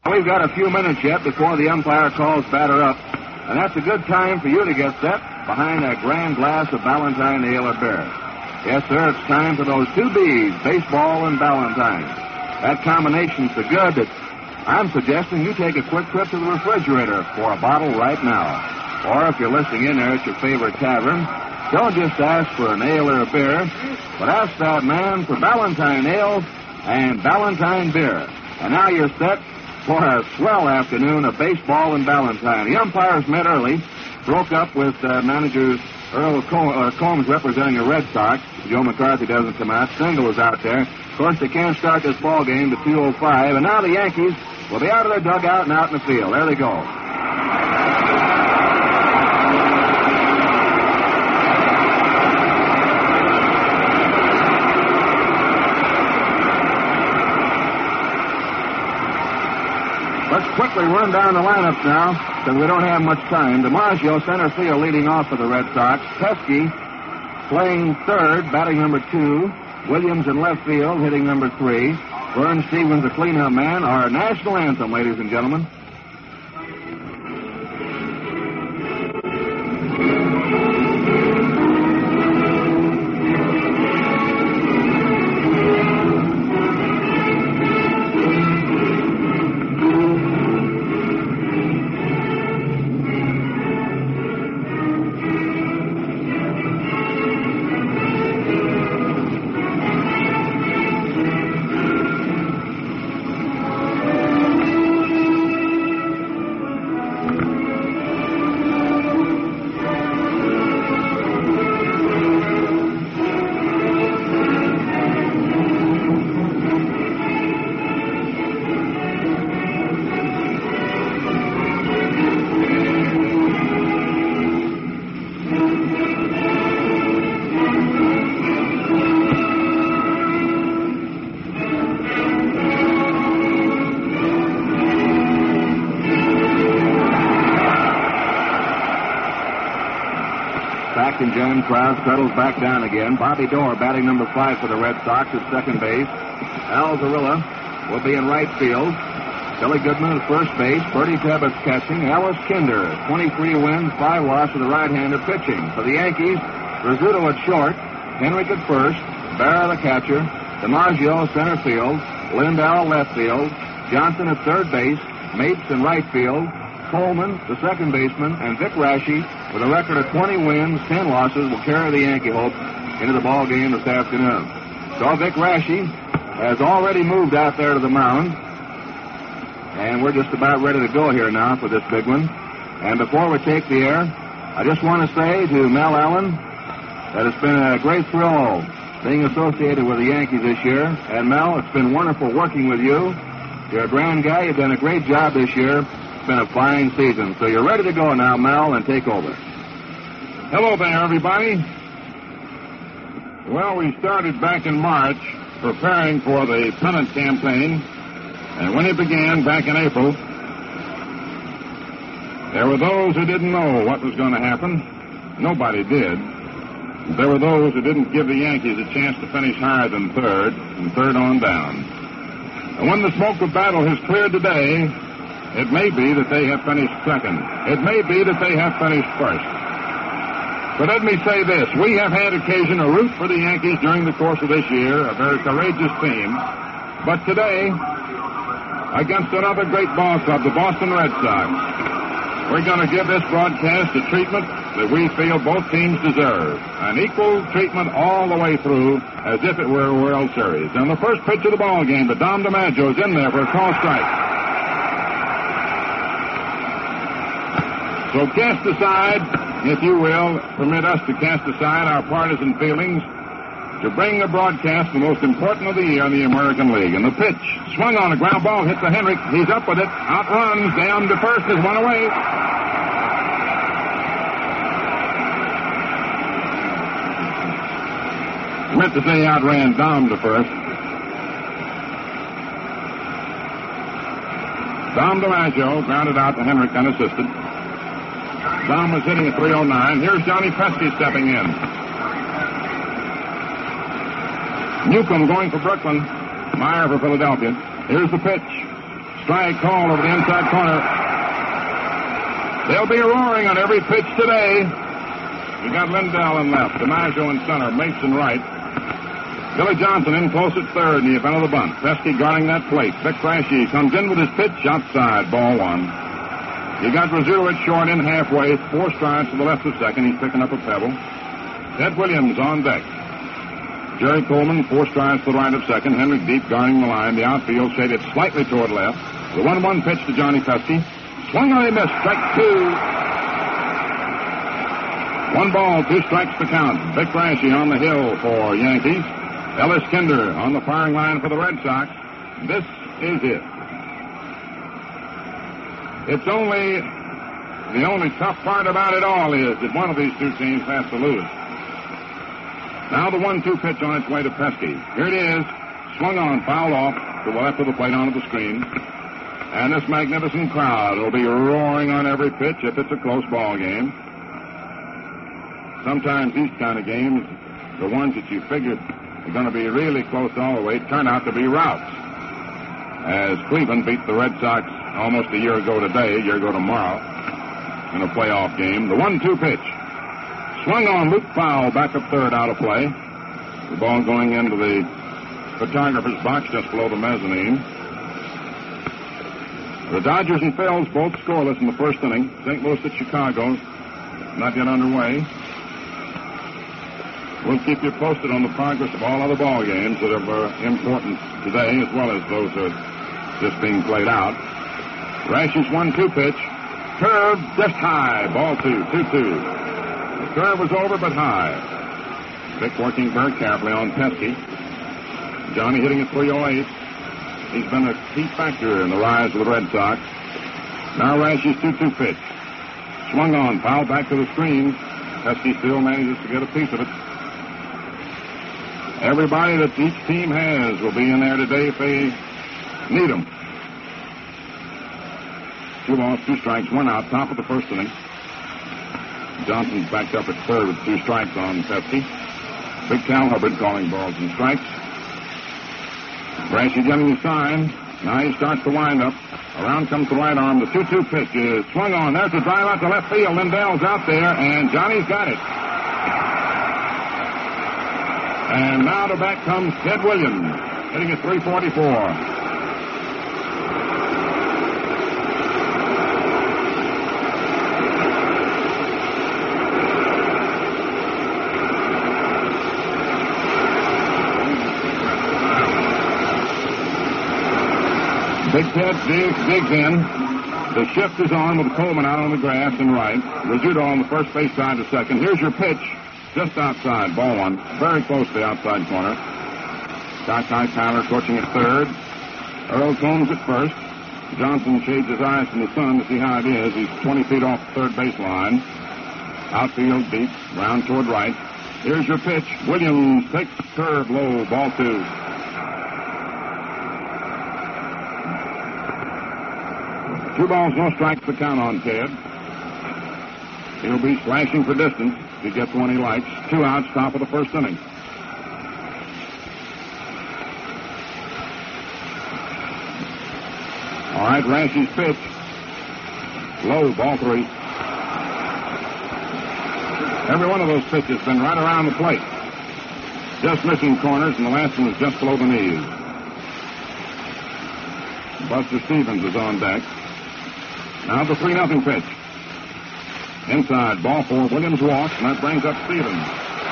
We've got a few minutes yet before the umpire calls batter up, and that's a good time for you to get set behind a grand glass of Ballantine Ale or beer. Yes, sir, it's time for those two B's, baseball and Ballantine. That combination's so good that I'm suggesting you take a quick trip to the refrigerator for a bottle right now. Or if you're listening in there at your favorite tavern, don't just ask for an ale or a beer, but ask that man for Ballantine Ale and Ballantine beer. And now you're set for a swell afternoon of baseball and Ballantine. The umpires met early, broke up with managers Earl Combs representing the Red Sox. Joe McCarthy doesn't come out. Stengel is out there. Of course, they can't start this ball game to 2:05, and now the Yankees will be out of their dugout and out in the field. There they go. Let's quickly run down the lineups now, because we don't have much time. DiMaggio, center field, leading off for the Red Sox. Pesky playing third, batting number 2. Williams in left field, hitting number 3. Vern Stevens, the cleanup man. Our national anthem, ladies and gentlemen. And James Krause settles back down again. Bobby Doerr batting number 5 for the Red Sox at second base. Al Zarilla will be in right field. Billy Goodman at first base. Bertie Tebbetts catching. Ellis Kinder, 23 wins, 5 losses to the right-hander pitching. For the Yankees, Rizzuto at short. Henrik at first. Berra the catcher. DiMaggio center field. Lindell left field. Johnson at third base. Mapes in right field. Coleman, the second baseman, and Vic Raschi, with a record of 20 wins, 10 losses, will carry the Yankee hopes into the ball game this afternoon. So Vic Raschi has already moved out there to the mound, and we're just about ready to go here now for this big one. And before we take the air, I just want to say to Mel Allen that it's been a great thrill being associated with the Yankees this year. And Mel, it's been wonderful working with you. You're a grand guy. You've done a great job this year. It's been a fine season. So you're ready to go now, Mel, and take over. Hello there, everybody. Well, we started back in March preparing for the pennant campaign, and when it began back in April, there were those who didn't know what was going to happen. Nobody did. There were those who didn't give the Yankees a chance to finish higher than third, and third on down. And when the smoke of battle has cleared today, it may be that they have finished second. It may be that they have finished first. But let me say this. We have had occasion to root for the Yankees during the course of this year, a very courageous team. But today, against another great ball club, the Boston Red Sox, we're going to give this broadcast the treatment that we feel both teams deserve. An equal treatment all the way through, as if it were a World Series. And the first pitch of the ball game, but Dom DiMaggio is in there for a call strike. So cast aside, if you will, permit us to cast aside our partisan feelings to bring the broadcast the most important of the year in the American League. And the pitch, swung on a ground ball, hit to Henrik. He's up with it, outruns, down to first, is one away. I meant to say outran Dom to first. Dom DiMaggio grounded out to Henrik unassisted. Dom was hitting at 309. Here's Johnny Pesky stepping in. Newcomb going for Brooklyn. Meyer for Philadelphia. Here's the pitch. Strike call over the inside corner. They'll be roaring on every pitch today. You got Lindell in left, DiMaggio in center, Mason right. Billy Johnson in close at third in the event of the bunt. Pesky guarding that plate. Vic Raschi comes in with his pitch outside, ball one. You got Rizzuto at short in halfway, 4 strides to the left of second. He's picking up a pebble. Ted Williams on deck. Jerry Coleman, 4 strides to the right of second. Henry deep guarding the line. The outfield shaded slightly toward left. The 1-1 pitch to Johnny Pesky. Swung on a miss. Strike 2. 1 ball, 2 strikes to count. Vic Raschi on the hill for Yankees. Ellis Kinder on the firing line for the Red Sox. This is it. It's the only tough part about it all is that one of these two teams has to lose. Now the 1-2 pitch on its way to Pesky. Here it is. Swung on, fouled off to the left of the plate onto the screen. And this magnificent crowd will be roaring on every pitch if it's a close ball game. Sometimes these kind of games, the ones that you figured are going to be really close all the way, turn out to be routs. As Cleveland beat the Red Sox almost a year ago tomorrow, in a playoff game. The 1-2 pitch. Swung on, Luke foul, back up third, out of play. The ball going into the photographer's box just below the mezzanine. The Dodgers and Phils both scoreless in the first inning. St. Louis at Chicago, not yet underway. We'll keep you posted on the progress of all other ball games that are important today, as well as those that are just being played out. Raschi's 1-2 pitch. Curve just high. Ball 2, 2-2. The curve was over but high. Vic working very carefully on Pesky. Johnny hitting at 308. He's been a key factor in the rise of the Red Sox. Now Raschi's 2-2 pitch. Swung on, foul back to the screen. Pesky still manages to get a piece of it. Everybody that each team has will be in there today if they need them. 2 balls, 2 strikes, 1 out, top of the first inning. Johnson's backed up at third with 2 strikes on Pesky. Big Cal Hubbard calling balls and strikes. Raschi getting the sign. Now he starts to wind up. Around comes the right arm. The 2-2 pitch is swung on. There's a drive out to left field. Lindell's out there, and Johnny's got it. And now to bat comes Ted Williams, hitting at 344. Big Ted digs in. The shift is on with Coleman out on the grass and right. Rizzuto on the first base side to second. Here's your pitch. Just outside, ball 1. Very close to the outside corner. Cockeye Tyler coaching at third. Earl Combs at first. Johnson shades his eyes from the sun to see how it is. He's 20 feet off the third base line. Outfield deep, round toward right. Here's your pitch. Williams takes curve low, ball 2. Two balls, no strikes to count on Ted. He'll be slashing for distance. He gets one he likes. 2 outs, top of the first inning. All right, Raschi's pitch. Low, ball 3. Every one of those pitches has been right around the plate. Just missing corners, and the last one was just below the knees. Buster Stevens is on deck. Now the 3-0 pitch. Inside, ball 4. Williams walks, and that brings up Stevens.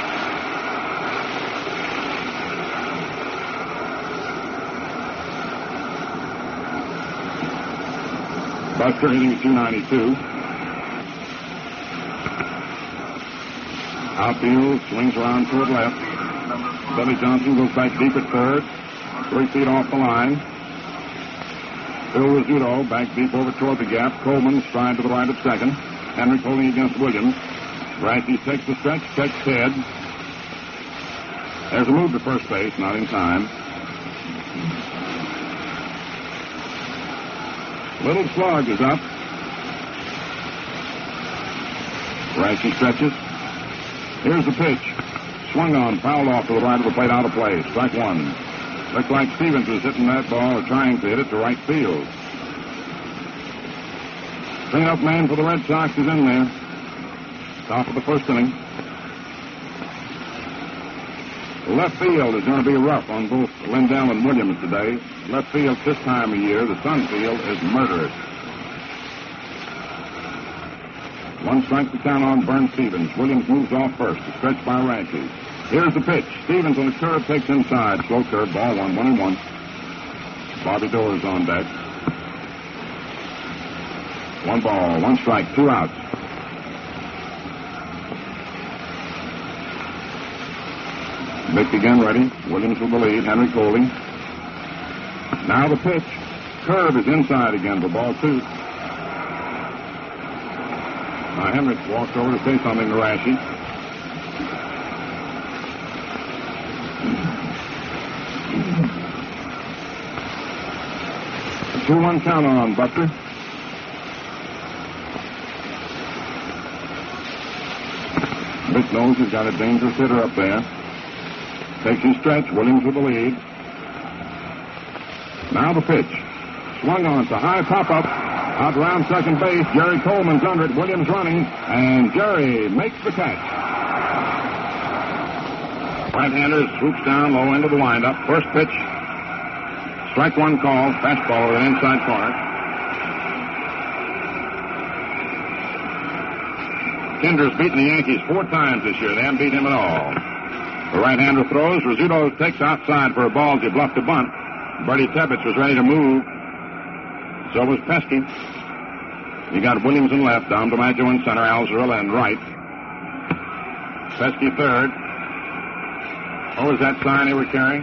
Buster hitting at 292. Outfield swings around toward left. Billy Johnson goes back deep at third. 3 feet off the line. Phil Rizzuto back deep over toward the gap. Coleman stride to the right of second. Henry holding against Williams. Raschi takes the stretch, checks Ted. There's a move to first base, not in time. Little slug is up. Raschi stretches. Here's the pitch. Swung on, fouled off to the right of the plate, out of play. Strike 1. Looks like Stevens was hitting that ball or trying to hit it to right field. Cleanup man for the Red Sox is in there. Top of the first inning. Left field is going to be rough on both Lindell and Williams today. Left field this time of year, the Sun field, is murderous. One strike to count on Vern Stevens. Williams moves off first, a stretch by Ranches. Here's the pitch. Stevens on the curve takes inside. Slow curve, ball 1-1-1. Bobby Doerr is on deck. 1 ball, 1 strike, 2 outs. Vick again ready. Williams with the lead. Henry Coley. Now the pitch. Curve is inside again for ball 2. Now Hendricks walks over to say something to Rashi. A 2-1 count on Buster. Vick knows he's got a dangerous hitter up there. Takes his stretch. Williams with the lead. Now the pitch. Swung on to high pop-up. Out around second base. Jerry Coleman's under it. Williams running. And Jerry makes the catch. Right-hander swoops down low into the windup. First pitch. Strike 1 call. Fastball with an inside corner. Kinder's beaten the Yankees 4 times this year. They haven't beat him at all. The right-hander throws. Rizzuto takes outside for a ball as he bluffed a bunt. Bertie Tebbetts was ready to move. So was Pesky. You got Williams in left, Dom DiMaggio in center, Alzarilla in right. Pesky third. What was that sign they were carrying?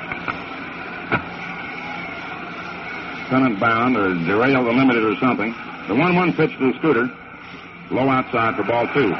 Tenant bound or derail the limited or something. The 1-1 pitch to the Scooter. Low outside for ball 2.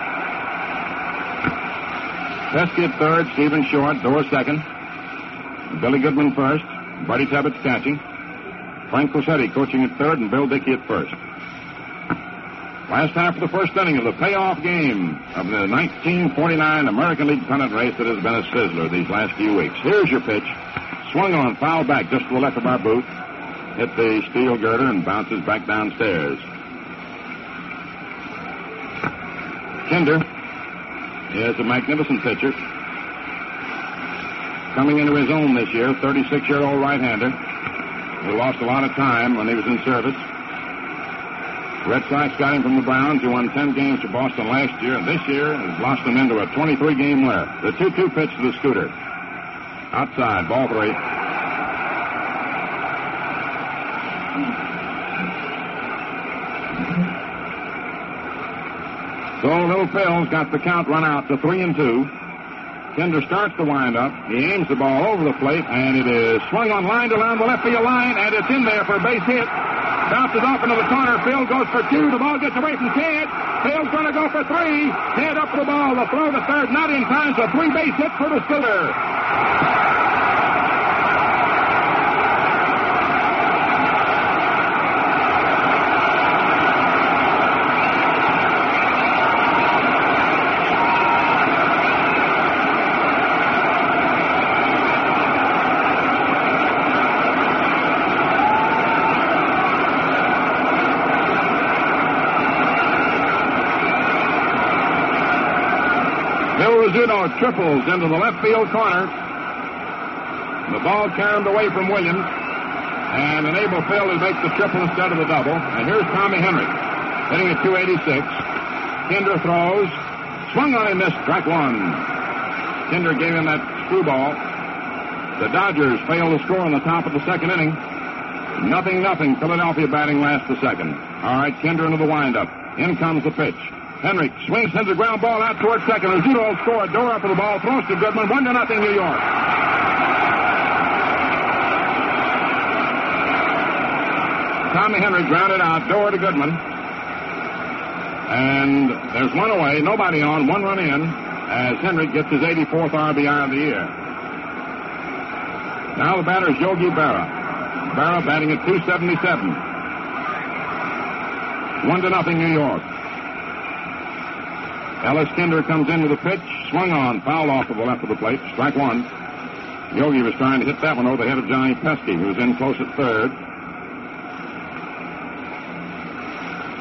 Pesky at third, Stevens short, Doerr second. Billy Goodman first. Bertie Tebbetts catching. Frank Cossetti coaching at third and Bill Dickey at first. Last half of the first inning of the payoff game of the 1949 American League pennant race that has been a sizzler these last few weeks. Here's your pitch. Swung on, foul back just to the left of our boot. Hit the steel girder and bounces back downstairs. Kinder is a magnificent pitcher. Coming into his own this year, 36-year-old right-hander. He lost a lot of time when he was in service. Red Sox got him from the Browns, who won 10 games to Boston last year, and this year has blossomed into a 23-game winner. The 2-2 pitch to the Scooter. Outside, ball 3. So Little Phil's got the count run out to 3-2. Kinder starts the windup. He aims the ball over the plate, and it is swung on line to down the left field line, and it's in there for a base hit. Bounces off into the corner. Phil goes for 2. The ball gets away from Ted. Phil's going to go for 3. Ted up for the ball. The throw to third, not in time. So 3-base hit for the Scooter. Rizzuto triples into the left field corner. The ball carried away from Williams and enabled Phil to make the triple instead of the double. And here's Tommy Henry hitting at 286. Kinder throws. Swung on and missed. Strike 1. Kinder gave him that screwball. The Dodgers failed to score in the top of the second inning. 0-0. Philadelphia batting last the second. All right, Kinder into the windup. In comes the pitch. Henry swings, sends a ground ball out towards second. Rizzuto scored. Doerr up for the ball. Throws to Goodman. 1-0 New York. Tommy Henry grounded out. Doerr to Goodman. And there's one away. Nobody on. 1 run in as Henry gets his 84th RBI of the year. Now the batter is Yogi Berra. Berra batting at 277. 1-0 New York. Ellis Kinder comes into the pitch, swung on, fouled off of the left of the plate, strike 1. Yogi was trying to hit that one over the head of Johnny Pesky, who was in close at third.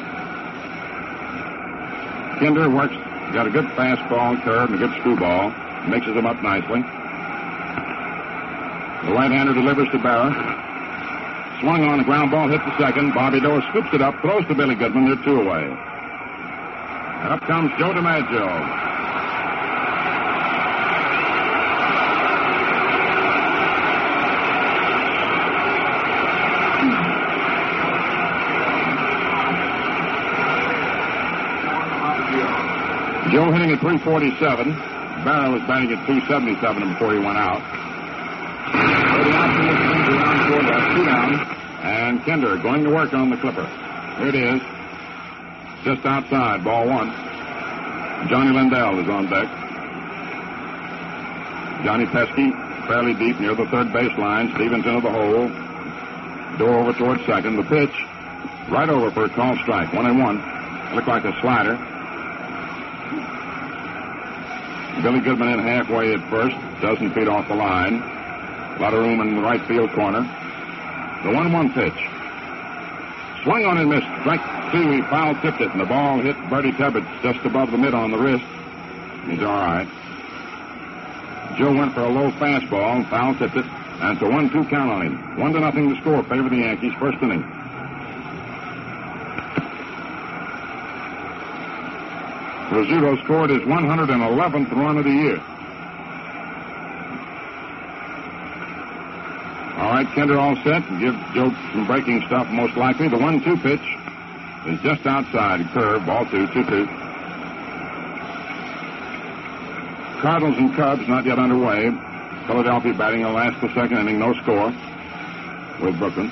Kinder works, got a good fastball, curve, and a good screwball. Mixes them up nicely. The right-hander delivers to Barra. Swung on, the ground ball hit the second. Bobby Doe scoops it up, throws to Billy Goodman. They're 2 away. And up comes Joe DiMaggio. Joe hitting at 347. Barra was batting at 277 before he went out. So the option was around 4 left, 2 down. And Kinder going to work on the clipper. Here it is. Just outside, ball 1. Johnny Lindell is on deck. Johnny Pesky fairly deep near the third baseline. Stevens into the hole. Door over towards second. The pitch right over for a call strike. 1-1. Looked like a slider. Billy Goodman in halfway at first. Dozen feet off the line. A lot of room in the right field corner. The 1-1 pitch. Swung on and missed. Strike 2. He foul tipped it, and the ball hit Bertie Tebbetts just above the mid on the wrist. He's all right. Joe went for a low fastball, foul tipped it, and it's a 1-2 count on him. 1-0 to score. Favor the Yankees. First inning. Rizzuto scored his 111th run of the year. All right, Kinder all set. Give Joe some breaking stuff, most likely. The 1-2 pitch is just outside. Curve, ball 2, 2-2. Cardinals and Cubs not yet underway. Philadelphia batting the last of the second inning. No score with Brooklyn.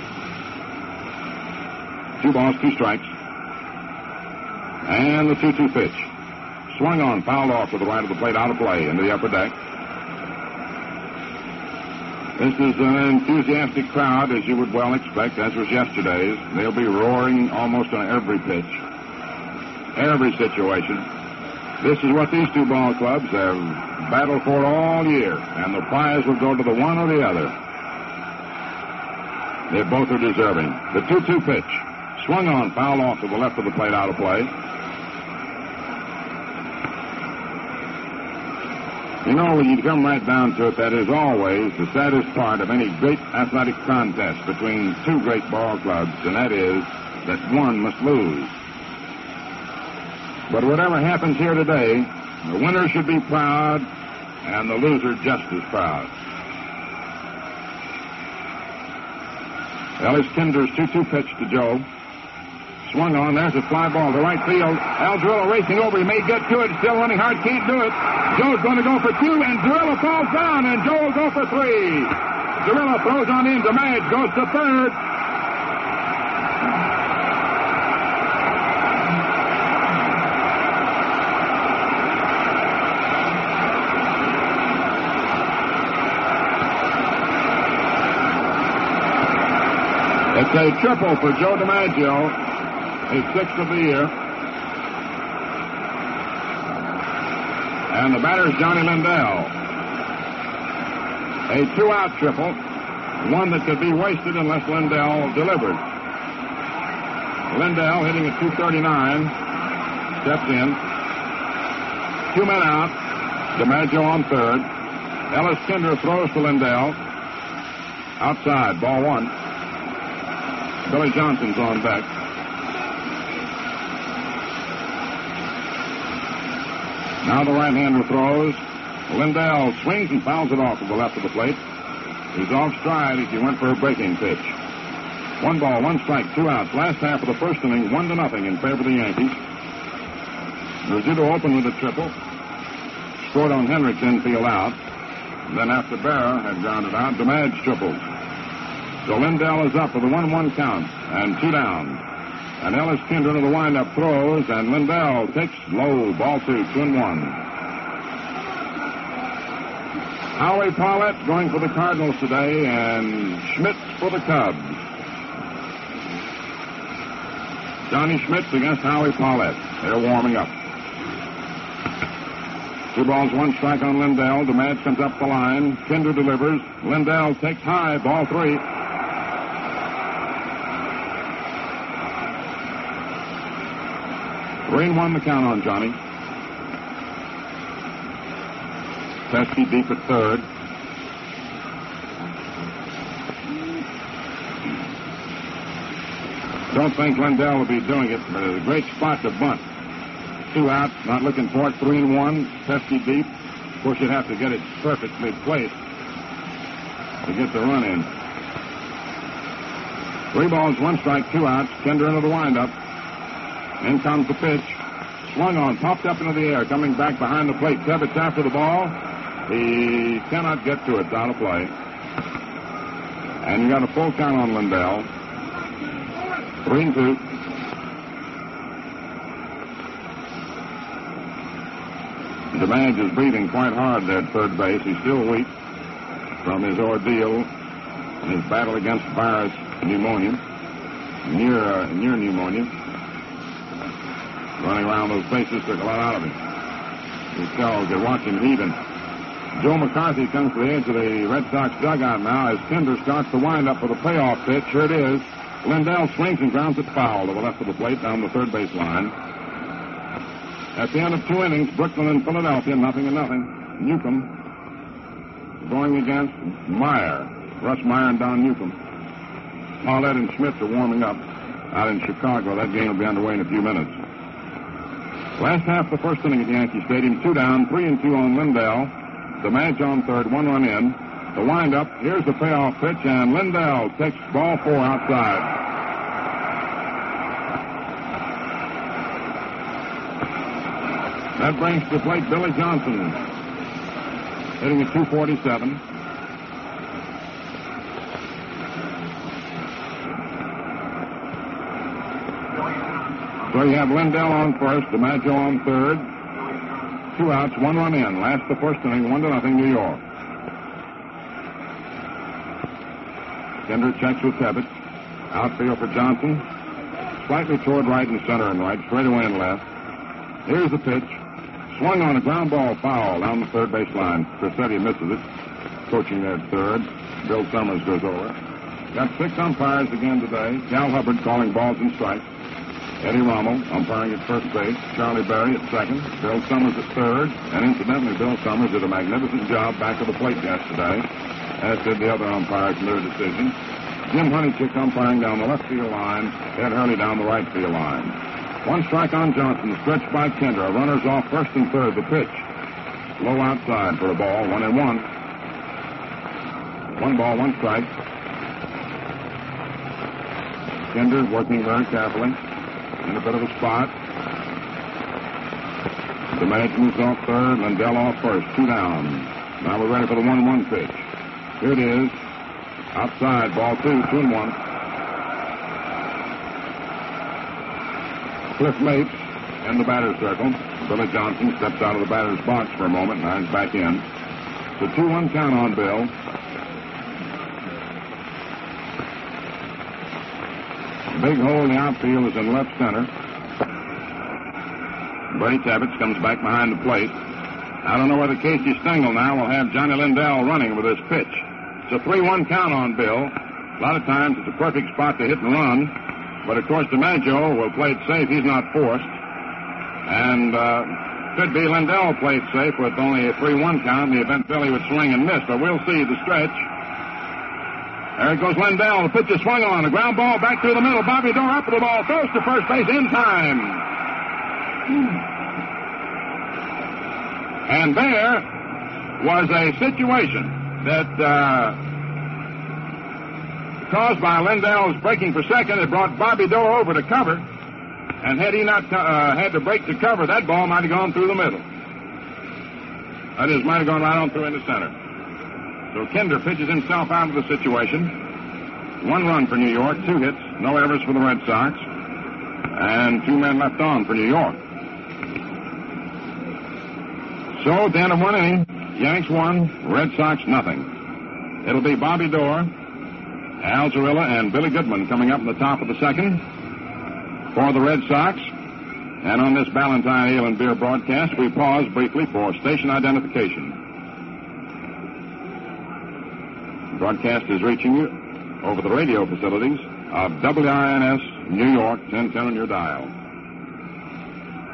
2 balls, 2 strikes. And the 2-2 pitch. Swung on, fouled off to the right of the plate, out of play, into the upper deck. This is an enthusiastic crowd, as you would well expect, as was yesterday's. They'll be roaring almost on every pitch, every situation. This is what these 2 ball clubs have battled for all year, and the prize will go to the one or the other. They both are deserving. The 2-2 pitch. Swung on, fouled off to the left of the plate, out of play. You know, when you come right down to it, that is always the saddest part of any great athletic contest between 2 great ball clubs, and that is that one must lose. But whatever happens here today, the winner should be proud, and the loser just as proud. Ellis Kinder's 2-2 pitch to Joe. Swung on. There's a fly ball to right field. Al Zurillo racing over. He may get to it. Still running hard. Can't do it. Joe's going to go for 2, and Zurillo falls down, and Joe will go for 3. Zurillo throws on in. DiMaggio goes to third. It's a triple for Joe DiMaggio. His 6th of the year. And the batter is Johnny Lindell. A 2-out triple. One that could be wasted unless Lindell delivered. Lindell hitting at 239. Steps in. 2 men out. DiMaggio on third. Ellis Kinder throws to Lindell. Outside, ball 1. Billy Johnson's on deck. Now the right-hander throws. Lindell swings and fouls it off to the left of the plate. He's off stride as he went for a breaking pitch. 1 ball, 1 strike, 2 outs. Last half of the first inning, 1-0 in favor of the Yankees. Rizzuto opened with a triple. Scored on Hendricks infield out. And then after Barra had grounded out, DiMaggio tripled. So Lindell is up with a 1-1 count and 2 down. And Ellis Kinder into the windup throws, and Lindell takes low, ball 2, 2-1. Howie Paulette going for the Cardinals today, and Schmitz for the Cubs. Johnny Schmitz against Howie Paulette. They're warming up. 2 balls, 1 strike on Lindell. DiMaggio comes up the line. Kinder delivers. Lindell takes high, ball 3. 3-1 the count on Johnny. Pesky deep at third. Don't think Lindell will be doing it, but it's a great spot to bunt. 2 out, not looking for it. 3-1, Pesky deep. Of course, you'd have to get it perfectly placed to get the run in. 3 balls, 1 strike, 2 outs. Kinder into the windup. In comes the pitch. Swung on, popped up into the air, coming back behind the plate. Tebbets after the ball. He cannot get to it. It's out of play. And you got a full count on Lindell. 3-2. DeMange is breathing quite hard there at third base. He's still weak from his ordeal and his battle against virus pneumonia, near pneumonia. Running around those bases took a lot out of him. You can watch him heaving. Joe McCarthy comes to the edge of the Red Sox dugout now as Kinder starts to wind up with a payoff pitch. Here it is. Lindell swings and grounds it foul to the left of the plate down the third base line. At the end of 2 innings, Brooklyn and Philadelphia, 0-0. Newcomb going against Meyer. Russ Meyer and Don Newcomb. Paulette and Schmidt are warming up out in Chicago. That game will be underway in a few minutes. Last half of the first inning at Yankee Stadium, 2 down, 3-2 on Lindell. DeMange on third, 1 run in. The windup, here's the payoff pitch, and Lindell takes ball 4 outside. That brings to the plate Billy Johnson, hitting at 247. So you have Lindell on first, DiMaggio on third. 2 outs, 1 run in. Last the first inning, 1-0 New York. Kinder checks with Tebbets. Outfield for Johnson. Slightly toward right and center and right, straight away and left. Here's the pitch. Swung on a ground ball foul down the third base line. Crissetti misses it. Coaching there at third. Bill Summers goes over. Got 6 umpires again today. Cal Hubbard calling balls and strikes. Eddie Rommel umpiring at first base. Charlie Berry at second. Bill Summers at third. And incidentally, Bill Summers did a magnificent job back of the plate yesterday, as did the other umpires in their decision. Jim Honeychick umpiring down the left field line. Ed Hurley down the right field line. 1 strike on Johnson, stretched by Kinder. Runners off first and third. The pitch. Low outside for a ball. 1-1. 1 ball, 1 strike. Kinder working very carefully. In a bit of a spot. DeMange moves off third. Lindell off first. 2 down. Now we're ready for the 1-1 pitch. Here it is. Outside, ball 2, 2-1. Cliff Mapes in the batter's circle. Billy Johnson steps out of the batter's box for a moment. Now he's back in. It's a 2-1 count on Bill. Big hole in the outfield is in left center. Brady Tebbets comes back behind the plate. I don't know whether Casey Stengel now will have Johnny Lindell running with this pitch. It's a 3-1 count on Bill. A lot of times it's a perfect spot to hit and run. But, of course, DiMaggio will play it safe. He's not forced. And could be Lindell played safe with only a 3-1 count in the event Billy would swing and miss. But we'll see the stretch. There goes Lindell. The pitch is swung on. A ground ball back through the middle. Bobby Doerr up to the ball. Throws to first base in time. And there was a situation that caused by Lindell's breaking for second. It brought Bobby Doerr over to cover. And had he not had to break to cover, that ball might have gone through the middle. That is, might have gone right on through into center. So Kinder pitches himself out of the situation. 1 run for New York, 2 hits, no errors for the Red Sox, and 2 men left on for New York. So at the end of 1 inning, Yanks 1, Red Sox nothing. It'll be Bobby Doerr, Al Zarilla, and Billy Goodman coming up in the top of the second for the Red Sox. And on this Ballantine Ale and Beer broadcast, we pause briefly for station identification. The broadcast is reaching you over the radio facilities of WINS New York, 1010 on your dial.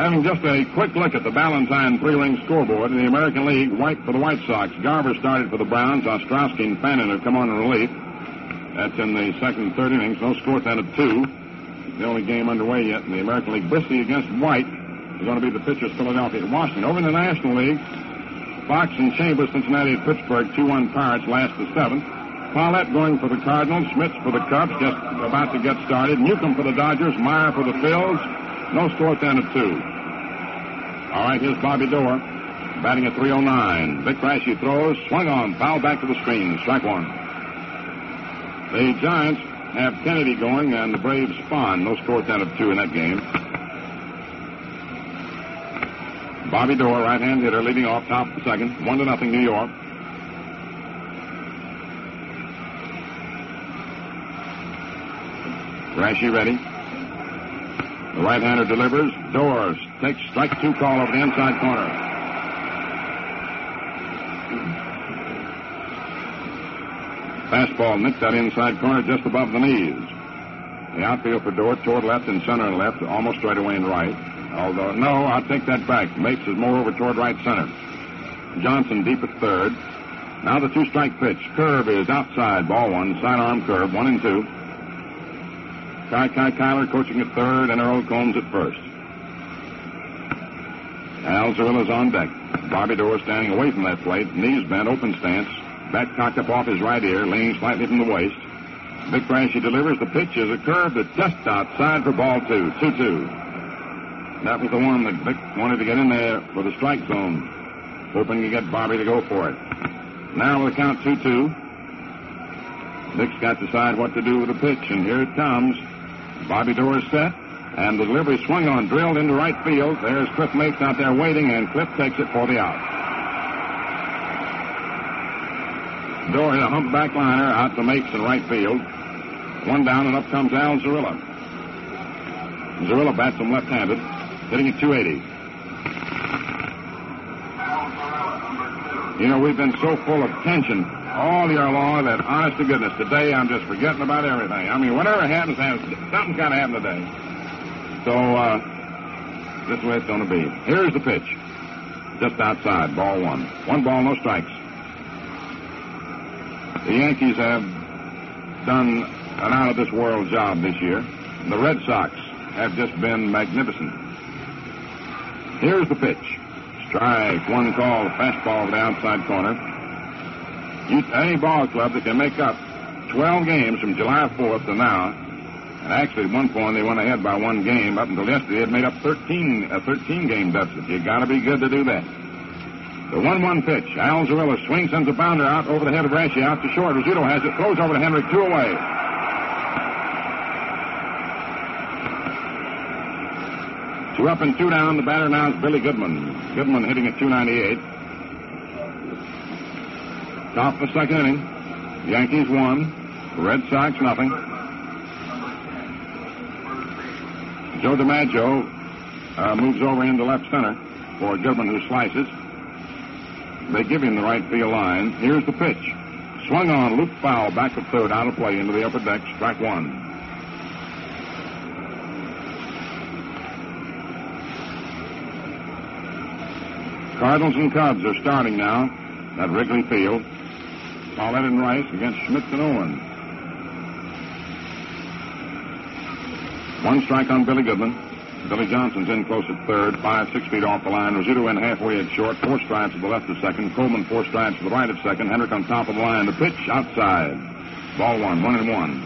Having just a quick look at the Ballantine three-ring scoreboard in the American League, White for the White Sox. Garver started for the Browns. Ostrowski and Fannin have come on in relief. That's in the second and third innings. No score at 2. The only game underway yet in the American League. Bristy against White is going to be the pitchers Philadelphia and Washington. Over in the National League, Fox and Chambers, Cincinnati at Pittsburgh, 2-1 Pirates, last to 7th. Paulette going for the Cardinals. Schmitz for the Cubs, just about to get started. Newcomb for the Dodgers. Meyer for the Phils. No score at 2. All right, here's Bobby Doerr, batting at 309. Vic Raschi throws, swung on, foul back to the screen, strike one. The Giants have Kennedy going, and the Braves Spahn. No score at 2 in that game. Bobby Doerr, right-hand hitter, leading off top of the second. 1-0 New York. Raschi ready. The right-hander delivers. Doerr takes strike 2 call over the inside corner. Fastball nicked that inside corner just above the knees. The outfield for Doerr toward left and center and left, almost straight away and right. Although, no, I'll take that back. Mapes is more over toward right center. Johnson deep at third. Now the 2-strike pitch. Curve is outside. Ball 1. Sidearm curve. 1-2. Kai Kyler coaching at third, and Earl Combs at first. Al Zarilla's on deck. Bobby Doerr standing away from that plate, knees bent, open stance, back cocked up off his right ear, leaning slightly from the waist. Vic Raschi delivers. The pitch is a curve that's just outside for ball 2. 2-2. That was the one that Vic wanted to get in there for the strike zone, hoping to get Bobby to go for it. Now with a count 2-2, Vic's got to decide what to do with the pitch, and here it comes. Bobby Doerr set, and the delivery swung on, drilled into right field. There's Cliff Mapes out there waiting, and Cliff takes it for the out. Doerr hit a humpback liner out to Mapes in right field. 1 down, and up comes Al Zarilla. Zarilla bats him left-handed, hitting at 280. You know, we've been so full of tension all year long that, honest to goodness, today I'm just forgetting about everything. I mean, whatever happens, something's got to happen today. So, this is the way it's going to be. Here's the pitch. Just outside, ball 1. 1 ball, no strikes. The Yankees have done an out-of-this-world job this year. The Red Sox have just been magnificent. Here's the pitch. Strike, 1 call, fastball to the outside corner. Any ball club that can make up 12 games from July 4th to now, and actually at one point they went ahead by 1 game. Up until yesterday, they had made up a 13-game deficit. You got to be good to do that. The 1-1 pitch. Al Zarilla swings, sends a bounder out over the head of Raschi, out to short. Rizzuto has it, throws over to Henry, 2 away. Two up and 2 down. The batter now is Billy Goodman. Goodman hitting at 298. Top of the second inning. Yankees 1. Red Sox nothing. Joe DiMaggio moves over into left center for Goodman, who slices. They give him the right field line. Here's the pitch. Swung on, loop foul, back of third, out of play, into the upper deck, strike 1. Cardinals and Cubs are starting now at Wrigley Field. Paulette and Rice against Schmitz and Owen. 1 strike on Billy Goodman. Billy Johnson's in close at third, 5-6 feet off the line. Rizzuto in halfway at short, 4 stripes to the left of second. Coleman 4 stripes to the right of second. Hendrick on top of the line. The pitch outside. Ball 1, 1-1.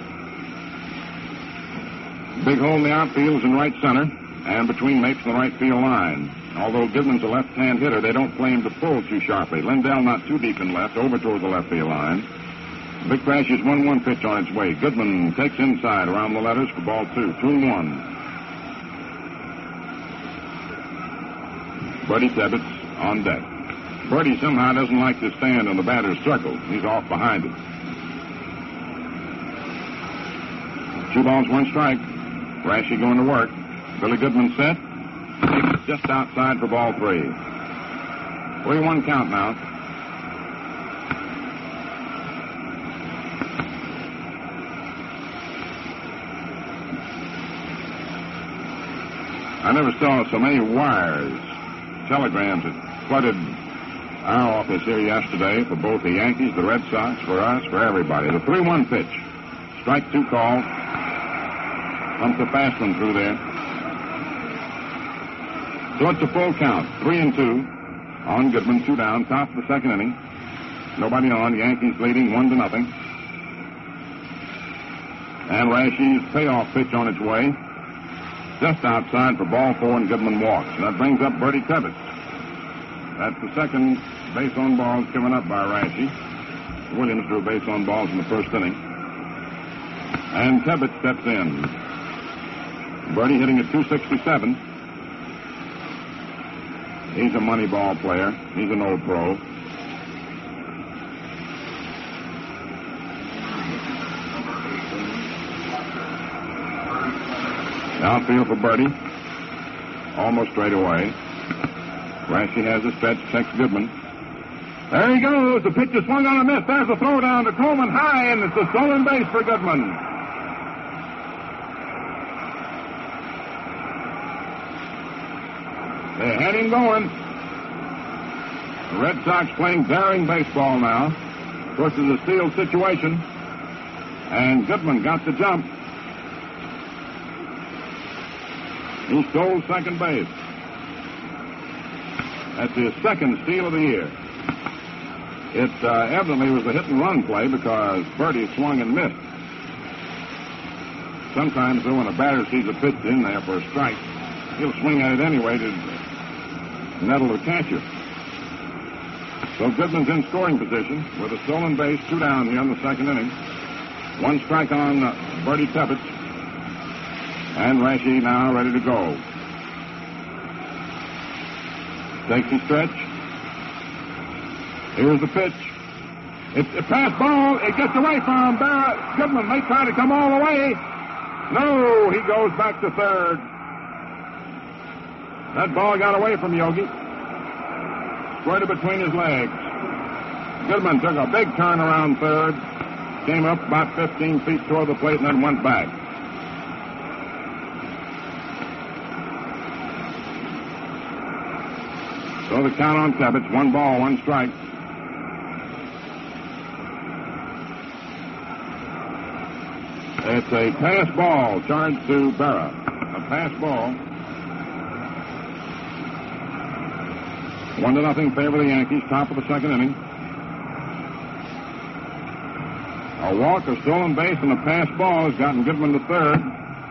Big hole in the outfield is in right center and between Mapes and the right field line. Although Goodman's a left-hand hitter, they don't play him to pull too sharply. Lindell not too deep in left, over toward the left field line. Vic Raschi's 1-1 pitch on its way. Goodman takes inside around the letters for ball 2. 2-1. Bertie Tebbetts on deck. Bertie somehow doesn't like to stand in the batter's circle. He's off behind it. 2 balls, 1 strike. Raschi going to work. Billy Goodman set. It's just outside for ball 3. 3-1 count now. I never saw so many wires, telegrams that flooded our office here yesterday for both the Yankees, the Red Sox, for us, for everybody. The 3-1 pitch. Strike 2 call. Comes the fast one through there. So it's a full count. 3-2 on Goodman, 2 down, top of the second inning. Nobody on. Yankees leading 1-0. And Rasche's payoff pitch on its way. Just outside for ball 4, and Goodman walks. And that brings up Bertie Tebbetts. That's the second base on balls given up by Rasche. Williams drew base on balls in the first inning. And Tebbetts steps in. Bertie hitting at 267. He's a money ball player. He's an old pro. Outfield for Bertie. Almost straight away. Rasche has a stretch, checks Goodman. There he goes. The pitch is swung on a miss. There's a throw down to Coleman high, and it's a stolen base for Goodman. They had him going. The Red Sox playing daring baseball now. Of course, it's a steal situation. And Goodman got the jump. He stole second base. That's his second steal of the year. It evidently was a hit-and-run play because Bertie swung and missed. Sometimes, though, when a batter sees a pitch in there for a strike, he'll swing at it anyway to nettle the catcher. So Goodman's in scoring position with a stolen base, 2 down here in the second inning. 1 strike on Bertie Tebbetts. And Rasche now ready to go. Takes a stretch. Here's the pitch. It's a pass ball. It gets away from Goodman. They try to come all the way. No, he goes back to third. That ball got away from Yogi. Squirted between his legs. Goodman took a big turn around third. Came up about 15 feet toward the plate and then went back. So the count on Tebbetts, 1 ball, 1 strike. It's a pass ball charged to Berra. A pass ball. 1-0 favor the Yankees, top of the second inning. A walk, a stolen base, and a pass ball has gotten Goodman to third.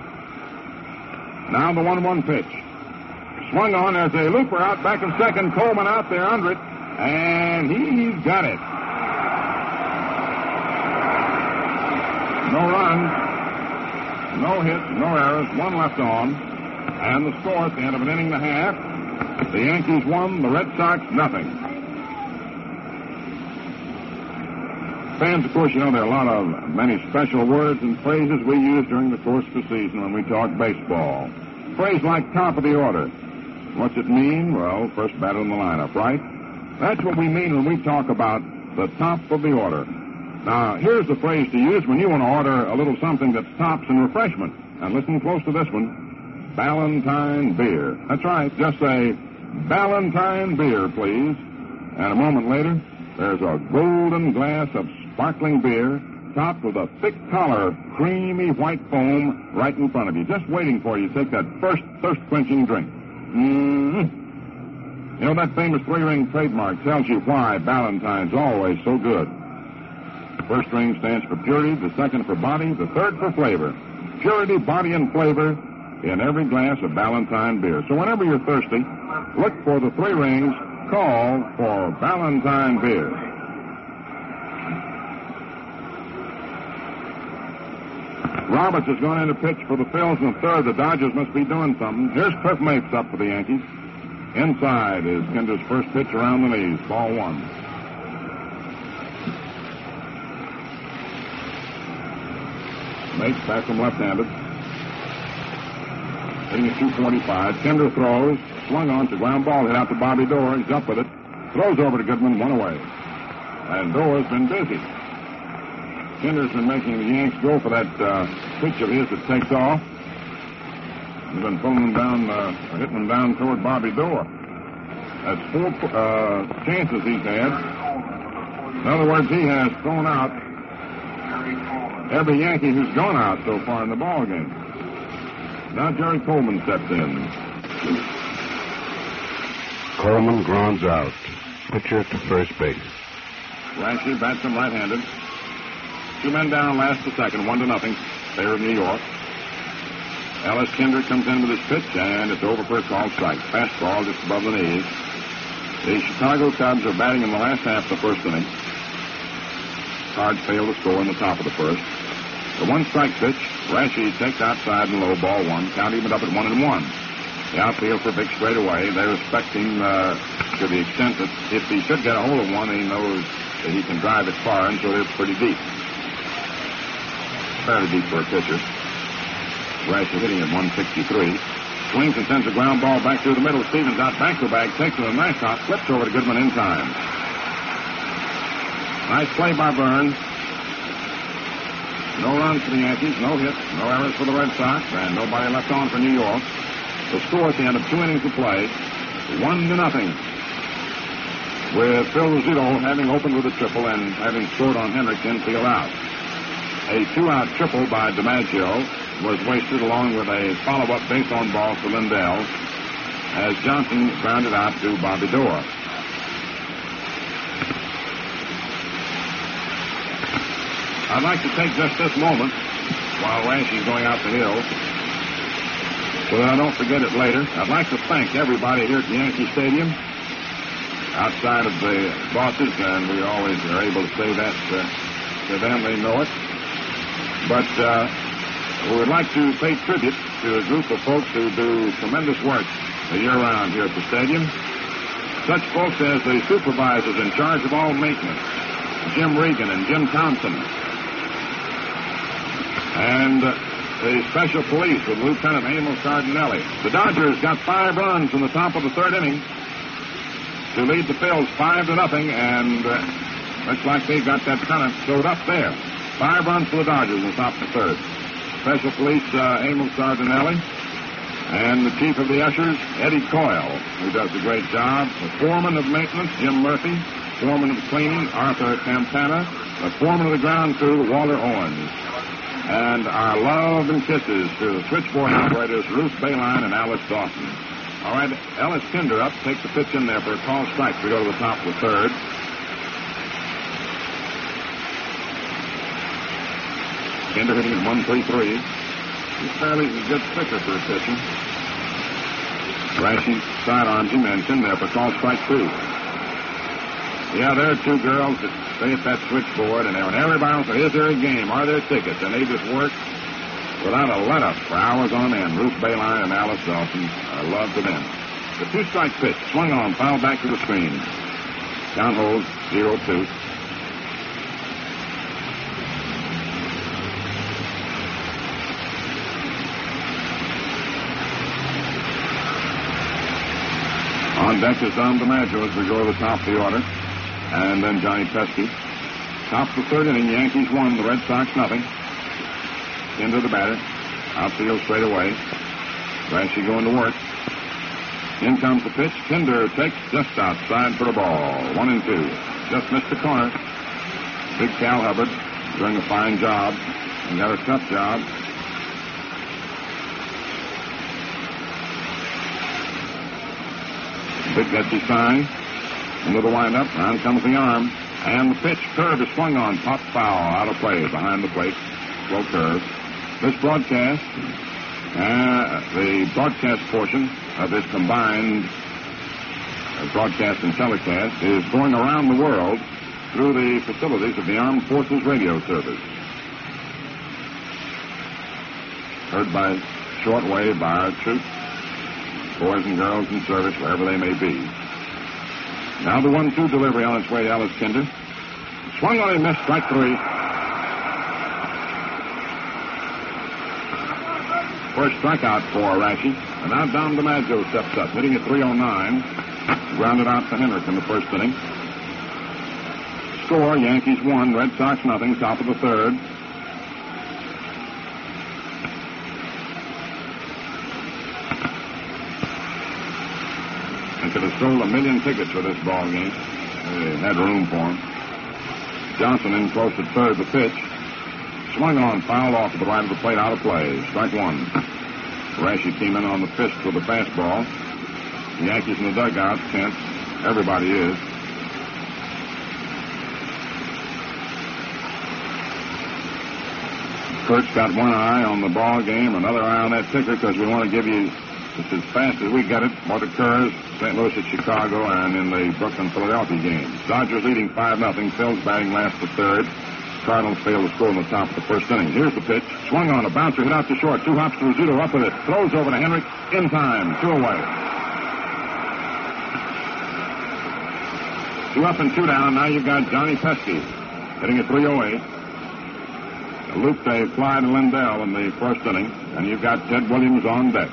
Now the 1-1 pitch. Swung on. There's a looper out back in second. Coleman out there under it. And he's got it. No runs, no hits, no errors. 1 left on. And the score at the end of an inning and a half. The Yankees 1, the Red Sox nothing. Fans, of course, you know there are a lot of many special words and phrases we use during the course of the season when we talk baseball. A phrase like top of the order. What's it mean? Well, first batter in the lineup, right? That's what we mean when we talk about the top of the order. Now, here's the phrase to use when you want to order a little something that's tops and refreshment. And listen close to this one. Ballantine beer. That's right. Just say, Ballantine beer, please. And a moment later, there's a golden glass of sparkling beer topped with a thick collar of creamy white foam right in front of you, just waiting for you to take that first thirst-quenching drink. You know, that famous 3-ring trademark tells you why Ballantine's always so good. First ring stands for purity, the second for body, the third for flavor. Purity, body, and flavor in every glass of Ballantine beer. So whenever you're thirsty, look for the 3 rings, call for Ballantine beer. Roberts has gone in to pitch for the Phils in the third. The Dodgers must be doing something. Here's Cliff Mapes up for the Yankees. Inside is Kinder's first pitch around the knees. Ball 1. Mapes back from left-handed. Hitting at 245. Kinder throws. Swung on to ground ball. Hit out to Bobby Doerr. He's up with it. Throws over to Goodman. 1 away. And Doerr's been busy. Kinder's been making the Yanks go for that pitch of his that takes off. He's been pulling them down, hitting them down toward Bobby Dorr. That's 4 chances he's had. In other words, he has thrown out every Yankee who's gone out so far in the ball game. Now Jerry Coleman steps in. Coleman grounds out. Pitcher to first base. Rashi bats him right-handed. 2 men down, last to second, 1-0. Favor of New York. Ellis Kinder comes in with his pitch, and it's over for a called strike. Fastball just above the knees. The Chicago Cubs are batting in the last half of the first inning. Cards failed to score in the top of the first. The 1-strike pitch, Rashi takes outside and low, ball 1. Count even up at 1-1. The outfield for big straightaway. They respect him to the extent that if he should get a hold of one, he knows that he can drive it far, and so they're pretty deep. Fairly deep for a pitcher. Rashi hitting at 163. Swings and sends a ground ball back through the middle. Stevens out back to bag, takes it a nice hop, flips over to Goodman in time. Nice play by Burns. No runs for the Yankees, no hits, no errors for the Red Sox, and nobody left on for New York. The score at the end of 2 innings of play, 1-0. With Phil Rizzuto having opened with a triple and having scored on Hendricks infield out. A 2-out triple by DiMaggio was wasted along with a follow-up base on ball for Lindell as Johnson grounded out to Bobby Dorr. I'd like to take just this moment while Rashi's going out the hill so that I don't forget it later. I'd like to thank everybody here at Yankee Stadium outside of the bosses, and we always are able to say that to them. They know it. But we would like to pay tribute to a group of folks who do tremendous work year-round here at the stadium. Such folks as the supervisors in charge of all maintenance, Jim Regan and Jim Thompson, and the special police with Lieutenant Emil Cardinelli. The Dodgers got 5 runs in the top of the 3rd inning to lead the Phils 5-0, and looks like they got that kind of sewed up there. 5 runs for the Dodgers in the top of the 3rd. Special police Emil Cardinelli, and the chief of the ushers, Eddie Coyle, who does a great job. The foreman of maintenance, Jim Murphy. Foreman of cleaning, Arthur Campana. The foreman of the ground crew, Walter Owens. And our love and kisses to the switchboard operators, Ruth Bayline and Alice Dawson. All right, Ellis Kinder up, takes the pitch in there for a call strike. We go to the top of the 3rd. Kinder hitting at 133. He's fairly a good sticker for a pitcher. Rashi sidearms him and it's in there for call strike 2. Yeah, there are 2 girls that stay at that switchboard, and when everybody else says, is there a game? Are there tickets? And they just work without a let-up for hours on end. Ruth Bayline and Alice Dawson, I love to them. The 2-strike pitch, swung on, fouled back to the screen. Count holds 0-2. On deck is Don DiMaggio as we go to the top of the order. And then Johnny Pesky. Top of the 3rd inning, Yankees 1, the Red Sox nothing. Into the batter. Outfield straight away. Rashi going to work. In comes the pitch. Kinder takes just outside for a ball. 1-2. Just missed the corner. Big Cal Hubbard doing a fine job. He got a tough job. Big Betsy sign. Into the windup. Round comes the arm. And the pitch. Curve is swung on. Pop foul. Out of play. Behind the plate. Slow curve. This broadcast, the broadcast portion of this combined broadcast and telecast is going around the world through the facilities of the Armed Forces Radio Service. Heard by shortwave by our troops, boys and girls in service, wherever they may be. Now the 1-2 delivery on its way to Ellis Kinder. Swung on and missed, strike 3. First strikeout for Rashi. And now Don DiMaggio steps up, hitting at 309. Grounded out to Hendrick in the first inning. Score, Yankees 1, Red Sox nothing, top of the 3rd. sold 1 million tickets for this ball game. They had room for him. Johnson in close at third. The pitch. Swung on, fouled off to the right of the plate, out of play. Strike one. Rashi came in on the fist with the fastball. The Yankees in the dugout, tense. Everybody is. Kurt's got one eye on the ball game, another eye on that ticker, because we want to give you, just as fast as we get it, what occurs St. Louis at Chicago and in the Brooklyn-Philadelphia game. Dodgers leading 5-0. Phil's batting last to third. Cardinals failed to score in the top of the first inning. Here's the pitch. Swung on, a bouncer, hit out to short. 2 hops to Rizzuto, up with it. Throws over to Henrik. In time. 2 away. 2 up and 2 down. Now you've got Johnny Pesky hitting at 308. Looped a fly to Lindell in the first inning. And you've got Ted Williams on deck.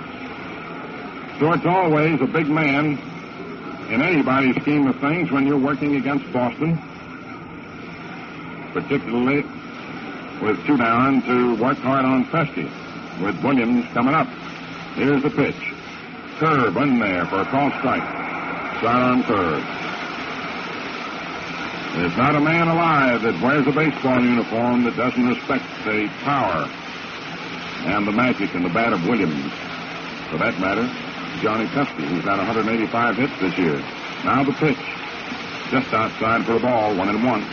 So it's always a big man in anybody's scheme of things when you're working against Boston. Particularly with 2 down, to work hard on Pesky, with Williams coming up. Here's the pitch. Curve in there for a called strike. Sidearm curve. There's not a man alive that wears a baseball uniform that doesn't respect the power and the magic and the bat of Williams. For that matter, Johnny Pesky, who's got 185 hits this year. Now the pitch. Just outside for a ball, 1-1.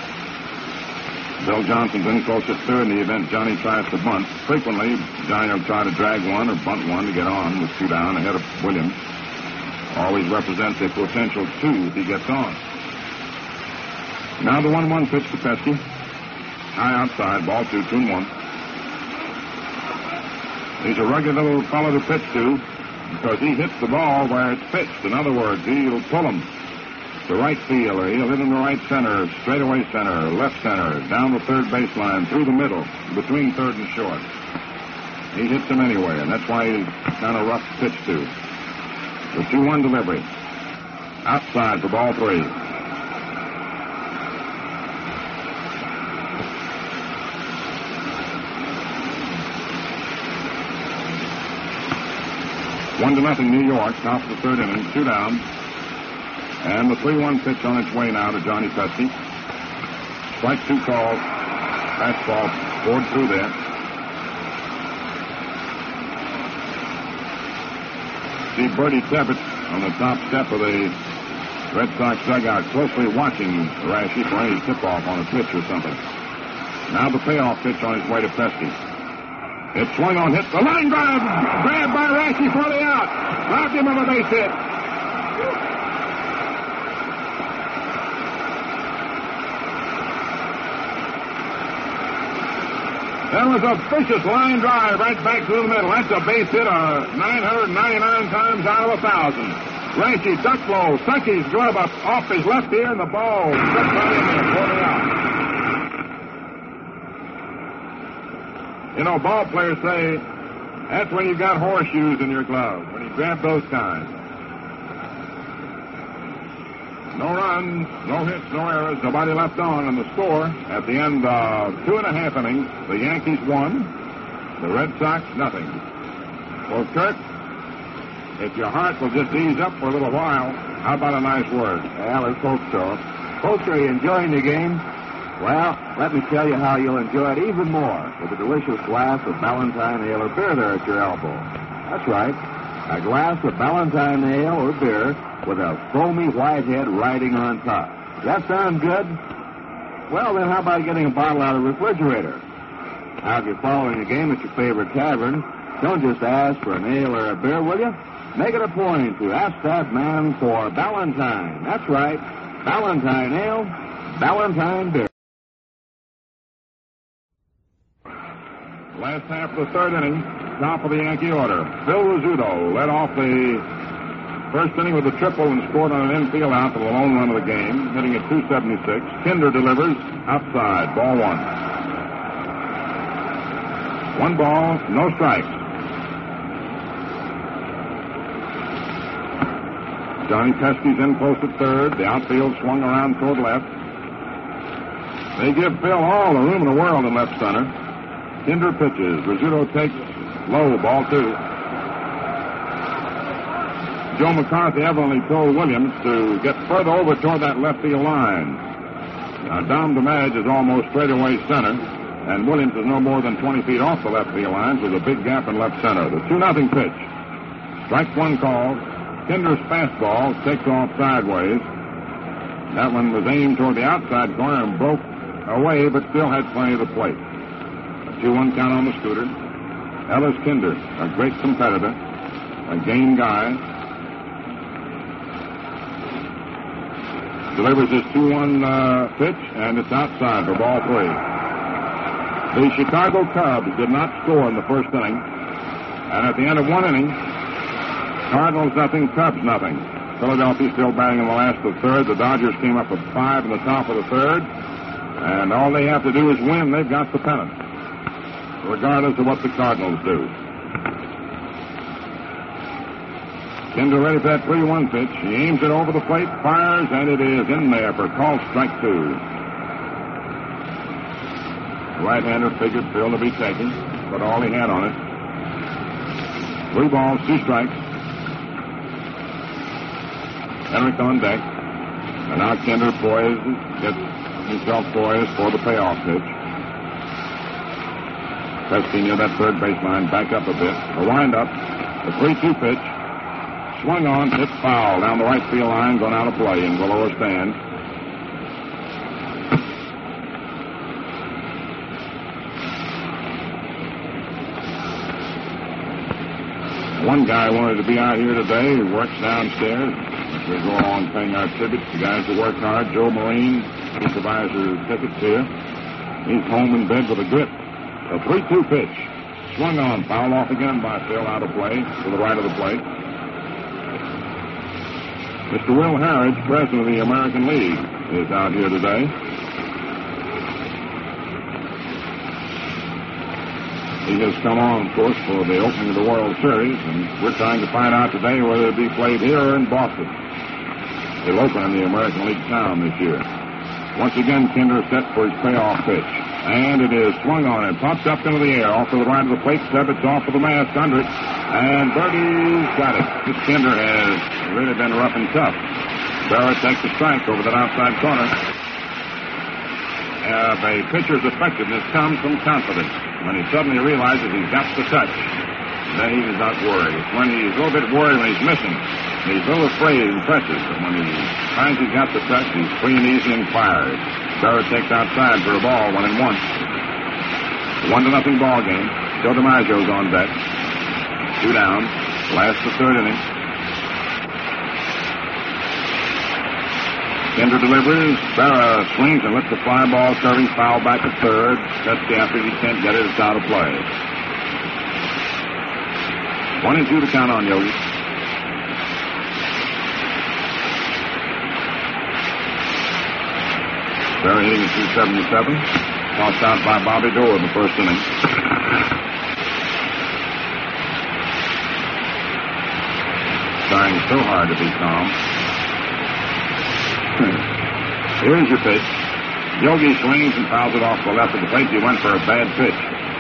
Bill Johnson's in close at third in the event Johnny tries to bunt. Frequently, Johnny will try to drag one or bunt one to get on with 2 down ahead of Williams. Always represents a potential 2 if he gets on. Now the 1-1 pitch to Pesky. High outside, ball 2, 2-1. He's a rugged little fellow to pitch to because he hits the ball where it's pitched. In other words, he'll pull him to right field, or he'll hit in the right center, straightaway center, left center, down the third baseline, through the middle, between third and short. He hits him anyway, and that's why he's kind of rough to pitch to. The 2-1 delivery. Outside for ball 3. One to nothing, New York. Top of the third inning. 2 down. And the 3-1 pitch on its way now to Johnny Pesky. Strike 2 call. Fastball poured through there. See Bertie Tebbett on the top step of the Red Sox dugout, closely watching Rashi for any tip-off on a pitch or something. Now the payoff pitch on its way to Pesky. It swung on, hit the line drive, grabbed by Rashi for the out. Robbed him of a base hit. That was a vicious line drive right back through the middle. That's a base hit 999 times out of 1,000. Rashi ducked low, sunk his glove up off his left ear, and the ball struck right in there for the out. You know, ball players say that's when you got horseshoes in your glove, when you grab those kinds. No runs, no hits, no errors, nobody left on, and the score at the end of 2.5 innings, the Yankees won, the Red Sox nothing. Well, Kurt, if your heart will just ease up for a little while, how about a nice word? Well, let's hope so. Folks, are you enjoying the game? Well, let me tell you how you'll enjoy it even more with a delicious glass of Ballantine ale or beer there at your elbow. That's right, a glass of Ballantine ale or beer with a foamy white head riding on top. Does that sound good? Well, then how about getting a bottle out of the refrigerator? Now, if you're following a game at your favorite tavern, don't just ask for an ale or a beer, will you? Make it a point to ask that man for Ballantine. That's right, Ballantine ale, Ballantine beer. Last half of the third inning, top of the Yankee order. Phil Rizzuto led off the first inning with a triple and scored on an infield out for the lone run of the game, hitting at 276. Kinder delivers outside, ball 1. 1 ball, no strikes. Johnny Pesky's in close at third. The outfield swung around toward left. They give Phil all the room in the world in left center. Kinder pitches. Rizzuto takes low, ball 2. Joe McCarthy evidently told Williams to get further over toward that left field line. Now, Dom DeMage is almost straightaway center, and Williams is no more than 20 feet off the left field line, so there's a big gap in left center. The 2-0 pitch. Strike one called. Kinder's fastball takes off sideways. That one was aimed toward the outside corner and broke away, but still had plenty of the plate. A 2-1 count on the Scooter. Ellis Kinder, a great competitor, a game guy. Delivers his 2-1 pitch, and it's outside for ball 3. The Chicago Cubs did not score in the first inning, and at the end of one inning, Cardinals nothing, Cubs nothing. Philadelphia still batting in the last of the third. The Dodgers came up with 5 in the top of the third, and all they have to do is win. They've got the pennant, regardless of what the Cardinals do. Kinder ready for that 3-1 pitch. He aims it over the plate, fires, and it is in there for called strike 2. The right-hander figured Phil to be taken, but all he had on it. 3 balls, 2 strikes. Henrik on deck. And now Kinder gets himself poised for the payoff pitch. Pesky near that third baseline, back up a bit. A wind-up. The 3-2 pitch. Swung on, hit foul down the right field line, gone out of play in the lower stand. One guy wanted to be out here today who works downstairs. We go along paying our tribute to guys who work hard. Joe Marine, supervisor tickets here. He's home in bed with a grip. A 3-2 pitch. Swung on, foul off again by Phil, out of play, to the right of the plate. Mr. Will Harridge, president of the American League, is out here today. He has come on, of course, for the opening of the World Series, and we're trying to find out today whether it be played here or in Boston. It'll open in the American League town this year. Once again, Kinder set for his payoff pitch. And it is swung on and popped up into the air off to the right of the plate. Stebbits off of the mask under it. And Birdie's got it. This Kinder has really been rough and tough. Barrett takes a strike over that outside corner. A pitcher's effectiveness comes from confidence. When he suddenly realizes he's got the touch, then he does not worry. It's when he's a little bit worried when he's missing. He's a little afraid and presses. But when he finds he's got the touch, he's free and easy and fires. Barrett takes outside for a ball, 1-1. 1-0 ball game. Joe DiMaggio's on deck. 2 down. Last the third inning. Kinder delivers. Barra swings and lets the fly ball curving foul back at third. Pesky after he can't get it. It's out of play. 1-2 to count on Yogi. Barra hitting at 277. Tossed out by Bobby Doerr in the first inning. Trying so hard to be calm. Here's your pitch. Yogi swings and fouls it off the left of the plate. He went for a bad pitch.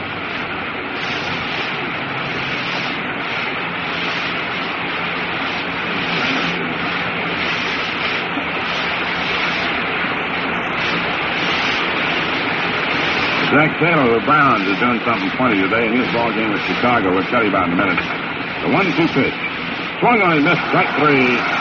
Jack Taylor of the Browns is doing something funny today in his ball game with Chicago. We'll tell you about in a minute. The 1-2 pitch. Swung on and missed. Strike 3.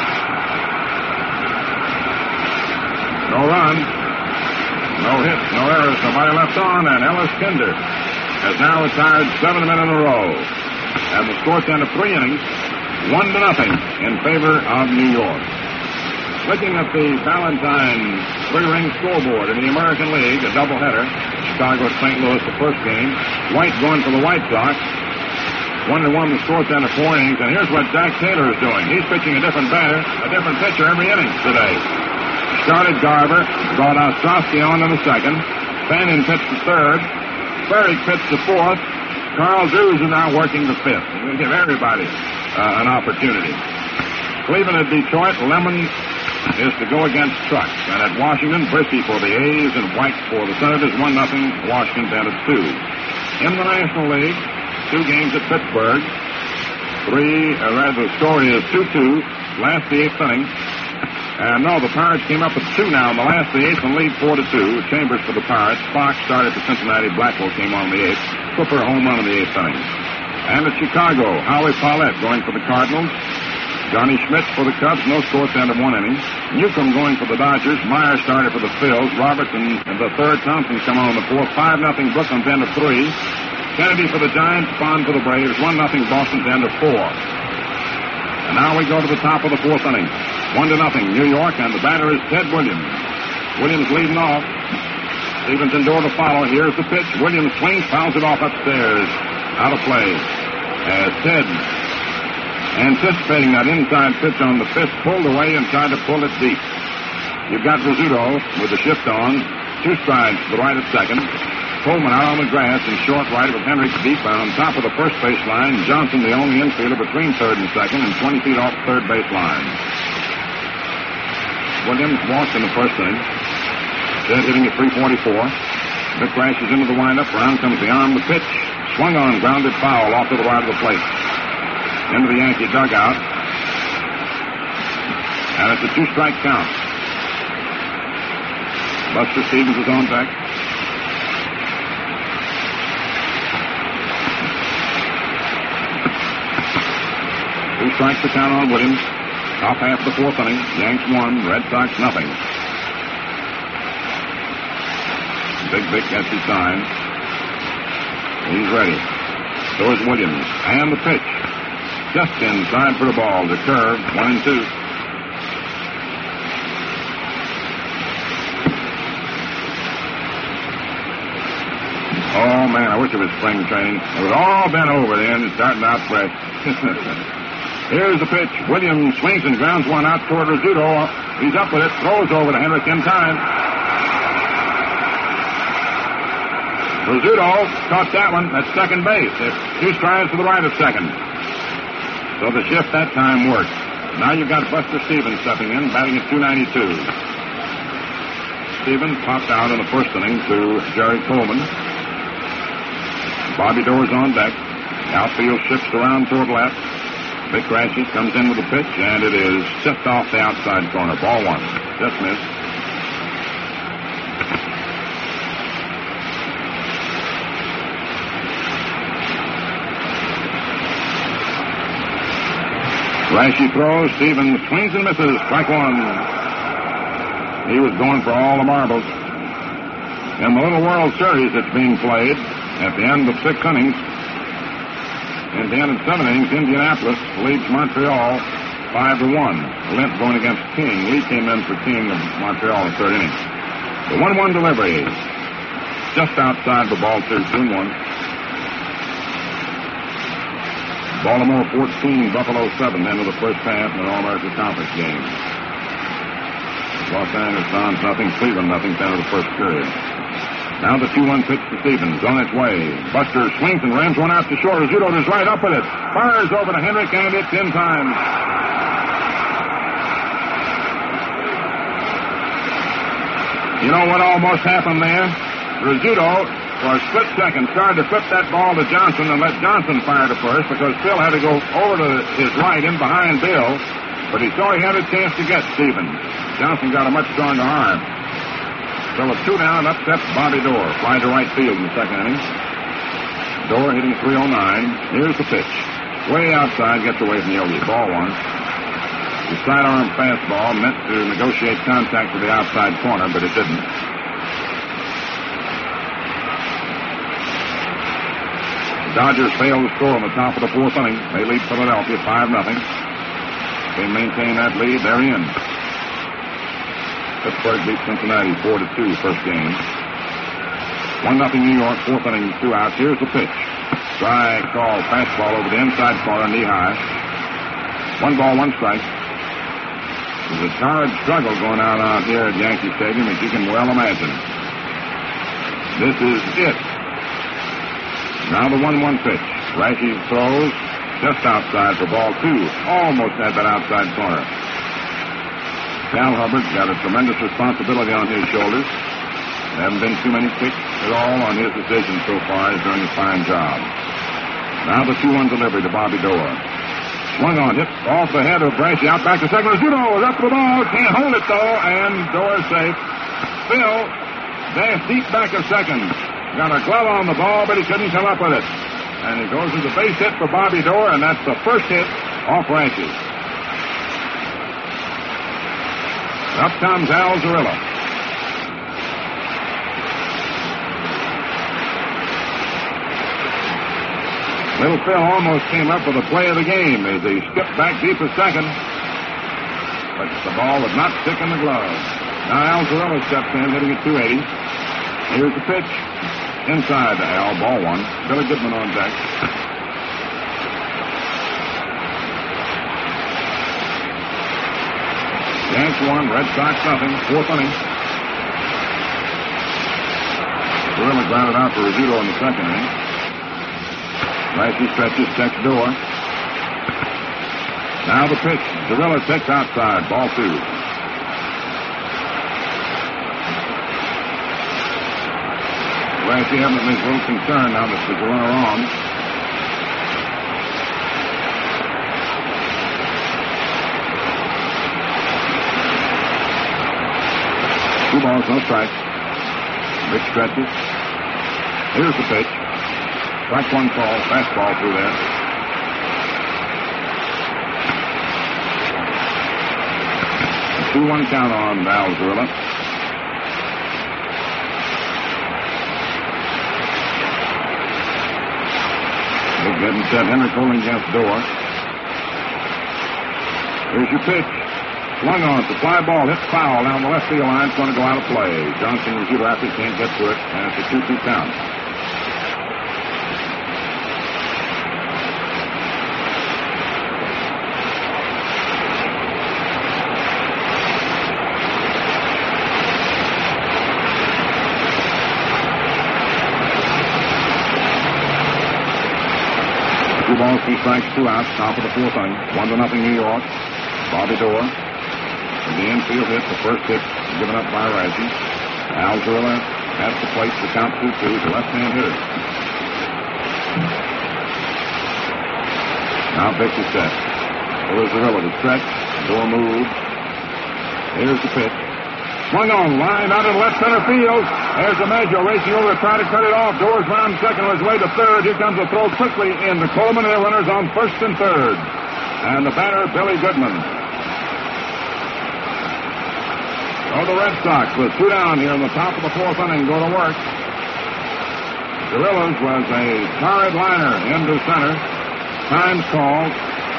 No run. No hit. No errors. Nobody left on. And Ellis Kinder has now retired 7 men in a row. And the score stand of 3 innings, 1-0 in favor of New York. Looking at the Valentine 3-ring scoreboard in the American League, a doubleheader. Chicago at St. Louis, the first game. White going for the White Sox. 1-1 the score stand of 4 innings. And here's what Jack Taylor is doing. He's pitching a different batter, a different pitcher every inning today. Started Garver, brought Ostrowski on to the second. Fannin pitched the third. Berrick pitched the fourth. Carl Drews is now working the fifth. We're going to give everybody an opportunity. Cleveland at Detroit. Lemon is to go against Trucks. And at Washington, Brisky for the A's and White for the Senators. 1-0. Washington down at 2. In the National League, 2 games at Pittsburgh. The score is 2-2. Last the eighth inning. And no, the Pirates came up with 2 now in the last of the eighth and lead 4-2. Chambers for the Pirates. Fox started for Cincinnati. Blackwell came on in the eighth. Cooper home run in the eighth inning. And at Chicago, Howie Paulette going for the Cardinals. Johnny Schmidt for the Cubs. No score at the end of 1 inning. Newcomb going for the Dodgers. Meyer started for the Phils. Robertson in the third. Thompson come on in the fourth. 5-0 Brooklyn's end of 3. Kennedy for the Giants. Bond for the Braves. 1-0 Boston's end of 4. And now we go to the top of the fourth inning. 1-0 New York, and the batter is Ted Williams. Williams leading off. Stevens and Door to follow. Here's the pitch. Williams swings, fouls it off upstairs. Out of play. As Ted, anticipating that inside pitch on the fifth, pulled away and tried to pull it deep. You've got Rizzuto with the shift on. 2 strides to the right at second. Coleman out on the grass in short right with Henrich deep on top of the first base line. Johnson the only infielder between third and second and 20 feet off the third base line. Williams walked in the first inning. Ted hitting at 344. Mick crashes into the windup. Round comes the arm. The pitch swung on, grounded foul off to the right of the plate. Into the Yankee dugout. And it's a 2-strike count. Buster Stevens is on deck. Two strikes to count on Williams. Top half of the fourth inning. Yanks 1, Red Sox nothing. Big Vic gets his sign. He's ready. So is Williams. And the pitch. Just inside for the ball. The curve, 1-2. Oh, man, I wish it was spring training. It was all bent over then. It's starting out fresh. Here's the pitch. Williams swings and grounds one out toward Rizzuto. He's up with it. Throws over to Henrich in time. Rizzuto caught that one at second base. It's 2 strides to the right of second. So the shift that time worked. Now you've got Buster Stevens stepping in, batting at 292. Stevens popped out in the first inning to Jerry Coleman. Bobby Doerr's on deck. The outfield shifts around toward left. Vic Raschi comes in with a pitch, and it is just off the outside corner. Ball 1. Just missed. Raschi throws. Stevens swings and misses. Strike 1. He was going for all the marbles. In the little World Series that's being played at the end of 6 innings, in the end of 7 innings, Indianapolis leads Montreal 5-1. Lent going against King. Lee came in for King of Montreal in the third inning. The 1-1 delivery. Just outside the ball 2, 2-1. Baltimore 14, Buffalo 7, end of the first half in an All-America Conference game. Los Angeles Dons nothing, Cleveland nothing, end of the first period. Now the 2-1 pitch to Stevens on its way. Buster swings and rams one out to short. Rizzuto is right up with it. Fires over to Henrich, and it's in time. You know what almost happened there? Rizzuto, for a split second, started to flip that ball to Johnson and let Johnson fire to first because Phil had to go over to his right in behind Bill, but he saw he had a chance to get Stevens. Johnson got a much stronger arm. So with 2 down, up steps Bobby Doerr. Fly to right field in the second inning. Doerr hitting 309. Here's the pitch. Way outside, gets away from Yogi. Ball 1. The sidearm fastball meant to negotiate contact with the outside corner, but it didn't. The Dodgers failed to score on the top of the fourth inning. They lead Philadelphia 5-0. They maintain that lead. They're in. Pittsburgh beat Cincinnati 4-2 first game. 1-0 New York, fourth inning, 2 outs. Here's the pitch. Strike call, fastball over the inside corner, knee high. 1 ball, 1 strike. There's a torrid struggle going on out here at Yankee Stadium, as you can well imagine. This is it. Now the 1-1 pitch. Raschi throws just outside for ball 2. Almost had that outside corner. Cal Hubbard's got a tremendous responsibility on his shoulders. There haven't been too many kicks at all on his decision so far. He's doing a fine job. Now the 2-1 delivery to Bobby Doerr. Swung on, hit off the head of Brashy. Out back to second. Rizzuto is up to the ball. Can't hold it, though, and door safe. Phil dashed deep back of second. Got a glove on the ball, but he couldn't come up with it. And it goes as a base hit for Bobby Dorr, and that's the first hit off Brashy. Up comes Al Zarilla. Little Phil almost came up with the play of the game as he skipped back deep a second. But the ball would not stick in the glove. Now Al Zarilla steps in, hitting at 280. Here's the pitch. Inside to Al, ball one. Billy Goodman on deck. Yanks one, Red Sox nothing. Fourth inning. Zarilla grounded out for Rizzuto in the second inning. Brashy stretches, checks Dorr. Now the pitch. Zarilla takes outside. Ball two. Brashy evidently is a little concerned now that there's a runner on. Two balls, no strikes. Rick stretches. Here's the pitch. Strike one call. Fastball through there. A 2-1 count on Al Zarilla. Big getting set. Henry Coling against Dorr. Here's your pitch. Swung on. It's a fly ball. Hit foul down the left field line. It's going to go out of play. Johnson and Zubraffi can't get to it. And it's a 2-2 count. Two balls, two strikes, two outs. Top of the fourth inning. 1-0 New York. Bobby Dorr. And the infield hit. The first hit given up by Rassi. Al Zarilla at the plate to count 2-2. The left-hand hitter. Now pitch is set. Here's Zarilla to stretch. Dorr moved. Here's the pitch. Swung on, line out in left center field. There's DiMaggio racing over to try to cut it off. Doors round second on his way to third. Here comes a throw quickly in to Coleman. Their runners on first and third. And the batter, Billy Goodman. So the Red Sox with two down here in the top of the fourth inning go to work. Gorilla's was a torrid liner into center. Time's called.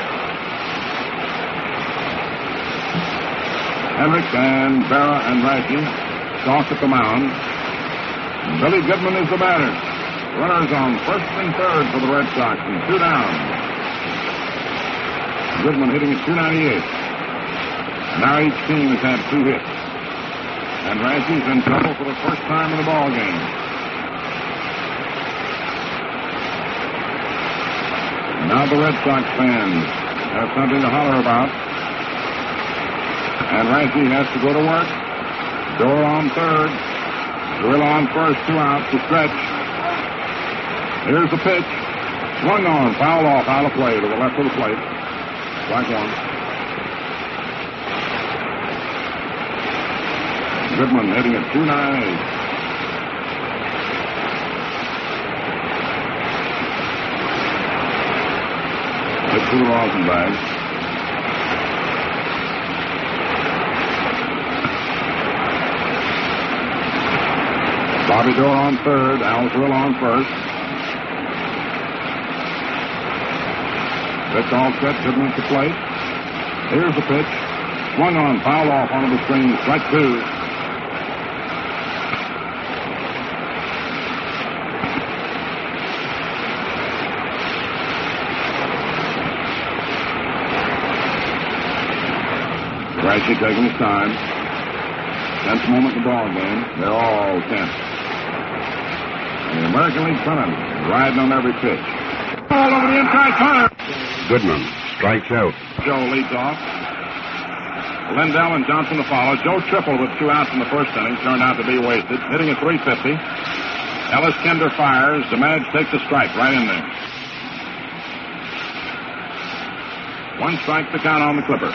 Henrik and Berra and Rassi talk at the mound. Billy Goodman is the batter. Runners on first and third for the Red Sox, and two down. Goodman hitting at 298. Now each team has had two hits. And Rassi's in trouble for the first time in the ball game. Now the Red Sox fans have something to holler about. And Rassi has to go to work. Dorr on third. Zarilla on first, two outs to stretch. Here's the pitch. Swung on, fouled off, out of play to the left of the plate. Strike one. Goodman hitting at 298. Hit to the Rosenbag. Bobby Dorr on third, Al Zarilla on first. Pitch all set, Goodman at the plate. Here's the pitch. Swung on, foul off onto the screen, strike two. Rassi taking his time. Tense moment in the ball game. They're all tense. And the American League pennant riding on every pitch. Ball over the inside corner. Goodman strikes out. Joe leads off. Lindell and Johnson to follow. Joe tripled with two outs in the first inning. Turned out to be wasted. Hitting at 350. Ellis Kinder fires. DiMaggio takes a strike right in there. One strike to count on the Clipper.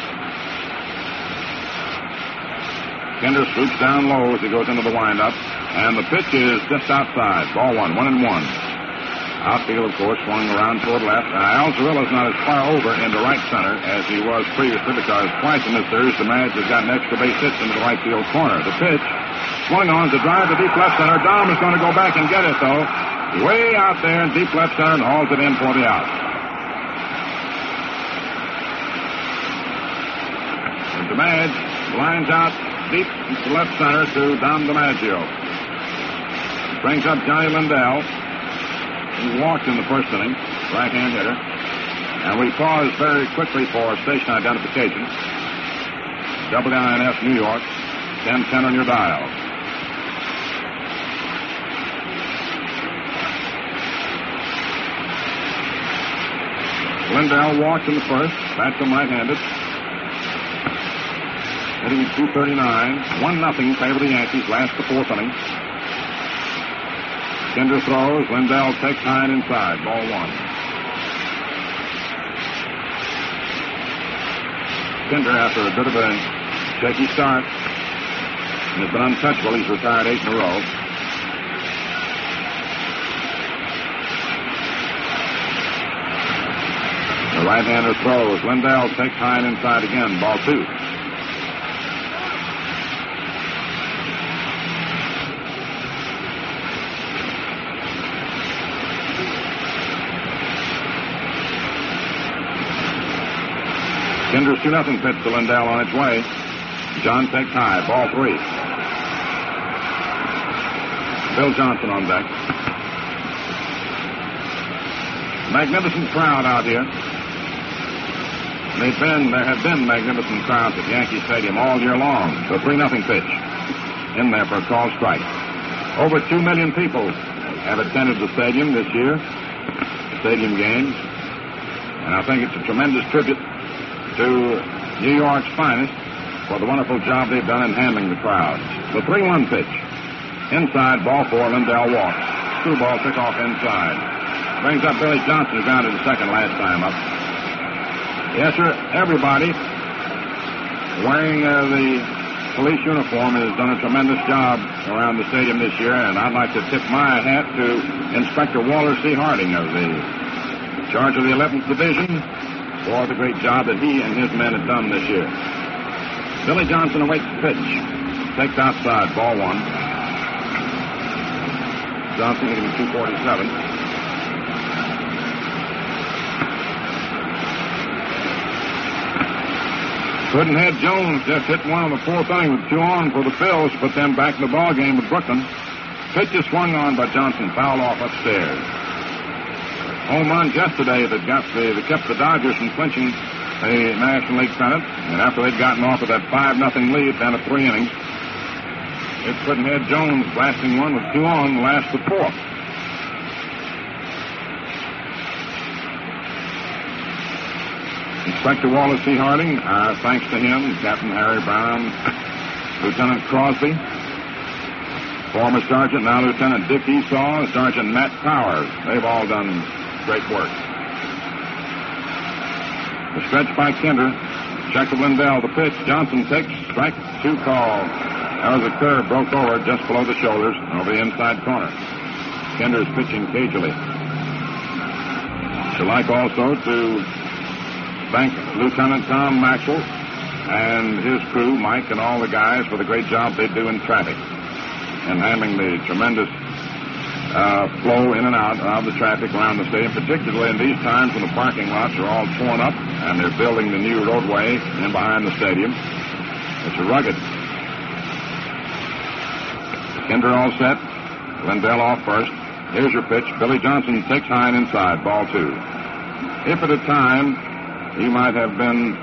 Kinder swoops down low as he goes into the windup. And the pitch is just outside. Ball 1, 1-1. Outfield, of course, swung around toward left. Al Zarilla's not as far over into right center as he was previously because twice in this series the Mads has gotten extra base hits into the right field corner. The pitch swung on to drive to deep left center. Dahm is going to go back and get it, though. Way out there in deep left center and hauls it in for the out. And DiMaggio lines out deep to left center to Dom DiMaggio. Brings up Johnny Lindell. He walked in the first inning, right-hand hitter. And we pause very quickly for station identification. WINS New York, 1010 on your dial. Lindell walked in the first, back to right-handed. Hitting 239, 1-0 favor the Yankees, last the fourth inning. Kinder throws, Lindell takes high and inside, ball 1. Kinder, after a bit of a shaky start, and has been untouchable. He's retired 8 in a row. The right-hander throws, Lindell takes high and inside again, ball 2. Kinder's 2-0 pitch to Lindell on its way. John takes high, ball 3. Bill Johnson on deck. Magnificent crowd out here. There have been magnificent crowds at Yankee Stadium all year long. The 3-0 pitch in there for a called strike. Over 2 million people have attended the stadium this year, stadium games. And I think it's a tremendous tribute to New York's finest for the wonderful job they've done in handling the crowds. The 3-1 pitch. Inside, ball 4, Lindell walks. Screwball took off inside. Brings up Billy Johnson, who grounded the second last time up. Yes, sir, everybody wearing the police uniform has done a tremendous job around the stadium this year, and I'd like to tip my hat to Inspector Walter C. Harding of the charge of the 11th Division for the great job that he and his men have done this year. Billy Johnson awaits the pitch. Takes outside, ball 1. Johnson hitting 247. Pudd'nhead Jones just hit one in the fourth inning with 2 on for the Phils, put them back in the ball game with Brooklyn. Pitch is swung on by Johnson, foul off upstairs. Home runs yesterday that kept the Dodgers from clinching the National League pennant, and after they'd gotten off of that 5-0 lead down to 3 innings, it's Pudd'nhead Jones blasting one with 2 on the last of the fourth. Inspector Wallace C. Harding, thanks to him, Captain Harry Brown, Lieutenant Crosby, former Sergeant, now Lieutenant Dick Esau, Sergeant Matt Powers. They've all done great work. The stretch by Kinder. Check of Lindell. The pitch. Johnson takes strike 2 call. That was a curve, broke over just below the shoulders over the inside corner. Kinder's pitching cagily. I'd like also to thank Lieutenant Tom Maxwell and his crew, Mike and all the guys, for the great job they do in traffic and handling the tremendous flow in and out of the traffic around the stadium, particularly in these times when the parking lots are all torn up and they're building the new roadway in behind the stadium. It's rugged. Kinder all set. Lindell off first. Here's your pitch. Billy Johnson takes high and inside, ball 2. If at a time he might have been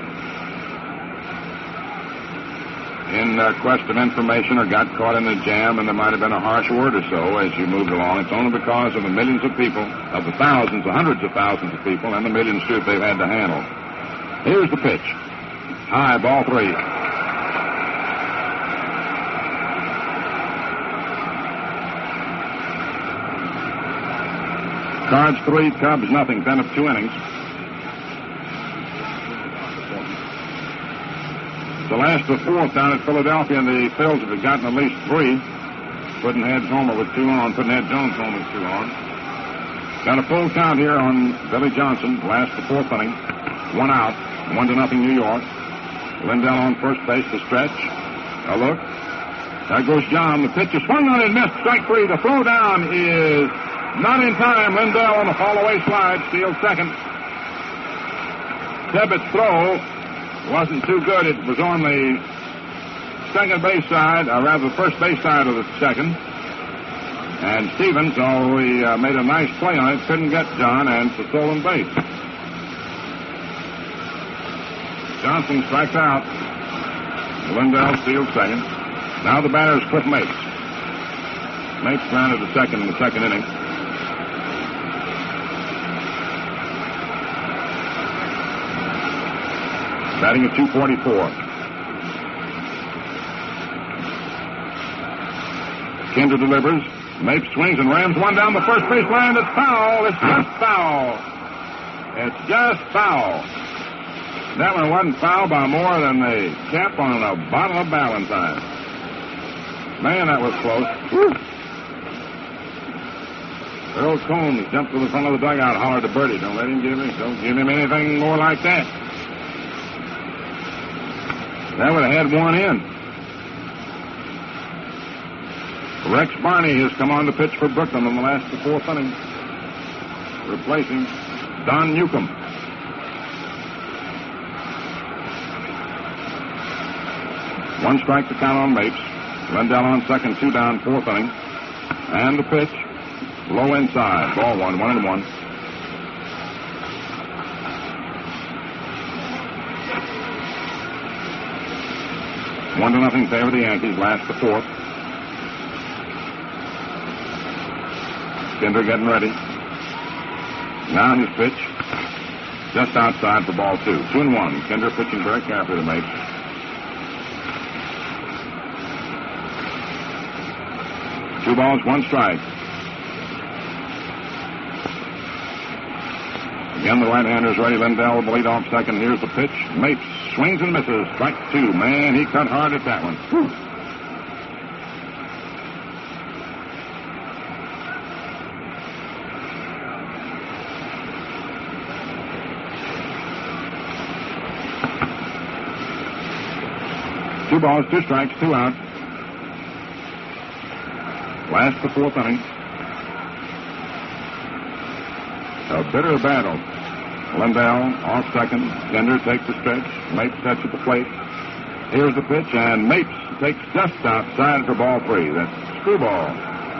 in quest of information or got caught in a jam and there might have been a harsh word or so as you moved along, it's only because of the millions of people, of the thousands, the hundreds of thousands of people, and the millions, too, they've had to handle. Here's the pitch. High, ball 3. Cards 3, Cubs nothing, 10 of 2 innings. the last of the fourth down at Philadelphia, and the Phils have gotten at least 3. Pudd'nhead's Homer with 2 on. Pudd'nhead Jones home with 2 on. Got a full count here on Billy Johnson. Last of the fourth inning. 1 out. 1-0 New York. Lindell on first base to stretch. A look. There goes John. The pitch is swung on and missed. Strike 3. The throw down is not in time. Lindell on the fall-away slide. Steals second. Tebbett's throw wasn't too good. It was on the second base side, or rather the first base side of the second. And Stevens, although he made a nice play on it, couldn't get John, and it's a stolen base. Johnson strikes out. Lindell steals second. Now the batter is Cliff Mapes. Mapes grounded to second in the second inning. Batting at .244. Kinder delivers. Mapes swings and rams one down the first base line. It's foul. It's just foul. It's just foul. That one wasn't foul by more than the cap on a bottle of Ballantine. Man, that was close. Whew. Earl Combs jumped to the front of the dugout, hollered to Bertie, don't give him anything more like that. That would have had one in. Rex Barney has come on to pitch for Brooklyn in the last of the fourth inning, replacing Don Newcomb. One strike to count on Mapes. Lindell on second, 2 down, fourth inning. And the pitch, low inside. Ball 1, 1-1. One to nothing favor the Yankees. Last the fourth. Kinder getting ready. Now his pitch, just outside for ball 2. 2-1. Kinder pitching very carefully to Mapes. Two balls, one strike. Again, the right-hander's ready. Lindell will lead off second. Here's the pitch. Mapes swings and misses. Strike 2. Man, he cut hard at that one. Whew. Two balls, 2 strikes, 2 out. Last the fourth inning. A bitter battle. Lindell off second. Kinder takes the stretch. Mapes sets at the plate. Here's the pitch, and Mapes takes just outside for ball 3. That's screwball.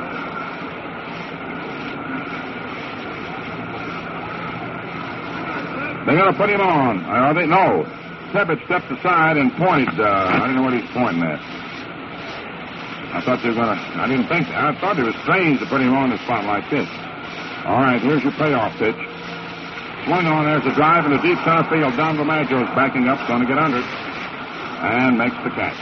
They're going to put him on. Are they? No. Tebbett stepped aside and pointed. I don't know what he's pointing at. I thought they were going to... I didn't think... I thought it was strange to put him on the spot like this. All right, here's your payoff pitch. Swung on, there's a drive in the deep center field. Don DiMaggio's backing up, going to get under it. And makes the catch.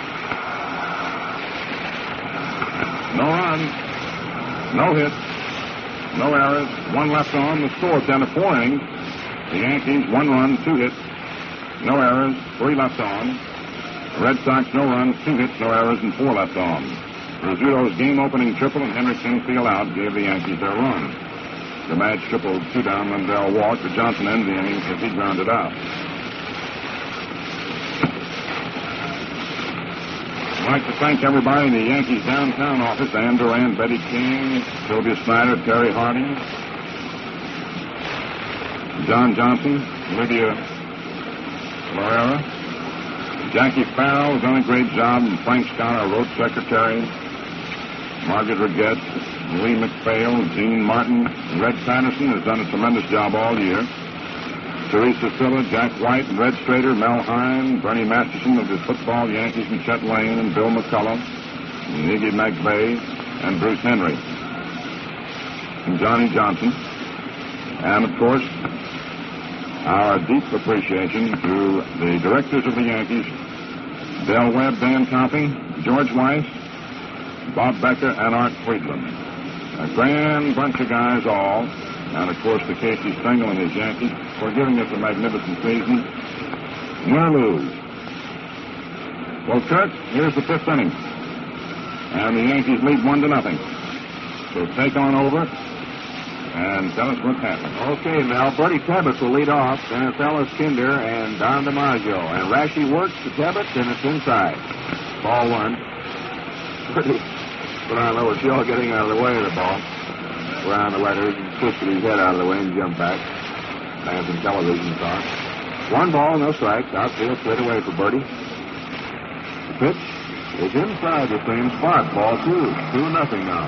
No runs. No hits. No errors. One left on. The score, 10-4 innings. The Yankees, 1 run, 2 hits. No errors, 3 left on. The Red Sox, no runs, 2 hits, no errors, and 4 left on. Rizzuto's game-opening triple and Henry Kingsfield out gave the Yankees their run. The match tripled 2 down. Lindell walked, but Johnson ended the inning as he grounded out. I'd like to thank everybody in the Yankees downtown office, Ann Duran, Betty King, Sylvia Snyder, Terry Harding, John Johnson, Lydia Lorera, Jackie Farrell has done a great job, and Frank Scott, our road secretary, Margaret Reggett, Lee McPhail, Gene Martin, and Red Patterson has done a tremendous job all year. Teresa Silla, Jack White, and Red Strader, Mel Hine, Bernie Masterson of the football Yankees, and Chet Lane, and Bill McCullough, and Iggy McVeigh, and Bruce Henry, and Johnny Johnson. And, of course, our deep appreciation to the directors of the Yankees, Dale Webb, Dan Topping, George Weiss, Bob Becker, and Art Friedland. A grand bunch of guys all. And, of course, to Casey Stengel and his Yankees for giving us a magnificent season. Win or lose, Well, Kurt, here's the fifth inning. And the Yankees lead 1-0. So take on over and tell us what's happening. Okay, Mel. Bertie Tebbetts will lead off. Then it's Ellis Kinder and Don DiMaggio. And Rashi works to Tebbetts, and it's inside. Ball one. Bertie put on a little show getting out of the way of the ball. Around the letters and twisted his head out of the way and jumped back. I have some television talk. 1 ball, no strikes. Outfield straight away for Bertie. The pitch is inside the same spot. Ball 2. 2-0 now.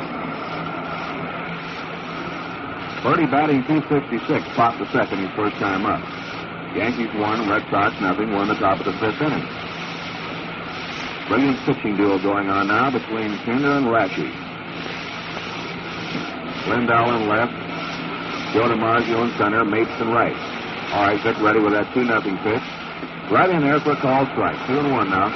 Bertie batting .266. Popped the second his first time up. Yankees 1, Red Sox 0. We're in the top of the fifth inning. Brilliant pitching duel going on now between Kinder and Rashi. Lindell in left. Joe DiMaggio in center. Mates in right. All right, Vic ready with that 2-0 pitch. Right in there for a called strike. 2-1 now.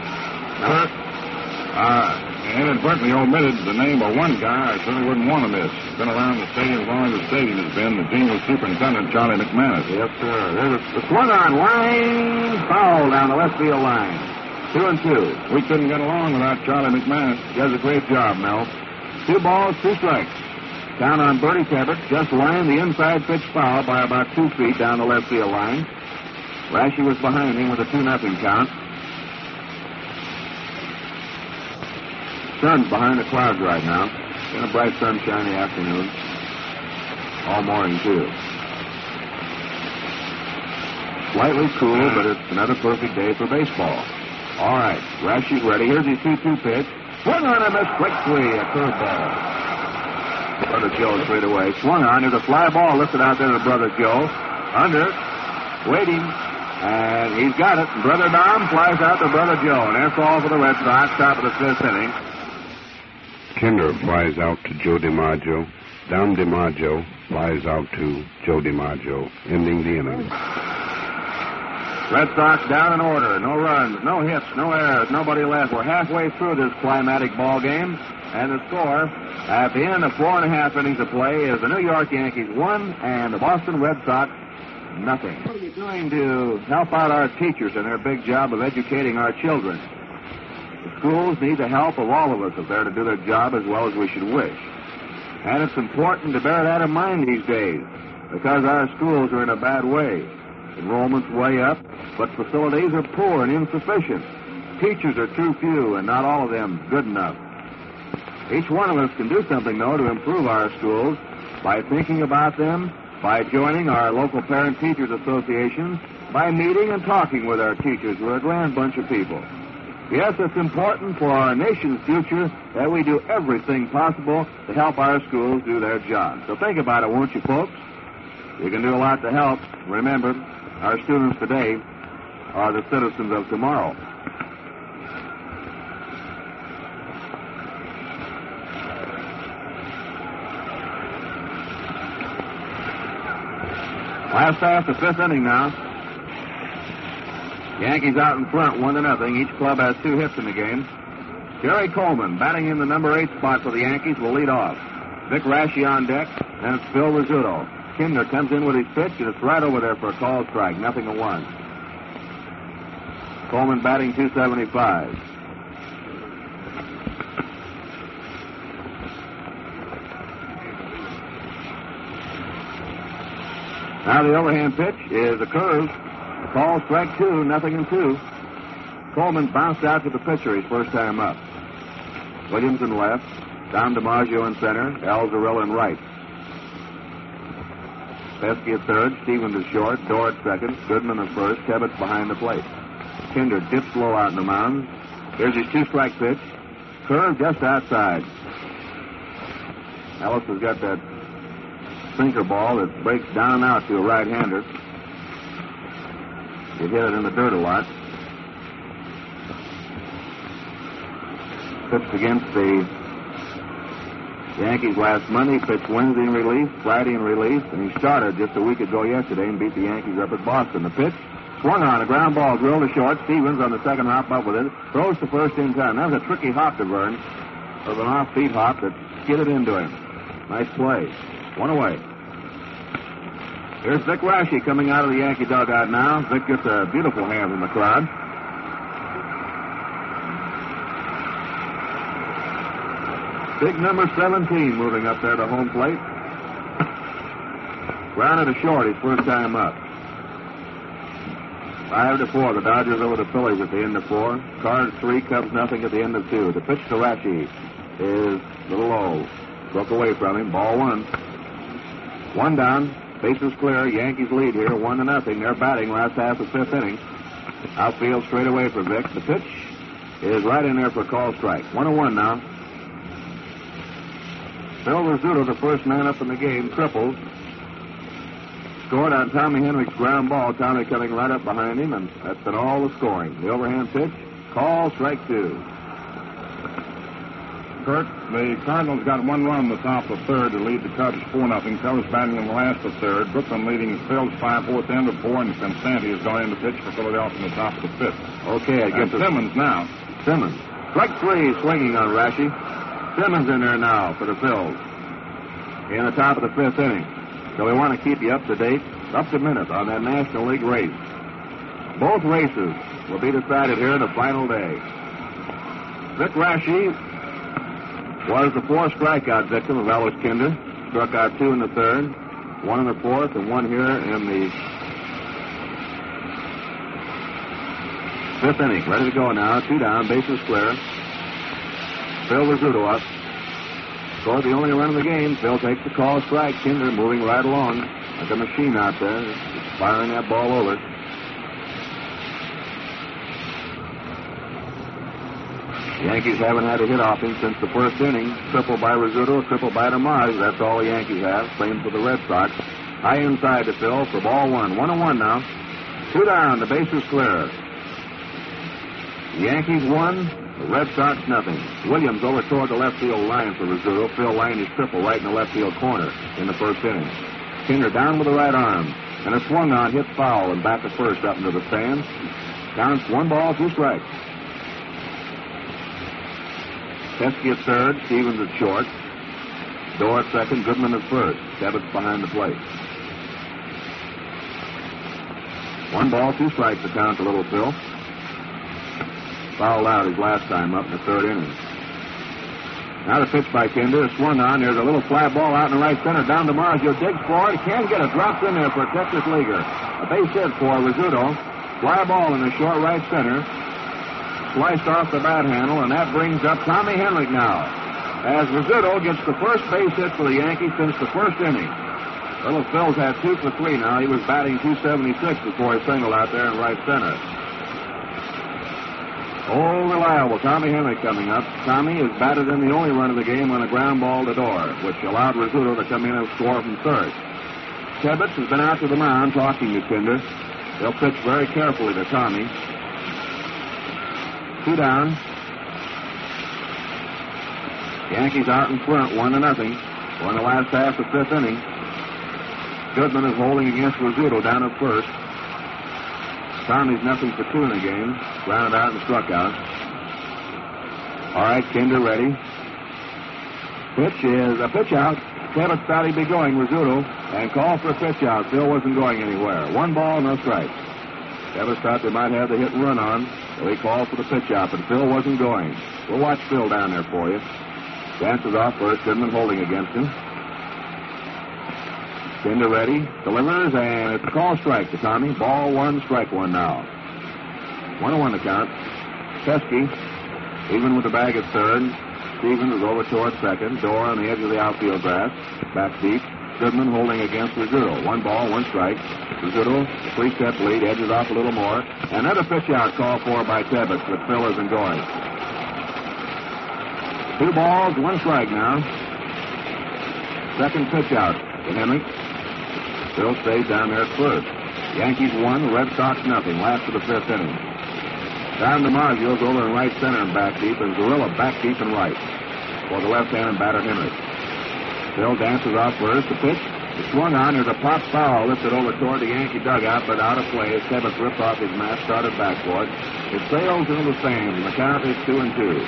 Inadvertently omitted the name of one guy I certainly wouldn't want to miss. Been around the stadium as long as the stadium has been. The team was superintendent, Charlie McManus. Yes, sir. There's a swung on line. Foul down the left field line. 2-2. We couldn't get along without Charlie McManus. He does a great job, Mel. 2 balls, 2 strikes. Down on Bertie Tebbetts, just lined the inside pitch foul by about 2 feet down the left field line. Rashi was behind him with a 2-0 count. Sun's behind the clouds right now. In a bright sunshiny afternoon. All morning, too. Slightly cool, but it's another perfect day for baseball. All right, Rashi's ready. Here's his 2-2 pitch. Swung on and missed. Strike 3, a curveball. Brother Joe straight away. Swung on. There's a fly ball lifted out there to Brother Joe. Under. Waiting. And he's got it. Brother Dom flies out to Brother Joe. And that's all for the Red Sox. Top of the fifth inning. Kinder flies out to Joe DiMaggio. Don DiMaggio flies out to Joe DiMaggio, ending the inning. Red Sox down in order. No runs, no hits, no errors, nobody left. We're halfway through this climatic ball game. And the score at the end of 4.5 innings of play is the New York Yankees 1 and the Boston Red Sox 0. What are you doing to help out our teachers in their big job of educating our children? The schools need the help of all of us if they're to do their job as well as we should wish. And it's important to bear that in mind these days because our schools are in a bad way. Enrollment's way up, but facilities are poor and insufficient. Teachers are too few and not all of them good enough. Each one of us can do something, though, to improve our schools by thinking about them, by joining our local parent-teachers associations, by meeting and talking with our teachers. We're a grand bunch of people. Yes, it's important for our nation's future that we do everything possible to help our schools do their job. So think about it, won't you, folks? You can do a lot to help. Remember, our students today are the citizens of tomorrow. Last half, the fifth inning now. Yankees out in front, 1-0. Each club has 2 hits in the game. Jerry Coleman, batting in the number 8 spot for the Yankees, will lead off. Vic Rashi on deck, and it's Phil Rizzuto. Kinder comes in with his pitch, and it's right over there for a called strike. 0-1. Coleman batting .275. Now the overhand pitch is a curve. A call, strike 2, 0-2. Coleman bounced out to the pitcher his first time up. Williams in left. Don DiMaggio in center. Al Zarilla in right. Pesky at third. Stevens at short. Dorr at second. Goodman at first. Tebbetts behind the plate. Kinder dips low out in the mound. Here's his 2-strike pitch. Curve just outside. Ellis has got that sinker ball that breaks down and out to a right-hander. He hit it in the dirt a lot. Pitched against the Yankees last Monday. Pitched Wednesday in relief, Friday in relief, and he started just a week ago yesterday and beat the Yankees up at Boston. The pitch swung on, a ground ball drilled to short. Stevens on the second hop up with it. Throws to first in time. That was a tricky hop to Vern. It was an off-speed hop that skidded into him. Nice play. 1 away. Here's Vic Rashi coming out of the Yankee dugout now. Vic gets a beautiful hand from the crowd. Big number 17 moving up there to home plate. Grounded to short his first time up. 5-4. The Dodgers over the Phillies at the end of 4. Cards 3, Cubs nothing at the end of 2. The pitch to Rashi is a little low. Broke away from him. Ball 1. 1 down. Bases clear. Yankees lead here 1-0. They're batting last half of 5th inning. Outfield straight away for Vick. The pitch is right in there for a call strike. 1-1 now. Phil Rizzuto, the first man up in the game, triples. Scored on Tommy Henrich's ground ball. Tommy coming right up behind him, and that's been all the scoring. The overhand pitch, call, strike 2. Kurt, the Cardinals got 1 run in the top of the 3rd to lead the Cubs 4-0. Cubs batting in the last of the 3rd. Brooklyn leading the Phils 5-4 end of 4, and Constanti is going in to pitch for Philadelphia in the top of the 5th. Okay, I guess Simmons now. Simmons. Strike 3, swinging on Rashi. Simmons in there now for the Phils in the top of the 5th inning. So we want to keep you up to date, up to minute on that National League race. Both races will be decided here in the final day. Vic Rashi was the 4 strikeout victim of Ellis Kinder. Struck out 2 in the 3rd, 1 in the 4th, and 1 here in the 5th inning. Ready to go now. 2 down, bases clear. Phil Rizzuto up. Scored the only run of the game. Phil takes the call strike. Kinder moving right along like a machine out there. Just firing that ball over. The Yankees haven't had a hit off him since the 1st inning. Triple by Rizzuto, triple by DeMars. That's all the Yankees have. Same for the Red Sox. High inside to Phil for ball 1. 1-1 now. 2 down. The base is clear. The Yankees 1. The Red Sox nothing. Williams over toward the left field line for Rizzuto. Phil lined his triple right in the left field corner in the 1st inning. Kinder down with the right arm. And a swung on, hit foul, and back to first up into the stands. Counts 1 ball, 2 strikes. Teskey at 3rd, Stevens at short. Doerr at 2nd, Goodman at 1st. Tebbets behind the plate. 1 ball, 2 strikes to count to Little Phil. Fouled out his last time up in the 3rd inning. Now the pitch by Kinder is swung on. There's a little fly ball out in the right center. Down to Marzio. Digs for it. Can't get it. Drops in there for a Texas leaguer. A base hit for Rizzuto. Fly ball in the short right center. Sliced off the bat handle, and that brings up Tommy Henrich now. As Rizzuto gets the first base hit for the Yankees since the 1st inning. Little Phil's had 2 for 3 now. He was batting .276 before he singled out there in right center. Old reliable Tommy Henrich coming up. Tommy is batted in the only run of the game on a ground ball to Doerr, which allowed Rizzuto to come in and score from 3rd. Tebbets has been out to the mound talking to Kinder. They'll pitch very carefully to Tommy. 2 down. Yankees out in front, 1-0. We're in the last half of 5th inning. Goodman is holding against Rizzuto down at 1st. Tommy's nothing for 2 in the game. Grounded out and struck out. All right, Kinder ready. Pitch is a pitch out. Tebbets thought he'd be going, Rizzuto, and called for a pitch out. Phil wasn't going anywhere. 1 ball, no strikes. Tebbets thought they might have the hit and run on, so he called for the pitch out, but Phil wasn't going. We'll watch Phil down there for you. Dances off first, Goodman holding against him. Kinder ready, delivers, and it's a call strike to Tommy. Ball 1, strike 1 now. 1-1 to count. Teskey, even with the bag at 3rd. Stevens is over toward 2nd. Doerr on the edge of the outfield grass. Back deep. Goodman holding against Rizzuto. 1 ball, 1 strike. Rizzuto, 3-step lead, edges off a little more. Another pitch out called for by Tebbets, but Phil isn't going. 2 balls, 1 strike now. Second pitch out to Henrich. Phil stays down there at 1st. Yankees 1, Red Sox nothing. Last of the 5th inning. Down to Marzio's over in right center and back deep, and Zorilla back deep and right for the left-handed batter Henrich. Phil dances off first. The pitch is swung on. There's a pop foul lifted over toward the Yankee dugout, but out of play as Tebbets ripped off his mask, started back for it. It sails into the stands, and the count is 2-2.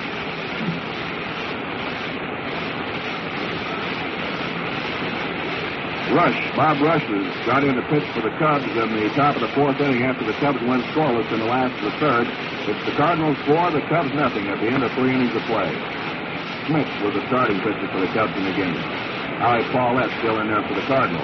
Bob Rush has got in to pitch for the Cubs in the top of the 4th inning after the Cubs went scoreless in the last of the 3rd. It's the Cardinals 4, the Cubs nothing at the end of 3 innings of play. Smith was the starting pitcher for the Cubs in the game. Howie Paulette still in there for the Cardinals.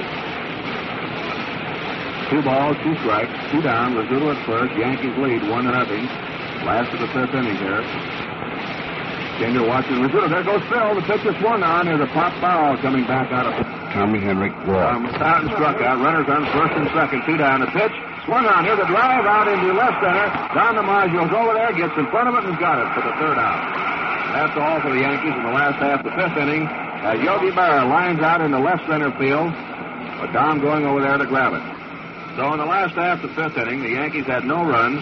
2 balls, 2 strikes, 2 down. Rizzuto at first. Yankees lead 1-0. Last of the 5th inning here. Kinder watching Rizzuto. There goes Phil. The pitch is swung on. There's a pop foul coming back out of Tommy Henrik walked. Stoughton struck out. Runners on first and second. 2 down. The pitch swung on. Here's a drive out into left center. Don DiMaggio's over there. Gets in front of it and got it for the 3rd out. That's all for the Yankees in the last half of the 5th inning. Yogi Berra lines out into left center field. But Dom going over there to grab it. So in the last half of the 5th inning, the Yankees had no runs.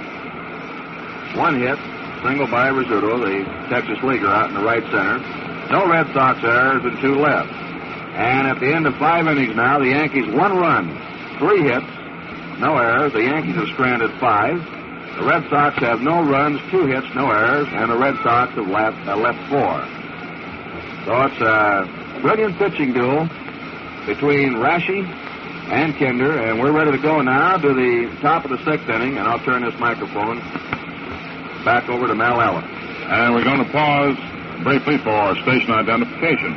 1 hit. Single by Rizzuto, the Texas leaguer, out in the right center. No Red Sox errors and 2 left. And at the end of 5 innings now, the Yankees 1 run, 3 hits, no errors. The Yankees have stranded 5. The Red Sox have no runs, 2 hits, no errors, and the Red Sox have left 4. So it's a brilliant pitching duel between Rashi and Kinder, and we're ready to go now to the top of the 6th inning, and I'll turn this microphone back over to Mel Allen. And we're going to pause briefly for station identification.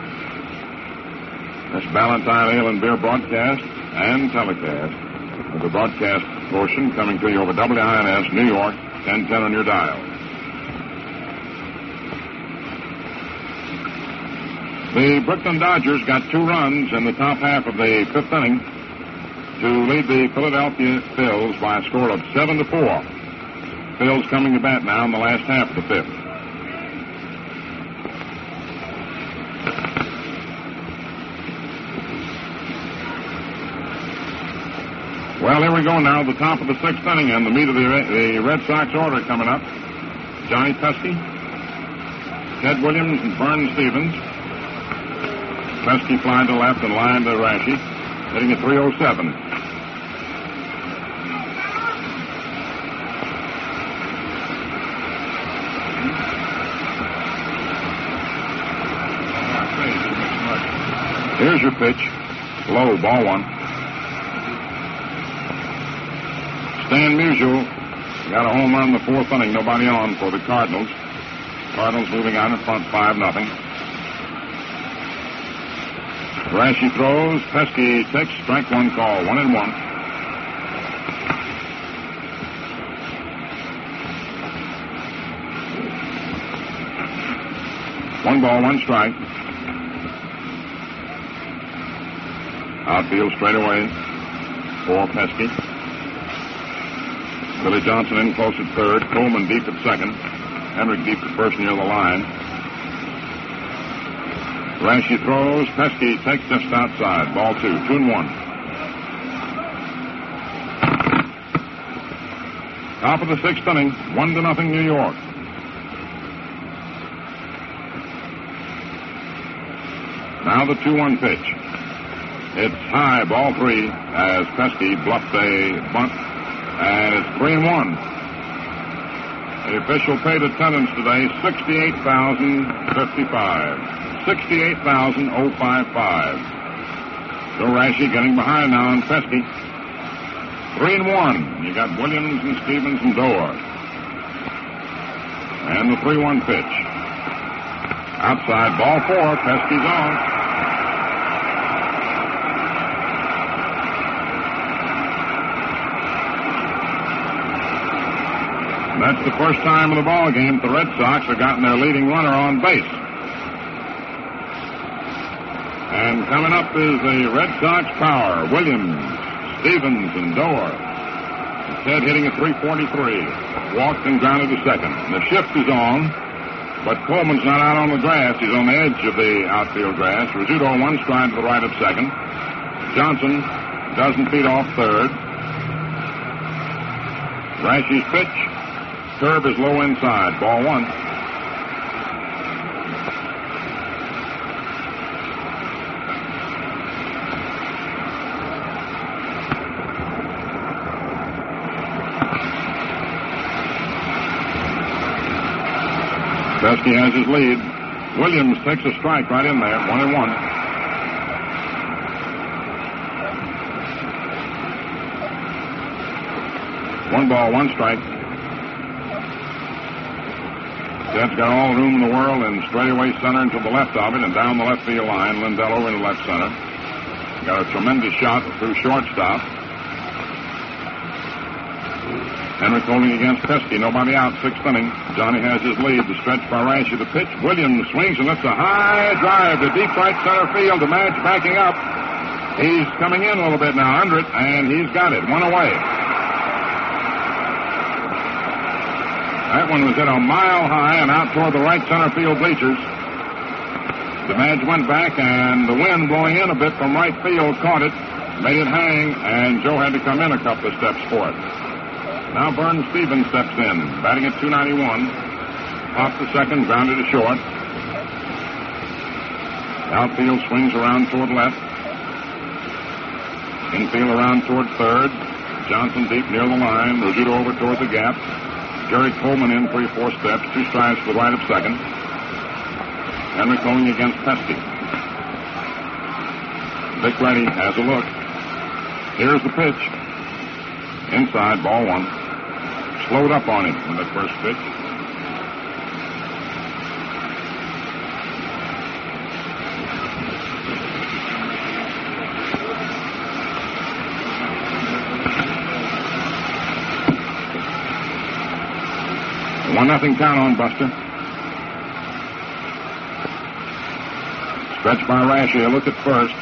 This Ballantine Ale and Beer broadcast and telecast, with the broadcast portion coming to you over WINS, New York, 1010 on your dial. The Brooklyn Dodgers got 2 runs in the top half of the 5th inning to lead the Philadelphia Phils by a score of 7-4. Phil's coming to bat now in the last half of the 5th. Well, here we go now, the top of the 6th inning, and the meat of the Red Sox order coming up. Johnny Pesky, Ted Williams, and Vern Stevens. Pesky flying to left and line to Rashi, hitting at .307. Here's your pitch. Low, ball 1. Stan Musial got a home run in the 4th inning. Nobody on for the Cardinals. Cardinals moving on in front 5-0. Rashi throws. Pesky takes strike 1 call. 1-1. One ball, 1 strike. Outfield straight away for Pesky. Billy Johnson in close at 3rd. Coleman deep at 2nd. Henrik deep at 1st near the line. Rashi throws. Pesky takes just outside. Ball 2. 2-1. Top of the 6th inning. 1-0 New York. Now the 2-1 pitch. It's high, ball 3, as Pesky bluffed a bunt, and it's 3-1. The official paid attendance today, 68,055. 68,055. So Rashi getting behind now on Pesky. 3-1. You got Williams and Stevens and Dorr. And the 3-1 pitch. Outside, ball 4, Pesky's on. That's the first time in the ball game the Red Sox have gotten their leading runner on base. And coming up is the Red Sox power. Williams, Stevens, and Dorr. Ted hitting at .343. Walked and grounded to 2nd. And the shift is on, but Coleman's not out on the grass. He's on the edge of the outfield grass. Rizzuto 1 stride to the right of 2nd. Johnson dozen feet off 3rd. Rashi's pitch. Curve is low inside. Ball 1. Pesky has his lead. Williams takes a strike right in there. 1-1. One ball, 1 strike. Ted's got all the room in the world and straightaway center into the left of it and down the left field line. Lindell over into left center. Got a tremendous shot through shortstop. Henrik holding against Pesky. Nobody out. Sixth inning. Johnny has his lead. The stretch by Rash at the pitch. Williams swings and lifts a high drive to deep right center field. The match backing up. He's coming in a little bit now under it, and he's got it. One away. That one was hit a mile high and out toward the right center field bleachers. The Madge went back, and the wind blowing in a bit from right field caught it, made it hang, and Joe had to come in a couple of steps for it. Now Vern Stevens steps in, batting at .291. Off the second, grounded to short. Outfield swings around toward left. Infield around toward third. Johnson deep near the line. Rizzuto over toward the gap. Jerry Coleman in 3-4 steps. 2 strides to the right of second. Henrik going against Pesky. Dick Reddy has a look. Here's the pitch. Inside, ball one. Slowed up on him in that first pitch. One nothing count on Buster. Stretch by Rashi. A look at first.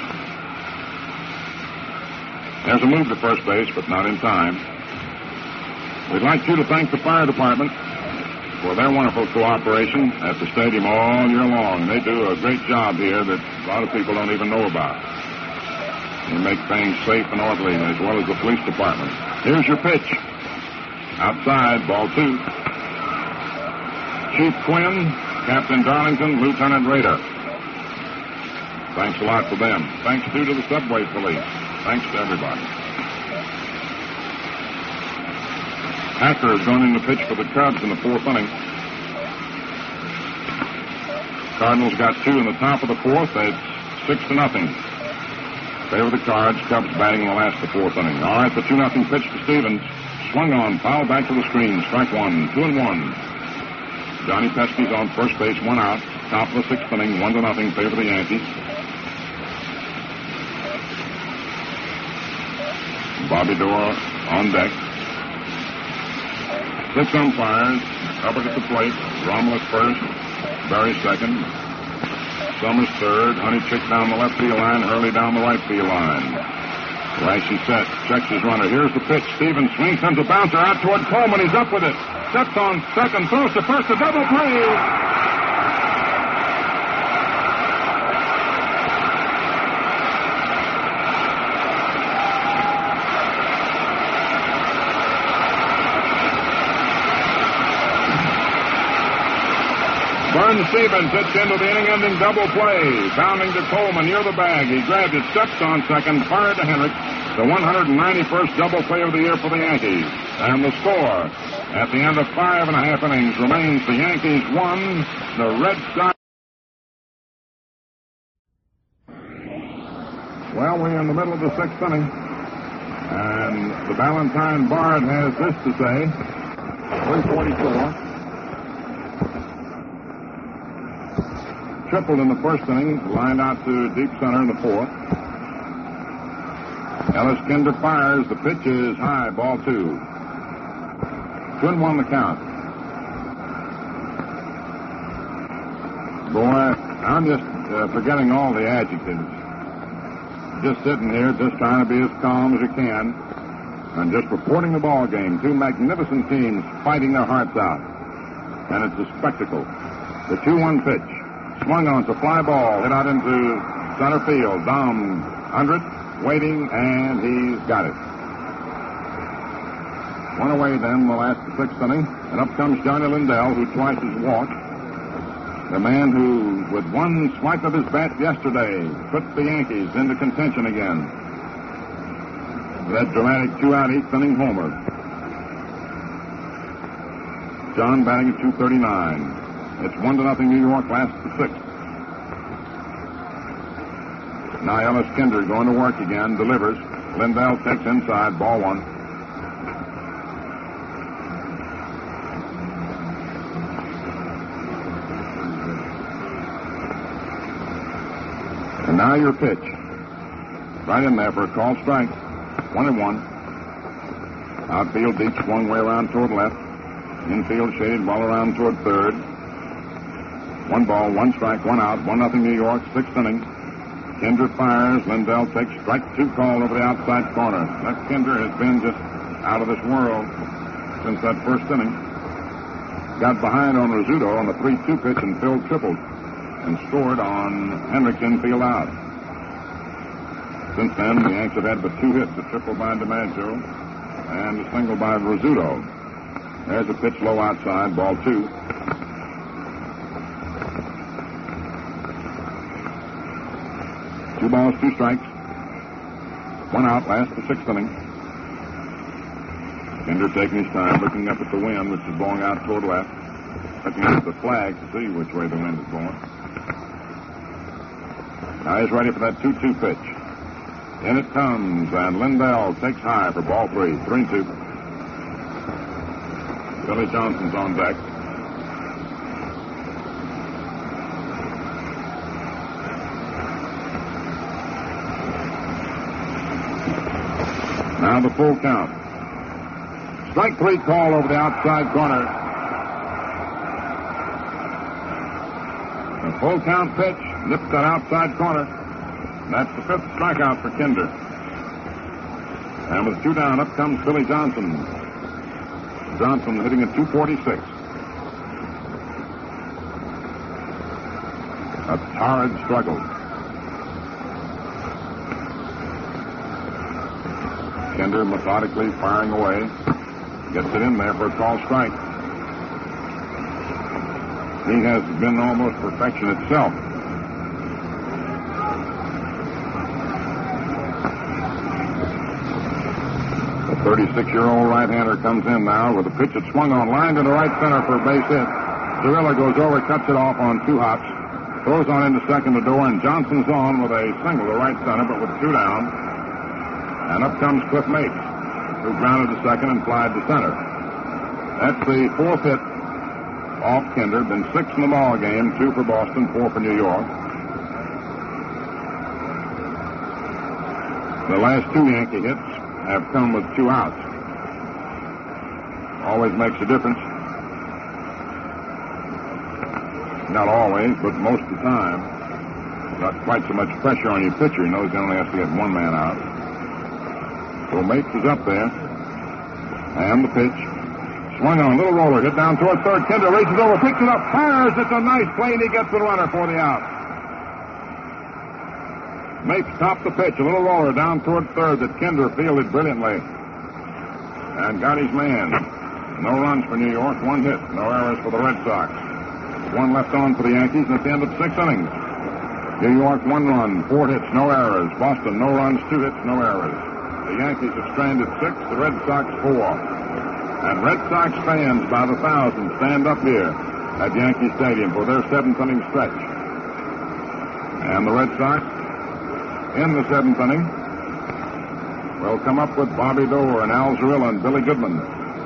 There's a move to first base, but not in time. We'd like you to thank the fire department for their wonderful cooperation at the stadium all year long. They do a great job here that a lot of people don't even know about. They make things safe and orderly, as well as the police department. Here's your pitch. Outside, ball 2. Chief Quinn, Captain Darlington, Lieutenant Rader. Thanks a lot for them. Thanks, too, to the subway police. Thanks to everybody. Hacker has gone in to pitch for the Cubs in the 4th inning. Cardinals got 2 in the top of the 4th. It's 6-0. Favor the Cards. Cubs batting in the last of the 4th inning. All right, the 2-0 pitch to Stevens. Swung on, foul back to the screen. Strike 1, 2-1. Johnny Pesky's on first base, 1 out. Top of the 6th inning, 1-0, favor the Yankees. Bobby Doerr on deck. 6 umpires. Hubbard at the plate. Rommel at first. Barry second. Summers third. Honeychick down the left field line. Hurley down the right field line. Rashi set. Checks his runner. Here's the pitch. Stevens swings, sends a bouncer out toward Coleman. He's up with it. Steps on second. Throws to first. A double play. Vern Stevens hits into the inning-ending double play. Bounding to Coleman near the bag. He grabbed it, steps on second, fired to Henrik. The 191st double play of the year for the Yankees. And the score at the end of 5.5 innings remains the Yankees 1, the Red Sox. Well, we're in the middle of the 6th inning. And the Ballantine Bard has this to say. 3:44. Tripled in the first inning, lined out to deep center in the 4th. Ellis Kinder fires. The pitch is high, ball 2. 2-1 the count. Boy, I'm just forgetting all the adjectives. Just sitting here, just trying to be as calm as you can, and just reporting the ball game. 2 magnificent teams fighting their hearts out, and it's a spectacle. The 2-1 pitch. Swung on, it's a fly ball, hit out into center field. Dom under it, waiting, and he's got it. 1 away then, the last of the 6th inning. And up comes Johnny Lindell, who twice has walked. The man who, with 1 swipe of his bat yesterday, put the Yankees into contention again. That dramatic 2-out 8th inning homer. John batting at .239. It's 1-0 New York, last of the 6th. Now Ellis Kinder going to work again, delivers. Lindell takes inside, ball 1. now your pitch. Right in there for a called strike. 1-1. Outfield deep, swung way around toward left. Infield shaded ball around toward third. 1 ball, 1 strike, 1 out. 1-0 New York, 6th inning. Kinder fires. Lindell takes strike 2 call over the outside corner. That Kinder has been just out of this world since that first inning. Got behind on Rizzuto on the 3-2 pitch and Phil tripled and scored on Hendricks' infield out. Since then, the Yanks have had but 2 hits, a triple by DiMaggio and a single by Rizzuto. There's a pitch low outside, ball 2. Two balls, 2 strikes. 1 out, last the 6th inning. Kinder taking his time, looking up at the wind, which is blowing out toward left. Looking at the flag to see which way the wind is blowing. Now he's ready for that 2-2 pitch. In it comes, and Lindell takes high for ball 3. 3-2. Billy Johnson's on deck. Now the full count. Strike 3 call over the outside corner. A full count pitch. Nips that outside corner. That's the 5th strikeout for Kinder. And with 2 down, up comes Billy Johnson. Johnson hitting at 246. A torrid struggle. Kinder methodically firing away. Gets it in there for a call strike. He has been almost perfection itself. The 36-year-old right-hander comes in now with a pitch that swung on, line to the right center for a base hit. Cirilla goes over, cuts it off on 2 hops, throws on into second to door, and Johnson's on with a single to right center, but with 2 down. And up comes Cliff Mapes, who grounded to second and flied to center. That's the 4th hit off Kinder. Been 6 in the ball game, 2 for Boston, 4 for New York. The last 2 Yankee hits have come with 2 outs. Always makes a difference. Not always, but most of the time. Not quite so much pressure on your pitcher. He knows he only has to get 1 man out. So Mapes is up there. And the pitch. Swung on, little roller, hit down toward third. Kinder races over, picks it up, fires. It's a nice play, and he gets the runner for the out. Mapes topped the pitch, a little roller down toward third that Kinder fielded brilliantly. And got his man. No runs for New York, 1 hit, no errors for the Red Sox. 1 left on for the Yankees, and at the end of 6 innings. New York, 1 run, 4 hits, no errors. Boston, no runs, 2 hits, no errors. The Yankees have stranded 6, the Red Sox 4. And Red Sox fans by the thousands stand up here at Yankee Stadium for their 7th inning stretch. And the Red Sox, in the 7th inning, will come up with Bobby Doerr and Al Zarilla and Billy Goodman.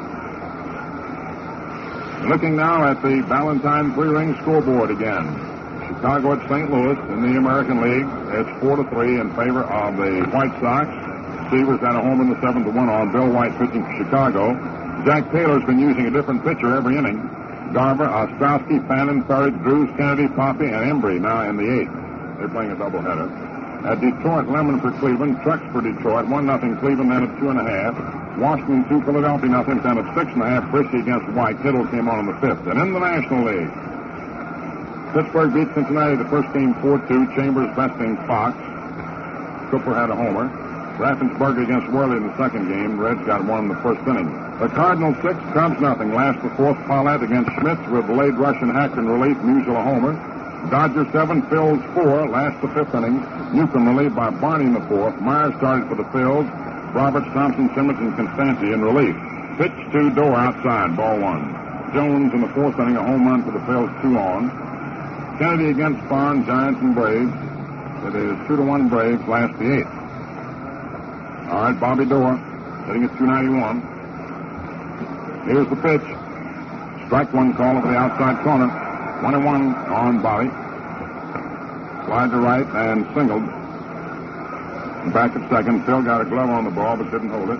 Looking now at the Ballantyne 3-ring scoreboard again. Chicago at St. Louis in the American League. It's 4-3 in favor of the White Sox. Seavers had a home in the 7th to 1 on Bill White pitching for Chicago. Jack Taylor's been using a different pitcher every inning. Garver, Ostrowski, Fannin, Farage, Drews, Kennedy, Poppy, and Embry now in the 8th. They're playing a doubleheader. At Detroit, Lemon for Cleveland, Trucks for Detroit, 1-0 Cleveland, then at 2.5. Washington 2, Philadelphia nothing, then at 6.5. Brisky against White. Kittle came on in the 5th. And in the National League, Pittsburgh beat Cincinnati the first game 4-2. Chambers besting Fox. Cooper had a homer. Raffensperger against Worley in the second game. Reds got 1 in the first inning. The Cardinals 6, Cubs nothing. Last the 4th, Paulette against Schmitz with delayed rush and Hack in relief. Musial a homer. Dodgers 7, Phils 4. Last the 5th inning. Newcomb relieved by Barney in the 4th. Myers started for the Phils. Roberts, Thompson, Simmons, and Constanti in relief. Pitch to Doerr outside, ball 1. Jones in the 4th inning, a home run for the Phils, 2 on. Kennedy against Barnes, Giants and Braves. It is 2-1 Braves, last the 8th. All right, Bobby Doerr hitting at 291. Here's the pitch. Strike 1 call over the outside corner. 1-1 on Bobby. Wide to right and singled. Back at second. Phil got a glove on the ball but didn't hold it.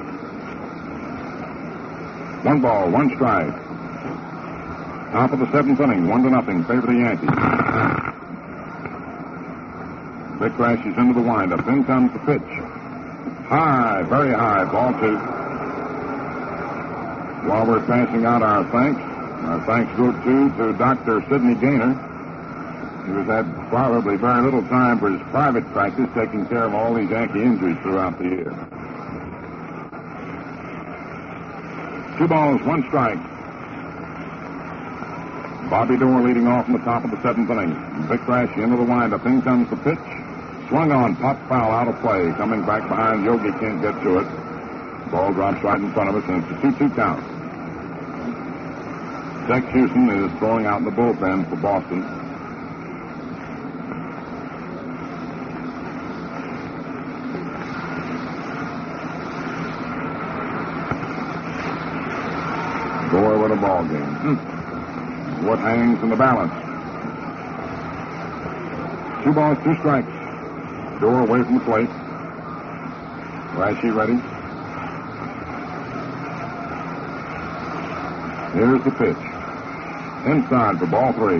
1 ball, 1 strike. Top of the 7th inning, 1-0, favor the Yankees. Vic crashes into the windup. In comes the pitch. High, very high, ball 2. While we're passing out our thanks go to Dr. Sidney Gaynor, who has had probably very little time for his private practice, taking care of all these Yankee injuries throughout the year. 2 balls, 1 strike. Bobby Doerr leading off in the top of the 7th inning. Vic crashing into the windup. In comes the pitch. Swung on, pop foul, out of play. Coming back behind, Yogi can't get to it. Ball drops right in front of us, and it's a 2-2 count. Tex Houston is throwing out in the bullpen for Boston. Doerr with a ball game. What hangs in the balance? 2 balls, 2 strikes. Doerr away from the plate. Rashi ready. Here's the pitch. Inside for ball 3.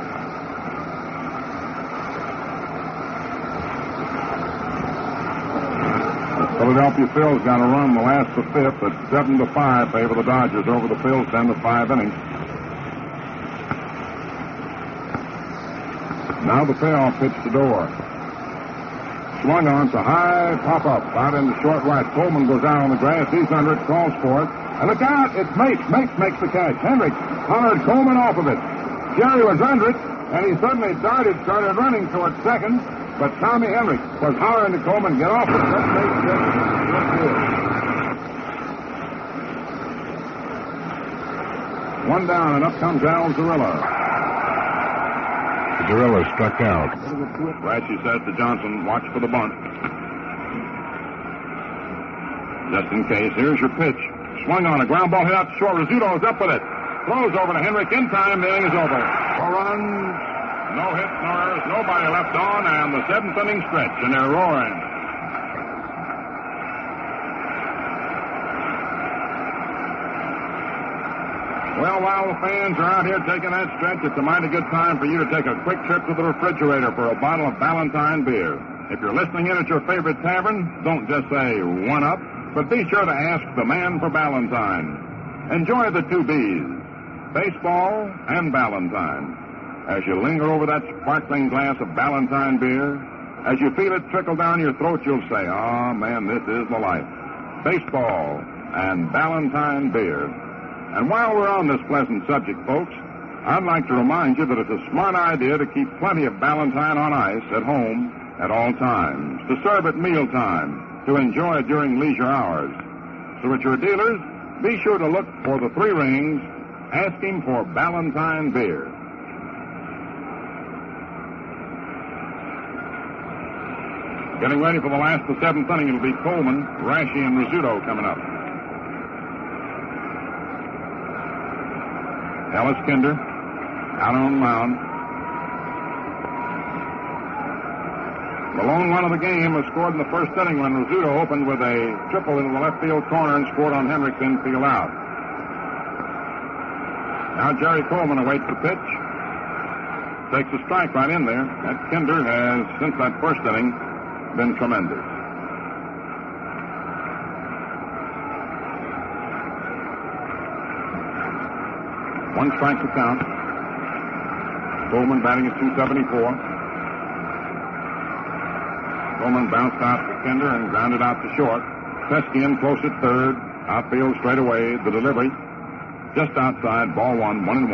Philadelphia Phil's got a run the last of the 5th at 7-5 favor the Dodgers over the Phil's 10-5 innings. Now the payoff pitch to Doerr. Swung on to high pop-up out into short right. Coleman goes out on the grass. He's under it, calls for it. And look out, it's Mates. Mates makes the catch. Hendricks hollered Coleman off of it. Jerry was under it, and he suddenly started running toward second. But Tommy Hendricks was hollering to Coleman, get off it. Let Mates get it. 1 down, and up comes Al Zarilla. Zarilla struck out. Rashi says to Johnson, watch for the bunt. Just in case, here's your pitch. Swung on, a ground ball hit out to short. Rizzuto's up with it. Throws over to Hendrick. In time, the inning is over. 4 runs, no hits, no errors, nobody left on, and the 7th inning stretch, and they're roaring. Well, while the fans are out here taking that stretch, it's a mighty good time for you to take a quick trip to the refrigerator for a bottle of Ballantine beer. If you're listening in at your favorite tavern, don't just say 1-up, but be sure to ask the man for Ballantine. Enjoy the 2 B's, baseball and Ballantine. As you linger over that sparkling glass of Ballantine beer, as you feel it trickle down your throat, you'll say, oh, man, this is the life. Baseball and Ballantine beer. And while we're on this pleasant subject, folks, I'd like to remind you that it's a smart idea to keep plenty of Ballantine on ice at home at all times, to serve at mealtime, to enjoy during leisure hours. So at your dealers, be sure to look for the 3 rings, asking for Ballantine beer. Getting ready for the last of the 7th inning, it'll be Coleman, Rashi, and Rizzuto coming up. Ellis Kinder out on the mound. The lone run of the game was scored in the 1st inning when Rizzuto opened with a triple into the left field corner and scored on Hendricks' infield out. Now Jerry Coleman awaits the pitch. Takes a strike right in there. That Kinder has, since that 1st inning, been tremendous. One strike to count. Coleman batting at .274. Coleman bounced out to Kinder and grounded out to short. Pesky in close at 3rd. Outfield straight away. The delivery just outside. Ball 1, 1-1.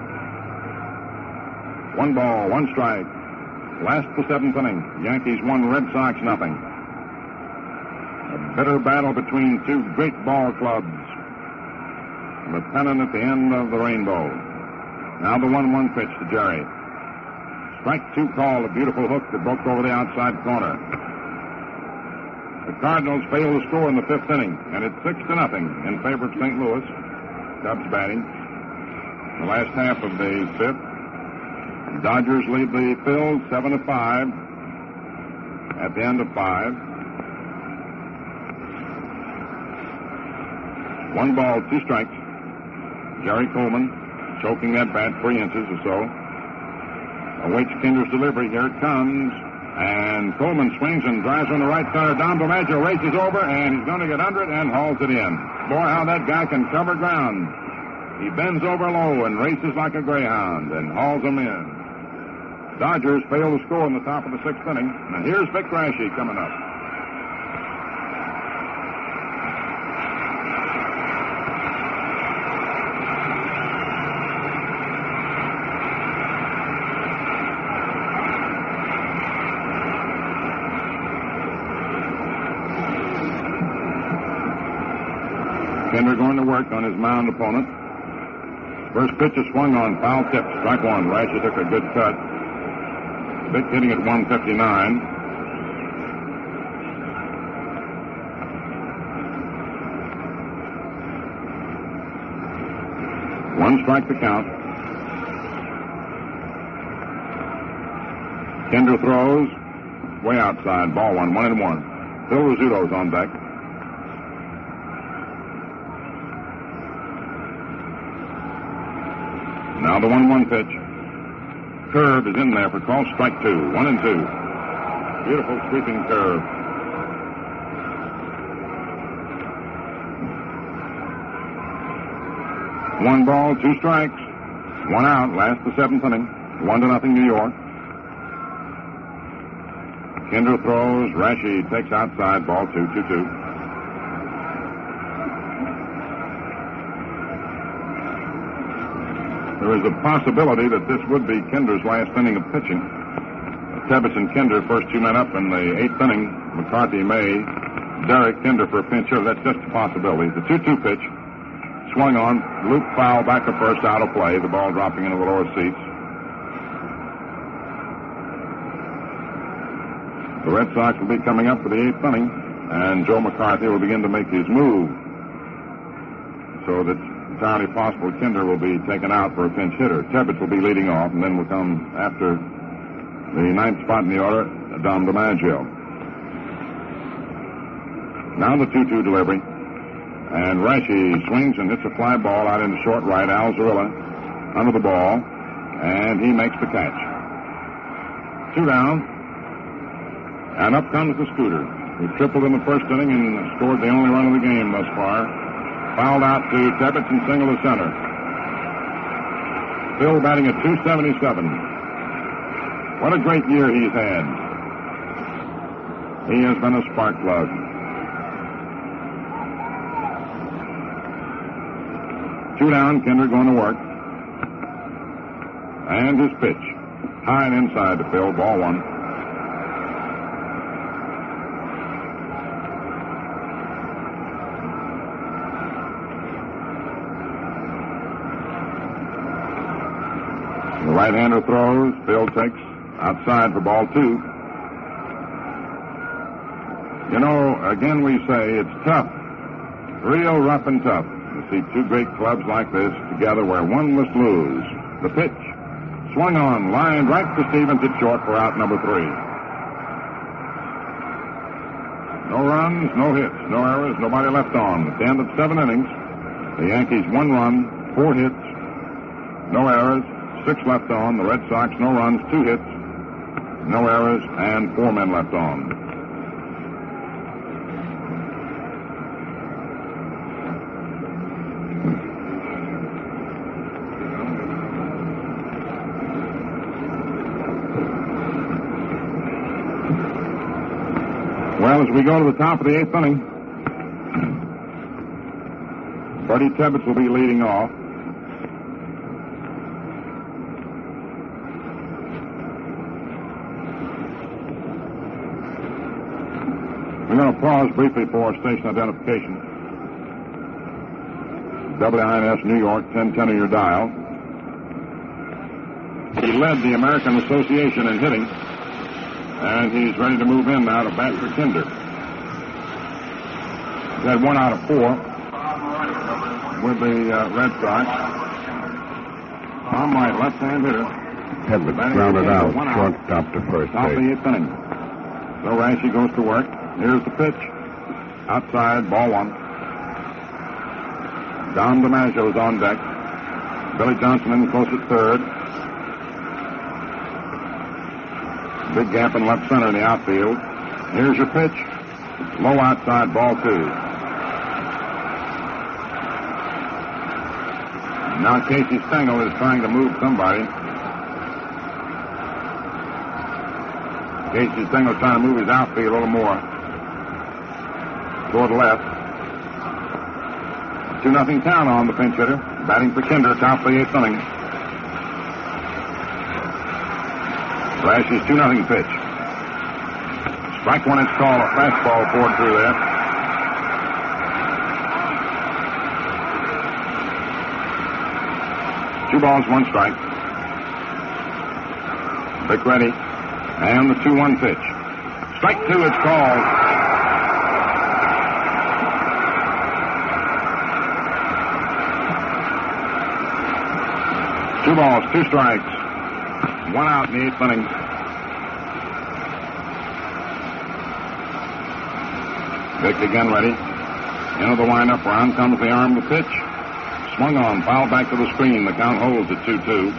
1 ball, 1 strike. Last the 7th inning. Yankees won, Red Sox nothing. A bitter battle between 2 great ball clubs. The pennant at the end of the rainbow. Now the 1-1 pitch to Jerry. Strike 2 call, a beautiful hook that broke over the outside corner. The Cardinals failed to score in the 5th inning, and it's 6-0 in favor of St. Louis. Cubs batting. The last half of the 5th. Dodgers lead the Phils 7-5 at the end of 5. 1 ball, 2 strikes. Jerry Coleman choking that bat 3 inches or so. Awaits Kinder's delivery. Here it comes. And Coleman swings and drives on the right side. Dom DiMaggio races over, and he's going to get under it and hauls it in. Boy, how that guy can cover ground. He bends over low and races like a greyhound and hauls them in. Dodgers fail to score in the top of the 6th inning. Now here's Vic Raschi coming up. Kinder going to work on his mound opponent. First pitch is swung on, foul tip, strike 1. Raschi took a good cut. Vic hitting at 159. One strike to count. Kinder throws way outside, ball 1, 1-1. Phil Rizzuto's on deck. Now the 1-1 pitch. Curve is in there for call, strike 2. 1-2. Beautiful sweeping curve. One ball, 2 strikes. 1 out, last the 7th inning. 1-0 New York. Kinder throws. Raschi takes outside, ball 2, 2-2. There is a possibility that this would be Kinder's last inning of pitching. Tebbetts and Kinder, first 2 men up in the 8th inning. McCarthy may Derek Kinder for a pinch hitter. That's just a possibility. The 2-2 pitch swung on, loop foul back to first, out of play. The ball dropping into the lower seats. The Red Sox will be coming up for the 8th inning, and Joe McCarthy will begin to make his move. So that entirely possible Kinder will be taken out for a pinch hitter. Tebbetts will be leading off, and then will come after the 9th spot in the order, Dom DiMaggio. Now the 2-2 delivery. And Raschi swings and hits a fly ball out into short right. Al Zarilla under the ball, and he makes the catch. 2 down, and up comes the Scooter, who tripled in the first inning and scored the only run of the game thus far. Fouled out to Tebbetts and single to center. Phil batting at .277. What a great year he's had. He has been a spark plug. Two down, Kinder going to work. And his pitch. High and inside to Phil, ball 1. The right-hander throws. Phil takes outside for ball 2. You know, again we say it's tough. Real rough and tough to see 2 great clubs like this together where one must lose. The pitch. Swung on, lined right to Stevens at short for out number 3. No runs, no hits, no errors, nobody left on. At the end of 7 innings, the Yankees 1 run, 4 hits, no errors, 6 left on. The Red Sox, no runs, 2 hits, no errors, and 4 men left on. Well, as we go to the top of the 8th inning, Buddy Tebbetts will be leading off. We're going to pause briefly for station identification. WINS New York, 1010 on your dial. He led the American Association in hitting, and he's ready to move in now to bat for Kinder. He's had 1 out of 4 with the Red Sox. Tom White, left-hand hitter. Hedrick grounded out, shortstop to first Top of the base. eighth inning. So Rashi goes to work. Here's the pitch. Outside, ball one. Dom DiMaggio's on deck. Billy Johnson in close at third. Big gap in left center in the outfield. Here's your pitch. Low outside, ball two. Now Casey Stengel is trying to move somebody. Casey Stengel trying to move his outfield a little more toward the left. 2-0 count on the pinch hitter. Batting for Kinder, top of the eighth inning. Rash's 2-0 pitch. Strike one, it's called. A fastball poured through there. Two balls, one strike. Vic ready. And the 2-1 pitch. Strike two, it's called. Two balls, two strikes. One out in the eighth inning. Vic again ready. Into the windup round comes the arm of the pitch. Swung on, fouled back to the screen. The count holds at 2-2.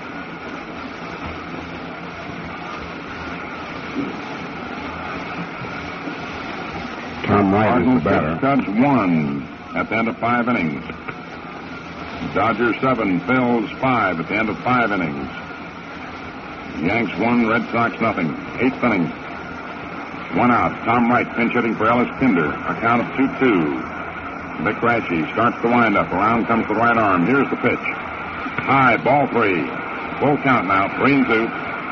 Tom Wright is the batter. Cubs 1 at the end of 5 innings. Dodgers 7, Phils 5 at the end of 5 innings. Yanks 1, Red Sox nothing. 8th inning. 1 out. Tom Wright pinch hitting for Ellis Kinder. A count of 2-2. Vic Rashi starts the windup. Around comes the right arm. Here's the pitch. High, ball 3. Full count now, 3-2.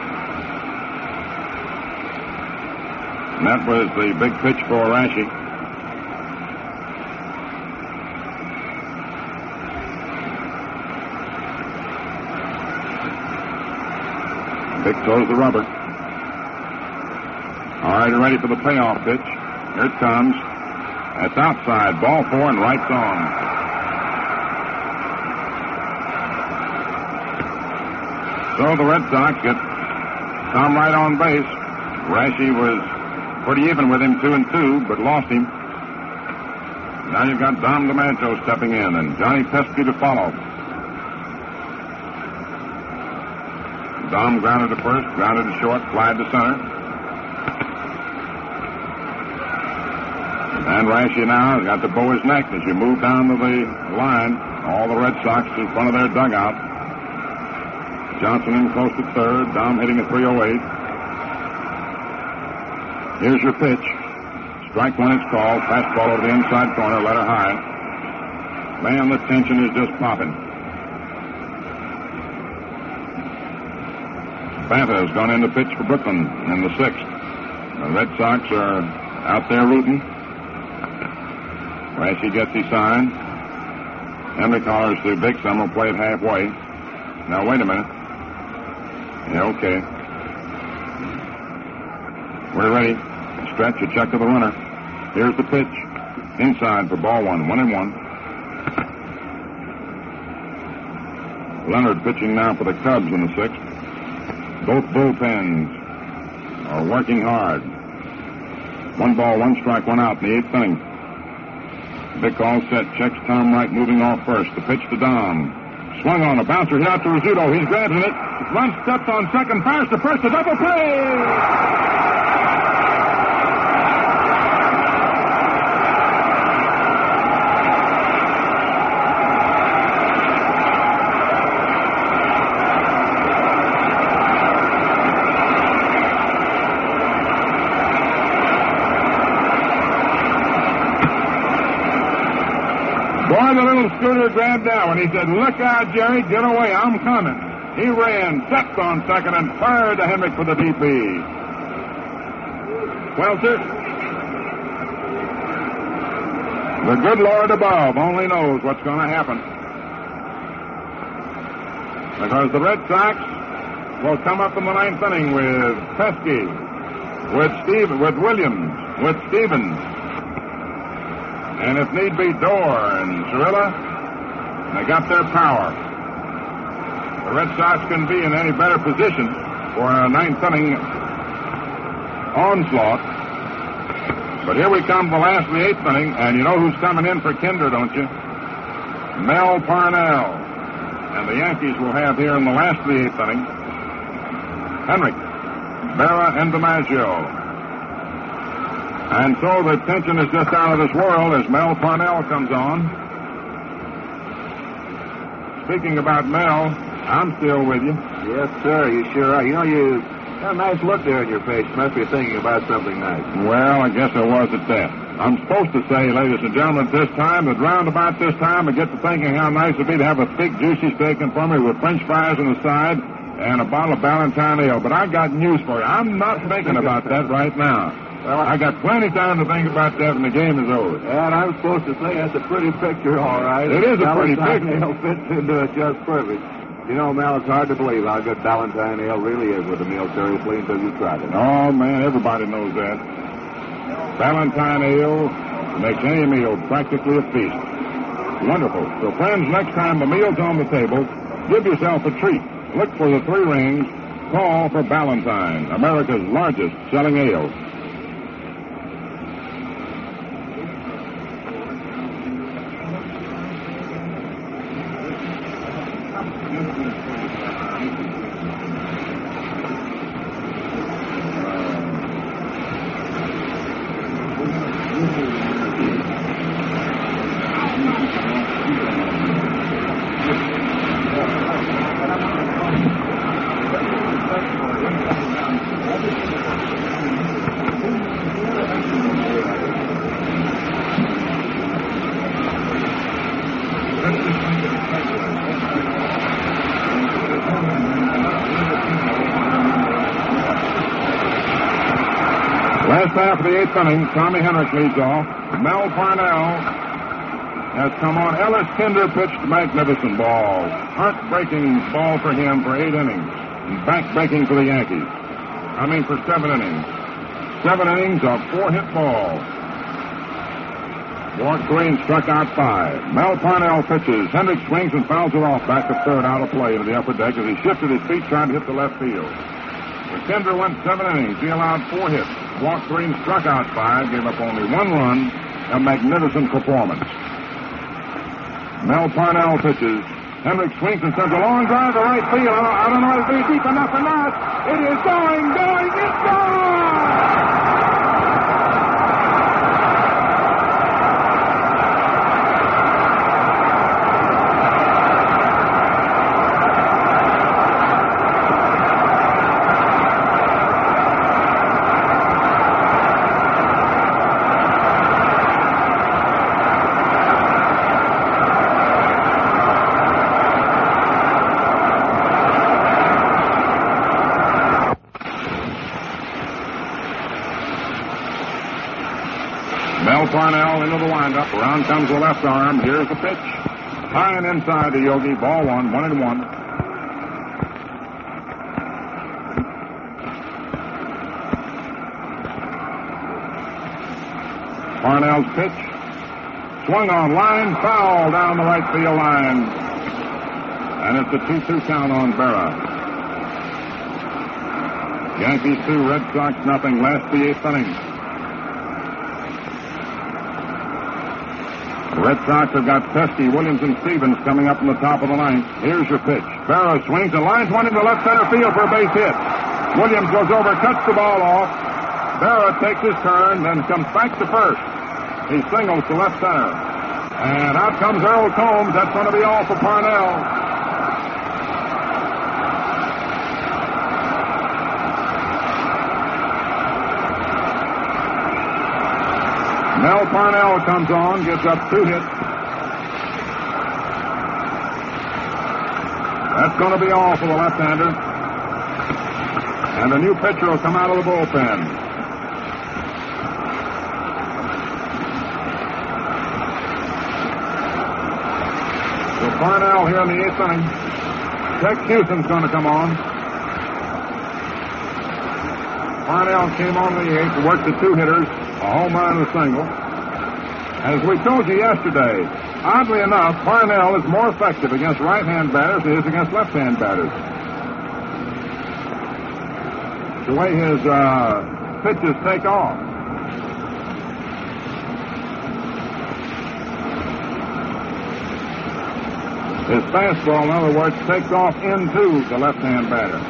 And that was the big pitch for Rashi. Vic throws the rubber. All right, ready for the payoff pitch. Here it comes. That's outside. Ball 4 and right's on. So the Red Sox get Tom Wright on base. Rashi was pretty even with him, 2-2, but lost him. Now you've got Dom DiMaggio stepping in and Johnny Pesky to follow. Dom grounded to first, grounded to short, flied to center. And Rashi now has got to bow his neck as you move down to the line. All the Red Sox in front of their dugout. Johnson in close to third. Dom hitting a 308. Here's your pitch. Strike one, it's called. Fastball over the inside corner, letter high. Man, the tension is just popping. Banta has gone in to pitch for Brooklyn in the 6th. The Red Sox are out there rooting. Rashi gets his sign. Henry collars to Vic. Some will play it halfway. Now, wait a minute. Yeah, okay. We're ready. Stretch, a check to the runner. Here's the pitch. Inside for ball 1. 1-1. Leonard pitching now for the Cubs in the 6th. Both bullpens are working hard. 1 ball, 1 strike, 1 out in the 8th inning. Vic all set. Checks Tom Wright moving off first. The pitch to Dom. Swung on a bouncer. Hit out to Rizzuto. He's grabbing it. Runs, steps on second. Fires to first. A double play. Boy, the little scooter grabbed that one. He said, "Look out, Jerry. Get away. I'm coming." He ran, stepped on second, and fired to Henrik for the DP. Well, sir, the good Lord above only knows what's going to happen. Because the Red Sox will come up in the 9th inning with Pesky, with Williams, with Stevens, and if need be, Dorr and Cirilla. They got their power. the Red Sox couldn't be in any better position for a ninth inning onslaught. But here we come to the last of the eighth inning, and you know who's coming in for Kinder, don't you? Mel Parnell. And the Yankees will have here in the last of the eighth inning Henrik, Berra, and DiMaggio. And so the tension is just out of this world as Mel Parnell comes on. Speaking about Mel, I'm still with you. Yes, sir, you sure are. You know, you got a nice look there in your face. You must be thinking about something nice. Well, I guess I was at that. I'm supposed to say, ladies and gentlemen, at this time, that round about this time, I get to thinking how nice it would be to have a big, juicy steak in front of me with French fries on the side and a bottle of Ballantine ale. But I got news for you. I'm not thinking about that right now. Well, I got plenty of time to think about that when the game is over. And I'm supposed to say that's a pretty picture, all right. It is a pretty picture. Ale fits into it just perfect. You know, Mel, it's hard to believe how good Ballantine ale really is with a meal, seriously, until you tried it. Oh, man, everybody knows that. Ballantine ale makes any meal practically a feast. Wonderful. So, friends, next time the meal's on the table, give yourself a treat. Look for the 3 rings. Call for Ballantine, America's largest selling ale. Last half of the eighth inning, Tommy Henrik leads off. Mel Parnell has come on. Ellis Kinder pitched a magnificent ball. Heart-breaking ball for him for 8 innings. And back-breaking for the Yankees. For 7 innings. 7 innings of 4-hit ball. Walked 3 and struck out 5. Mel Parnell pitches. Henrik swings and fouls it off back to third, out of play to the upper deck as he shifted his feet trying to hit the left field. Kinder went 7 innings. He allowed 4 hits. Walked 3 and struck out 5. Gave up only 1 run. A magnificent performance. Mel Parnell pitches. Henrik swings and sends a long drive to right field. I don't know if it's deep enough or not. It is going, it's gone! Parnell into the windup. Around comes the left arm. Here's the pitch. High and inside to Yogi. Ball 1, 1-1. Parnell's pitch. Swung on line. Foul down the right field line. And it's a 2-2 count on Berra. Yankees 2, Red Sox nothing. Last the 8th inning. The Red Sox have got Pesky, Williams, and Stevens coming up in the top of the 9th. Here's your pitch. Berra swings and lines one into left center field for a base hit. Williams goes over, cuts the ball off. Berra takes his turn, then comes back to first. He singles to left center. And out comes Earl Combs. That's going to be all for Parnell. Mel Parnell comes on, gives up 2 hits. That's going to be all for the left-hander. And the new pitcher will come out of the bullpen. So Parnell here in the 8th inning. Tex Houston's going to come on. Parnell came on in the 8th and worked the 2 hitters. A home run and a single. As we told you yesterday, Oddly enough, Parnell is more effective against right-hand batters than he is against left-hand batters. The way his pitches take off. His fastball, in other words, takes off into the left-hand batter.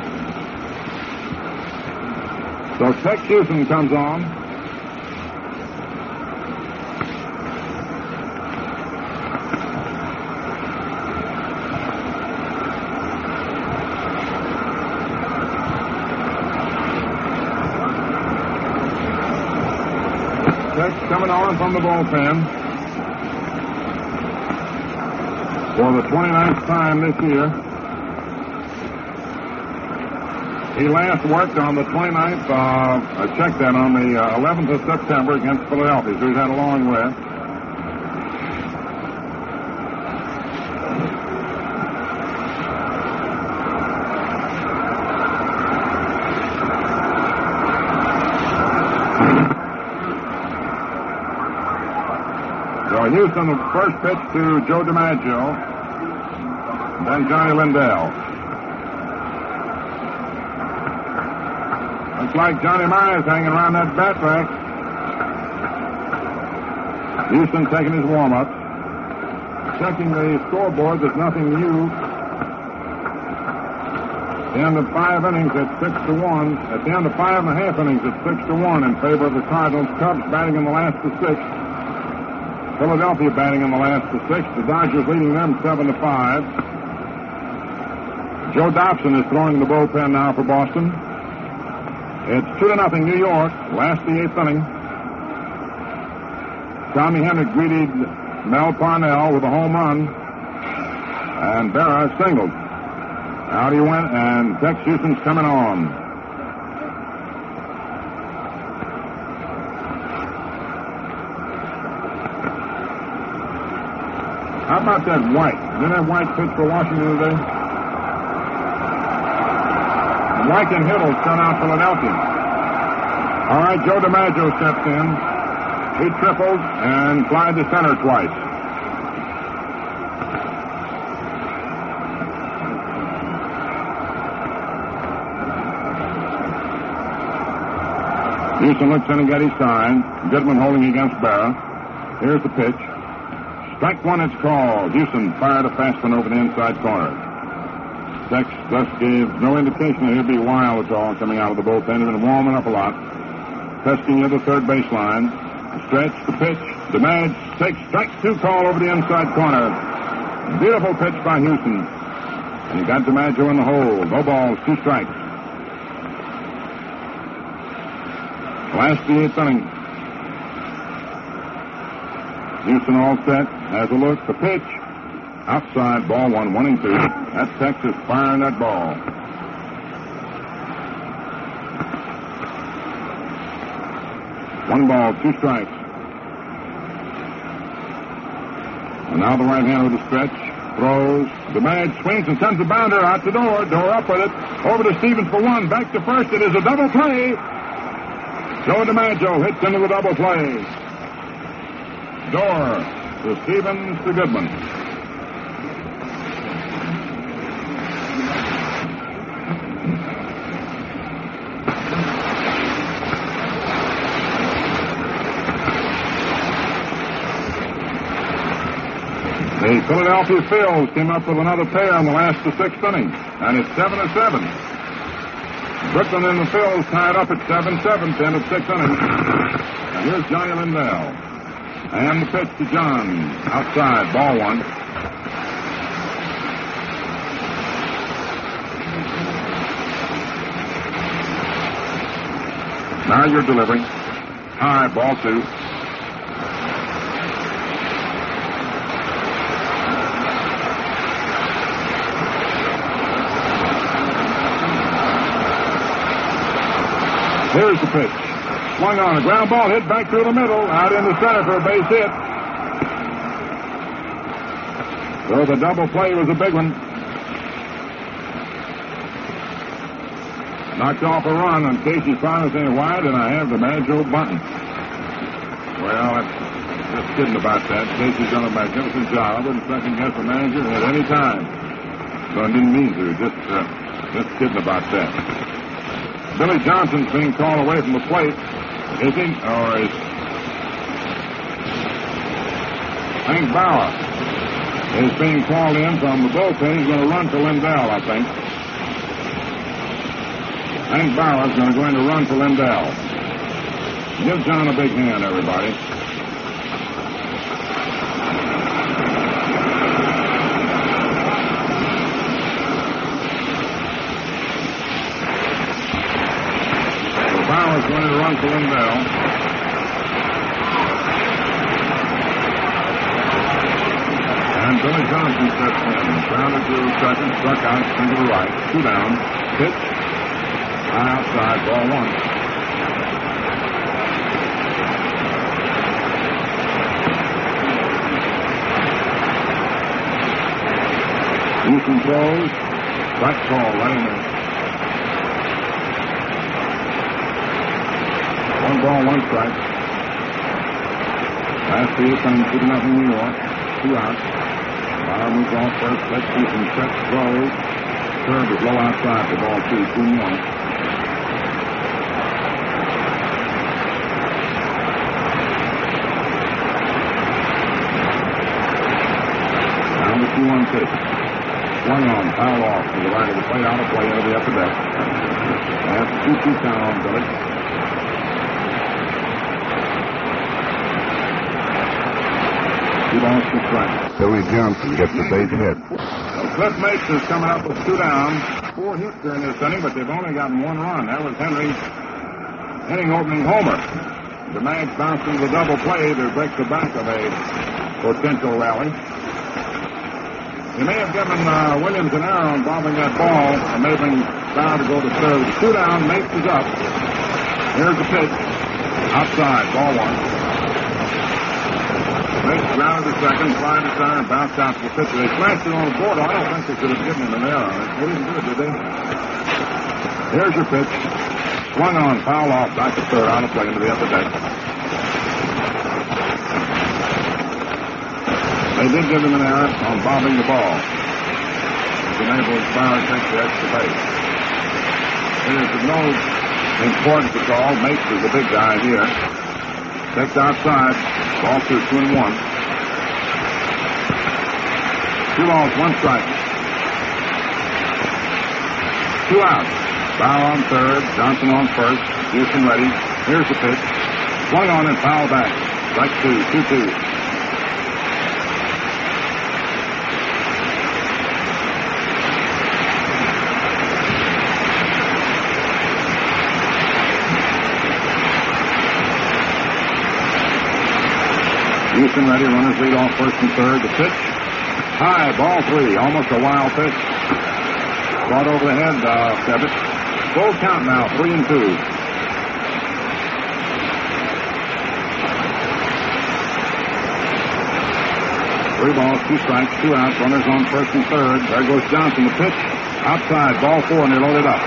So Tex Houston comes on. Tex coming on from the bullpen. For the 29th time this year. He last worked on the 29th, checked that on the 11th of September against Philadelphia, so he's had a long rest. So Houston, the first pitch to Joe DiMaggio, then Johnny Lindell. Looks like Johnny Myers hanging around that bat rack. Houston taking his warm-ups. Checking the scoreboard, there's nothing new. At the end of 5 innings, it's 6-1. At the end of 5.5 innings, it's 6-1 in favor of the Cardinals. Cubs batting in the last to 6. Philadelphia batting in the last to 6. The Dodgers leading them 7-5. Joe Dobson is throwing in the bullpen now for Boston. It's 2-0 New York. Last the 8th inning. Tommy Henry greeted Mel Parnell with a home run. And Berra singled. Out he went, and Tex Houston's coming on. How about that White? Didn't that White pitch for Washington today? White and Hiddle turn out Philadelphia. All right, Joe DiMaggio steps in. He tripled and flied to center twice. Houston looks in and got his sign. Goodman holding against Berra. Here's the pitch. Strike one, it's called. Houston fired a fast one over the inside corner. Tex thus gave no indication that he'd be wild at all coming out of the bullpen. He's been warming up a lot. Testing at the third baseline. Stretch, the pitch. DiMaggio takes strike two call over the inside corner. Beautiful pitch by Houston. And he got DiMaggio in the hole. No balls, 2 strikes. Last the 8th inning. Houston all set. Has a look. The pitch. Outside, ball 1, 1-2. That's Texas firing that ball. One ball, 2 strikes. And now the right-hander with the stretch. Throws. DiMaggio swings and sends the bounder out the door. Door up with it. Over to Stevens for 1. Back to first. It is a double play. Joe DiMaggio hits into the double play. Door to Stevens to Goodman. The Philadelphia Phils came up with another pair in the last to 6th inning, and it's 7-7. Brooklyn and the Phils tied up at 7-7 to end of 6th inning. And here's Johnny Lindell. And the pitch to John. Outside, ball 1. Now you're delivering. High, ball 2. Here's the pitch. Swung on. A ground ball hit back through the middle. Out in the center for a base hit. So the double play was a big one. Knocked off a run, and Casey's finally saying, why did I have DiMaggio bunting? Well, Just kidding about that. Casey's done a magnificent job. I wouldn't second guess the manager at any time. So I didn't mean to. Just kidding about that. Billy Johnson's being called away from the plate. Is he? Or is Hank Bauer is being called in from the bullpen. He's going to run to Lindell, I think. Hank Bauer's going to go in to run to Lindell. Give John a big hand, everybody. So Bauer's going to run to Lindell. And Billy Johnson steps in. Grounded to second, struck out, swing to the right. 2 down. Pitch. High outside, ball 1. Houston throws. Strike call, letting it. 1 ball, 1 strike. Last field coming 2-0 New York. 2 outs. Bauer moves off first. Let's see some sets. Throws. Curve is low outside for ball 2. 2-1. Down to 2-1 pitch. Swung on, foul off to the right of the plate, out of play over the upper deck. That's a 2-2 count on Billy. Two balls to strike. Billy Johnson gets the base hit. Well, Cliff Mates is coming up with 2 down. 4 hits during this inning, but they've only gotten 1 run. That was Henry's inning opening homer. The Mags bounced into the double play to break the back of a potential rally. He may have given Williams an error on bobbing that ball, enabling Bauer to go to third. 2 down, Mates is up. Here's the pitch. Outside, ball 1. Mates grounded to second, flying to center, and bounced out to the pitcher. They smashed it on the board. I don't think they could have given him an error on it. They didn't do it, did they? Here's your pitch. Swung on, foul off, back to third, out of play into the upper deck. They did give him an error on bobbing the ball. It enables Bauer to take the extra base. It is of no importance at all. Mates is the big guy here. Takes outside. Ball 2, 2-1. 2 balls, 1 strike. 2 outs. Bauer on third. Johnson on first. Houston ready. Here's the pitch. Swung on and foul back. Strike 2, 2-2. Houston ready, runners lead off first and third. The pitch, high, ball 3, almost a wild pitch. Brought over the head, Stebbett. Full count now, 3-2. Three balls, 2 strikes, 2 outs, runners on first and third. There goes Johnson, the pitch, outside, ball 4, and they're loaded up.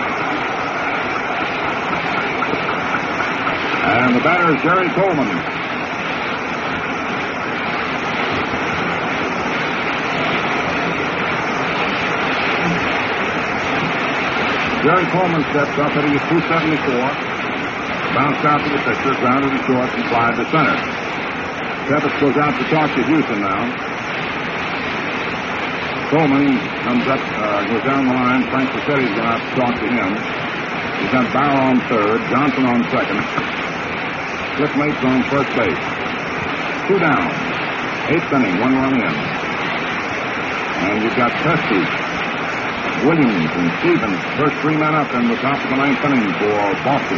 And the batter is Jerry Coleman. Jerry Coleman steps up, hitting his .274. Bounced out to the pitcher, grounded to short, and flied to center. Stebbins goes out to talk to Houston now. Coleman comes up, goes down the line. Frank Facetti's going out to talk to him. He's got Bauer on third, Johnson on second. Cliff Mates on first base. 2 down. 8th inning, 1 run in. And you've got Pesky, Williams, and Stevens, first 3 men up in the top of the 9th inning for Boston.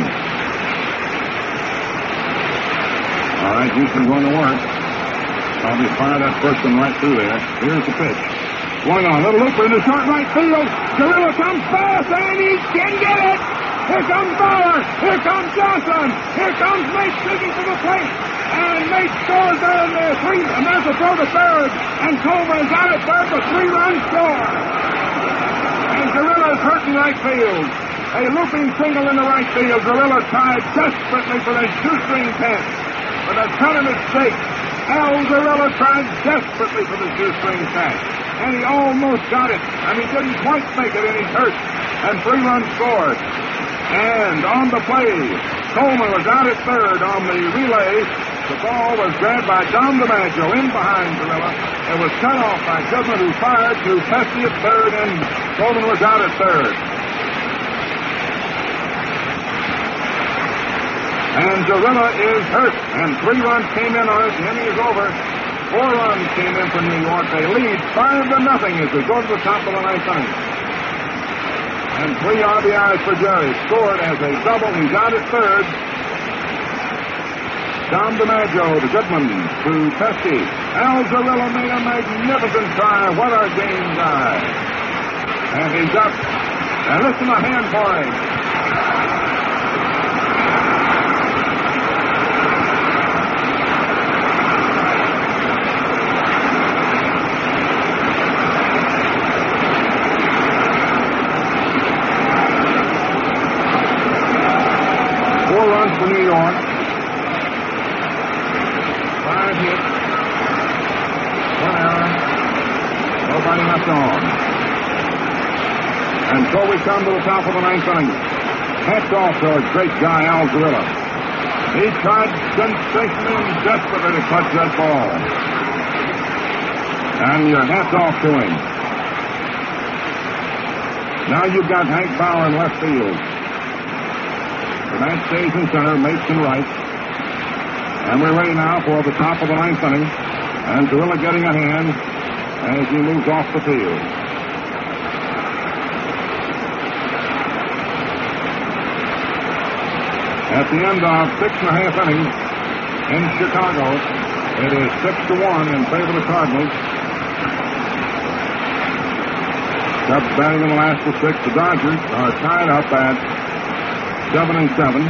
All right, Houston going to work. Probably fire that first one right through there. Here's the pitch. Swung on, little looper into short right field. Gorilla comes fast, and he can get it. Here comes Bauer. Here comes Johnson. Here comes Mates digging to the plate. And Mates scores there in there. And there's a throw to third. And Coleman is out at third for 3-run score. And Gorilla's hurting right field. A looping single in the right field. Gorilla tried desperately for that shoestring catch. With a ton of mistakes. Alzarilla tried desperately for the shoestring catch, and he almost got it, and he didn't quite make it, and he's hurt, and 3 runs scored. And on the play, Coleman was out at third on the relay. The ball was grabbed by Dom DiMaggio in behind Zarilla. It was cut off by Goodman, who fired to Pesky at third, and Coleman was out at third. And Zarilla is hurt, and 3 runs came in on it. The inning is over. 4 runs came in from New York. They lead 5-0 as we go to the top of the 9th inning. And 3 RBIs for Jerry. Scored as a double. He's out at third. Dom DiMaggio to Goodman to Pesky. Alzarilla made a magnificent try. What a game guy. And he's up. And listen to hand for him. For New York. 5 hits. 1 error. Nobody left on. And so we come to the top of the 9th inning. Hats off to a great guy, Alzarilla. He tried sensationally and desperately to clutch that ball. And your hats off to him. Now you've got Hank Bauer in left field. Matt stays in center, Mates in right. And we're ready now for the top of the 9th inning. And Zarilla getting a hand as he moves off the field. At the end of 6.5 innings in Chicago, it is 6-1 in favor of the Cardinals. Cubs batting in the last of 6. The Dodgers are tied up at 7-7.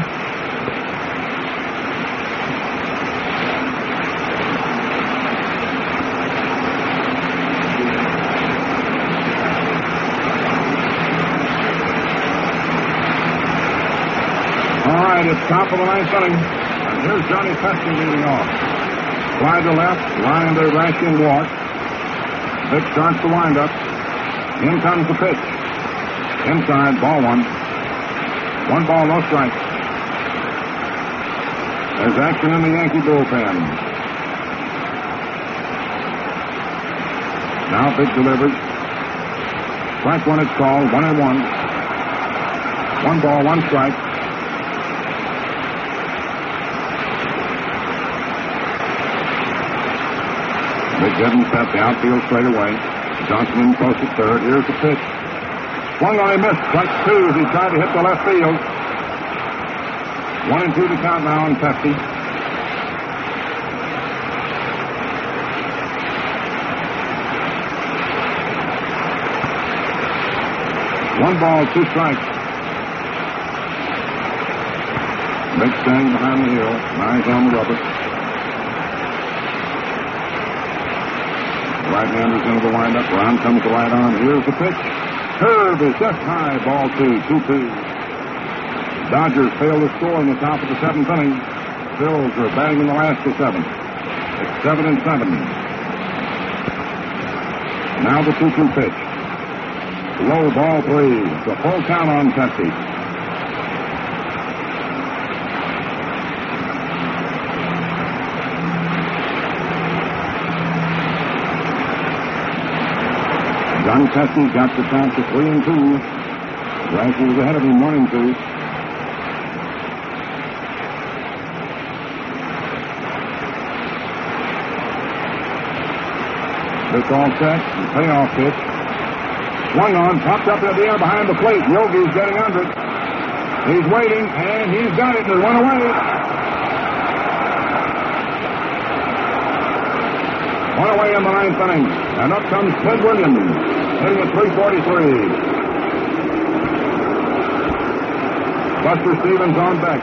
All right, it's top of the 9th inning. And here's Johnny Pesky leading off. Fly to left, line to right and walk. Pitch starts to wind up. In comes the pitch. Inside, ball 1. 1 ball, no strike. There's action in the Yankee bullpen. Now big delivers. Strike 1 is called. 1-1. 1 ball, 1 strike. Big Gibbons at the outfield straight away. Johnson in close at third. Here's the pitch. Swung on, he missed. Strike 2 as he tried to hit the left field. 1-2 to count now on Pesky. One ball, 2 strikes. Big standing behind the hill. Eyes on the rubber. Right-hander's into the windup. Round comes the right arm. Here's the pitch. Curve is just high. Ball 2, 2-2. Dodgers fail to score in the top of the 7th inning. Phils are batting in the last of 7. It's 7-7. Now the 2-2 pitch. Low, ball 3. It's a full count on Pesky. Johnny Pesky's got the chance to 3-2. Grassley was ahead of him 1-2. It's all set. The payoff pitch. Swung on, popped up in the air behind the plate. Yogi's getting under it. He's waiting, and he's got it. It went away. One away in the 9th inning. And up comes Ted Williams, hitting at .343. Buster Stevens on deck.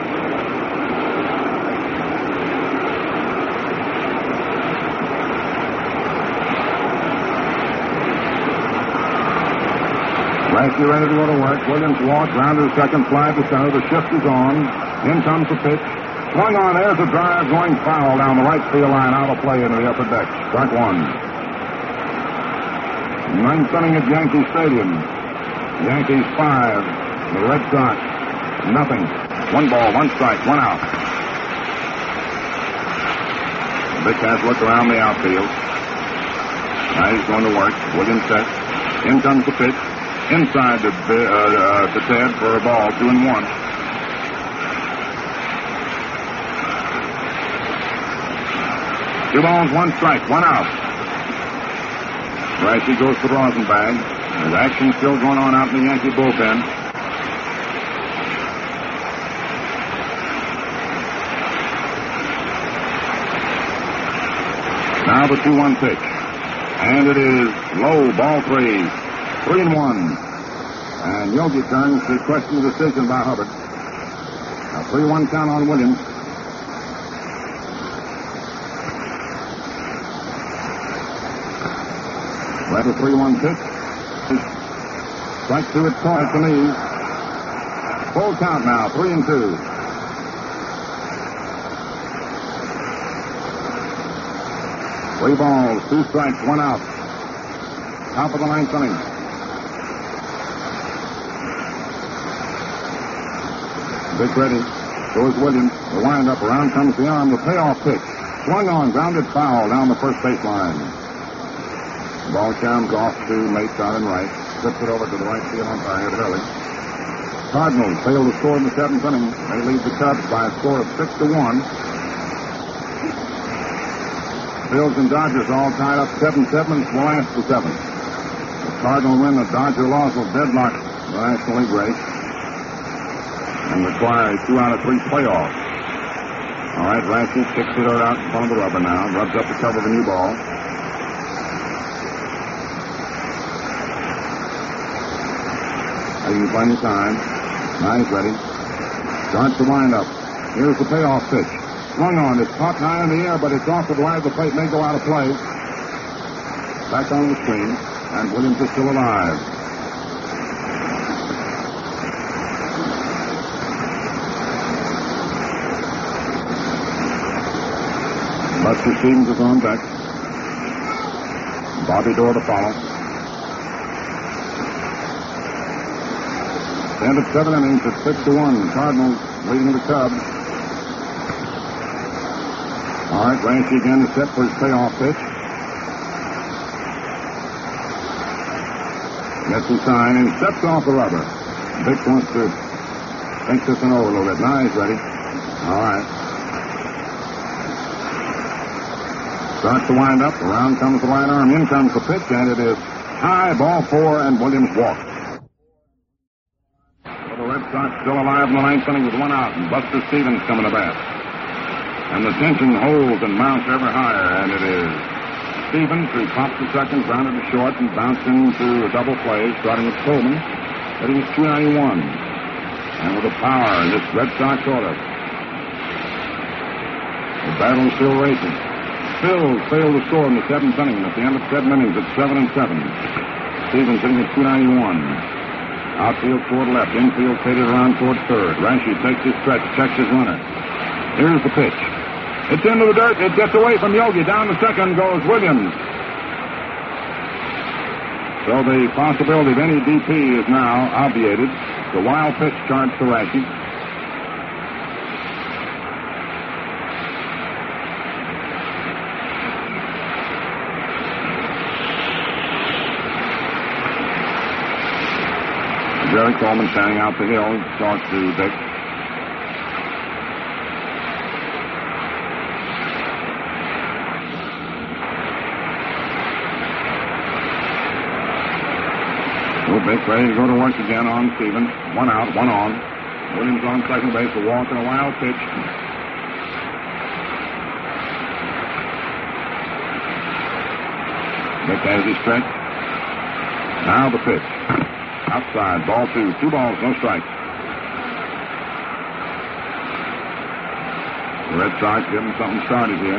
Grassley ready to go to work. Williams walks, round to second, fly to center. The shift is on. In comes the pitch. Swung on. There's a drive going foul down the right field line. Out of play into the upper deck. Strike one. Ninth inning at Yankee Stadium. Yankees 5. The Red Sox nothing. 1 ball, 1 strike, 1 out. Vic has looked around the outfield. Now he's going to work. Williams set. In comes the pitch. Inside to Ted for a ball. 2-1. Two balls, 1 strike, 1 out. Rashi goes to Rosenbag. There's action still going on out in the Yankee bullpen. Now the 2-1 pitch. And it is low, ball 3. 3-1. And Yogi turns to question the decision by Hubbard. A 3-1 count on Williams. Right, a 3-1 pitch. Strike 2 at the knees. Full count now, 3-2. Three balls, 2 strikes, 1 out. Top of the 9th inning. Vic ready. Goes Williams. The windup. Around comes the arm. The payoff pitch. Swung on. Grounded foul down the first baseline. The ball comes off to Mates out and right. Flips it over to the right field umpire, Hurley. Cardinals fail to score in the 7th inning. They lead the Cubs by a score of 6-1. Bills and Dodgers all tied up 7-7. It's the last of the 7th. The Cardinal win, the Dodger loss will deadlock the National League race and require a 2-out-of-3 playoff. All right, Rashi kicks it out in front of the rubber now. Rubs up the cover of the new ball. Having plenty of time. Now he's ready. Starts to wind up. Here's the payoff pitch. Swung on. It's caught high in the air, but it's off the wide. The plate may go out of play. Back on the screen. And Williams is still alive. Buster Stevens is on deck. Bobby Doerr to follow. End of 7 innings at 6-1. Cardinals leading the Cubs. All right, Rashi again is set for his payoff pitch. Gets the sign and steps off the rubber. Vic wants to think this one over a little bit. Now he's ready. All right. Starts to wind up. Around comes the right arm. In comes the pitch, and it is high, ball 4, and Williams walks. So the Red Sox still alive in the 9th inning with 1 out, and Buster Stevens coming to bat. And the tension holds and mounts ever higher, and it is Stevens who pops the second, grounded to short, and bounced into a double play, starting with Coleman, hitting at 291. And with the power in this Red Sox order, the battle is still racing. Phils failed to score in the 7th inning. At the end of 7 innings, it's 7-7. Stevens hitting at 291. Outfield toward left. Infield faded around toward third. Rashi takes his stretch, checks his runner. Here's the pitch. It's into the dirt. It gets away from Yogi. Down the second goes Williams. So the possibility of any DP is now obviated. The wild pitch charged to Rashi. Jerry Coleman standing out the hill. Talks to Vic. Vic ready to go to work again on Stevens. 1 out, 1 on. Williams on second base, a walk and a wild pitch. Vic has his stretch. Now the pitch. Outside, ball 2. 2 balls, no strikes. The Red Sox getting something started here.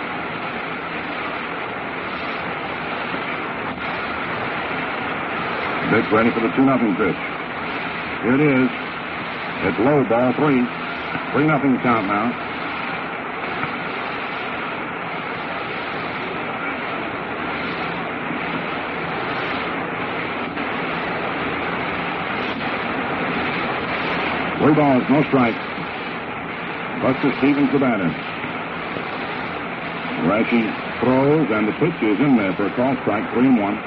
Vic ready for the 2-0 pitch. Here it is. It's low, ball 3. 3-0 count now. 3 balls, no strikes. Buster Stevens, the batter. Rashi throws, and the pitch is in there for a call strike, 3-1.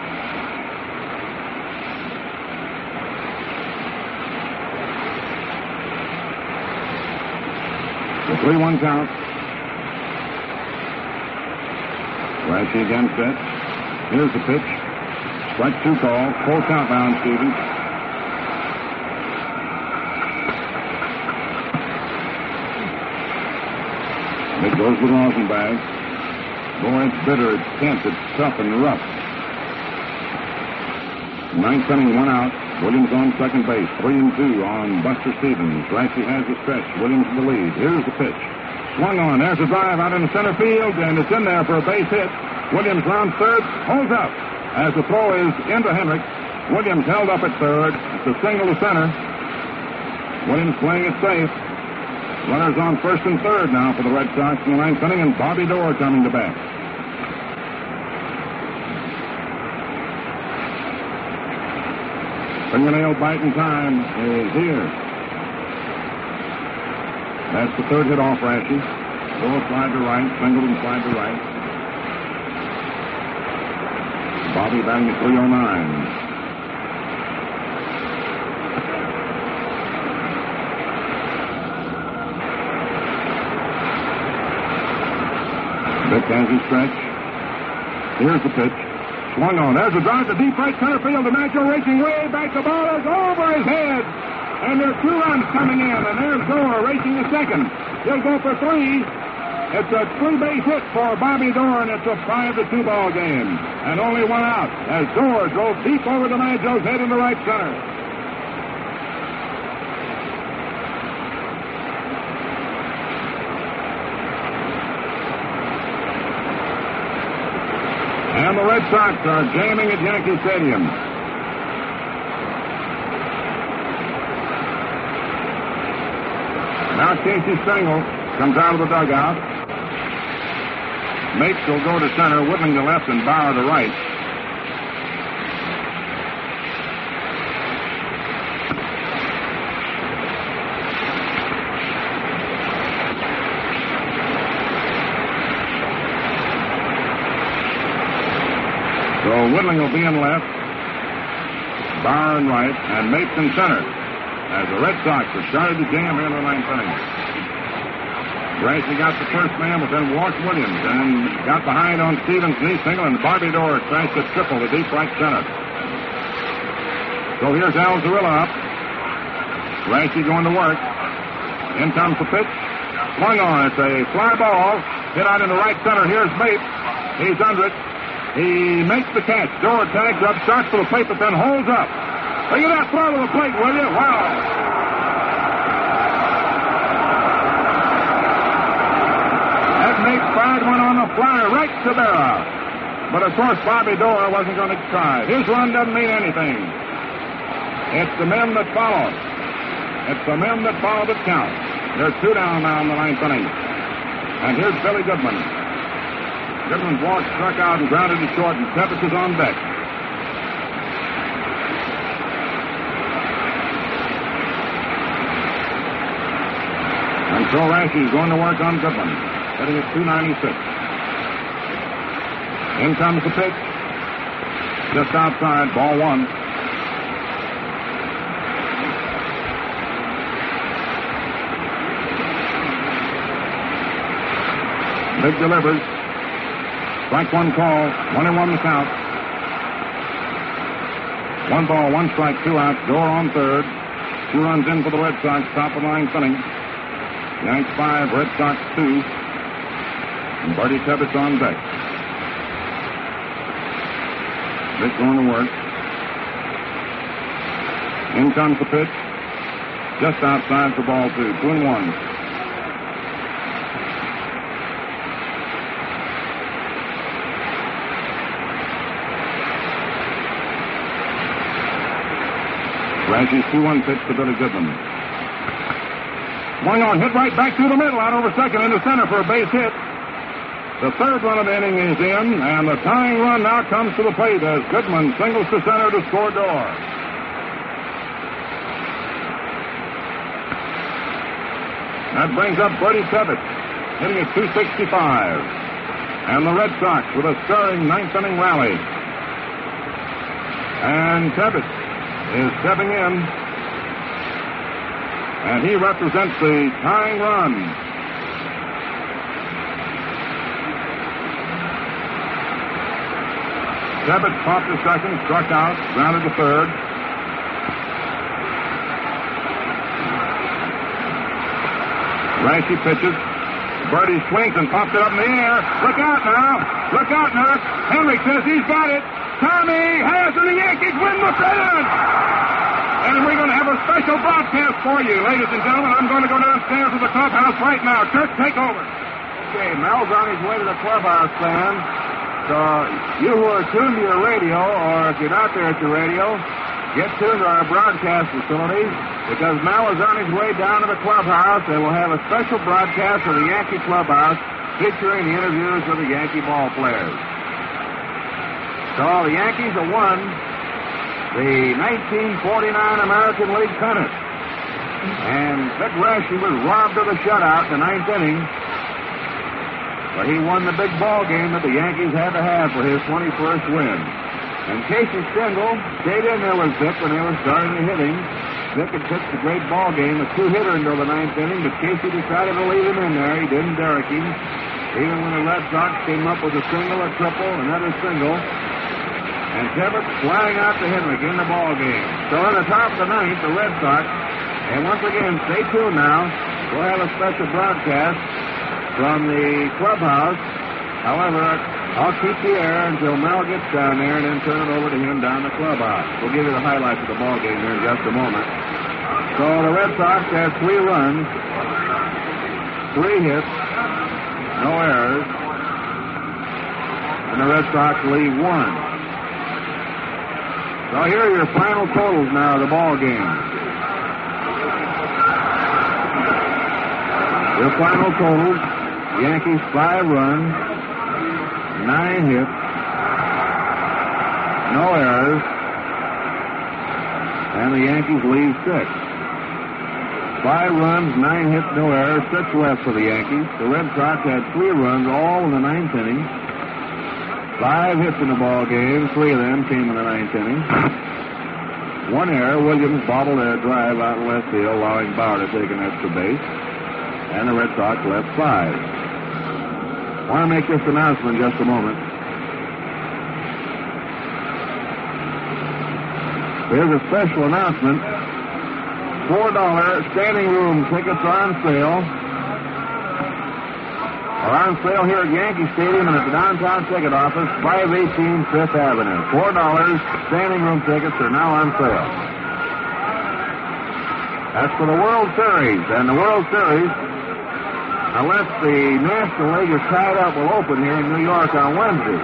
The 3-1 count. Rashi again set. Here's the pitch. Strike 2 call. Full count down, Stevens. It goes with Rosenbag. Boy, it's bitter, it's tense, it's tough and rough. 9th inning, 1 out. Williams on second base. 3-2 on Buster Stevens. Rashi has the stretch. Williams in the lead. Here's the pitch. Swung on. There's a drive out in the center field, and it's in there for a base hit. Williams round third. Holds up. As the throw is into Hendricks. Williams held up at third. It's a single to center. Williams playing it safe. Runners on first and third now for the Red Sox in the 9th inning, and Bobby Doerr coming to bat. Fingernail biting time is here. That's the third hit off Rashi. Doerr slide to right, Singleton slide to right. Bobby batting at 309. Vic has his stretch. Here's the pitch. Swung on. There's a drive to deep right center field. DiMaggio racing way back. The ball is over his head. And there are 2 runs coming in. And there's Doerr racing the second. He'll go for 3. It's a 3-base hit for Bobby Doerr, and it's a 5-2 ball game. And only 1 out as Doerr drove deep over DiMaggio's head into right center. And the Red Sox are jamming at Yankee Stadium. Now Casey Stengel comes out of the dugout. Mapes will go to center, Woodling to left, and Bauer to right. So Woodling will be in left, Bauer in right, and Mapes in center as the Red Sox have started to jam here in the 9th inning. Gracie got the first man, but then walked Williams and got behind on Stevens' knee single, and Bobby Doerr tries to triple to deep right center. So here's Al Zarilla up. Gracie going to work. In comes the pitch. Swung on. It's a fly ball. Hit out into right center. Here's Mapes. He's under it. He makes the catch. Doerr tags up, starts for the plate, but then holds up. Look at that throw to the plate, will you? Wow. That Mapes fired one on the flyer right to Berra. But, of course, Bobby Doerr wasn't going to try. His run doesn't mean anything. It's the men that follow. It's the men that follow that count. There's 2 down now in the 9th inning. And here's Billy Goodman. Goodman's walk struck out and grounded to short, and Tevis is on deck. And so Rashi is going to work on Goodman, hitting at 296. In comes the pitch. Just outside, ball 1. Big delivers. Strike 1 call. 1-1 the count. 1 ball, 1 strike, 2 out. Doerr on third. 2 runs in for the Red Sox. Top of the 9th inning. Yanks 5, Red Sox 2. And Bertie Tebbetts on deck. Vic going to work. In comes the pitch. Just outside for ball 2. 2-1. Rashi's 2-1 pitch to Billy Goodman. Swung on, hit right back through the middle, out over second into center for a base hit. The third run of the inning is in, and the tying run now comes to the plate as Goodman singles to center to score Doerr. That brings up Bertie Tebbett, hitting at 265. And the Red Sox with a stirring ninth-inning rally. And Tebbett is stepping in. And he represents the tying run. Tebbett popped to second, struck out, grounded to third. Rashi pitches. Bertie swings and pops it up in the air. Look out now. Look out now. Henry says he's got it. Tommy has it. The Yankees win the pennant. And we're going to have a special broadcast for you, ladies and gentlemen. I'm going to go downstairs to the clubhouse right now. Kirk, take over. Okay, Mel's on his way to the clubhouse, fans. So you who are tuned to your radio, or if you're not there at your radio, get tuned to our broadcast facilities, because Mel is on his way down to the clubhouse, and we'll have a special broadcast of the Yankee clubhouse featuring the interviews with the Yankee ball players. So the Yankees have won the 1949 American League pennant. And Vic Rashi was robbed of the shutout in the ninth inning. But he won the big ball game that the Yankees had to have for his 21st win. And Casey Stengel stayed in there with Vic when they were starting to hit him. Vic had pitched a great ball game, a two-hitter until the ninth inning, but Casey decided to leave him in there. He didn't derrick him. Even when the Red Sox came up with a single, a triple, another single. And Tebbett flying out to Henrik in the ball game. So in the top of the ninth, the Red Sox, and once again, stay tuned now. We'll have a special broadcast from the clubhouse. However, I'll keep the air until Mel gets down there and then turn it over to him down the clubhouse. We'll give you the highlights of the ball game here in just a moment. So the Red Sox have 3 runs, 3 hits, no errors, and the Red Sox lead 1. So here are your final totals now of the ball game. Your final totals: Yankees 5 runs, 9 hits, no errors, and the Yankees lead 6. 5 runs, 9 hits, no errors, 6 left for the Yankees. The Red Sox had 3 runs, all in the ninth inning. 5 hits in the ball game. 3 of them came in the ninth inning. 1 error. Williams bobbled a drive out in left field, allowing Bauer to take an extra base. And the Red Sox left 5. I want to make this announcement in just a moment. Here's a special announcement. $4 standing room tickets are on sale. Are on sale here at Yankee Stadium and at the downtown ticket office, 518 Fifth Avenue. $4 standing room tickets are now on sale. That's for the World Series. And the World Series, unless the National League is tied up, will open here in New York on Wednesday.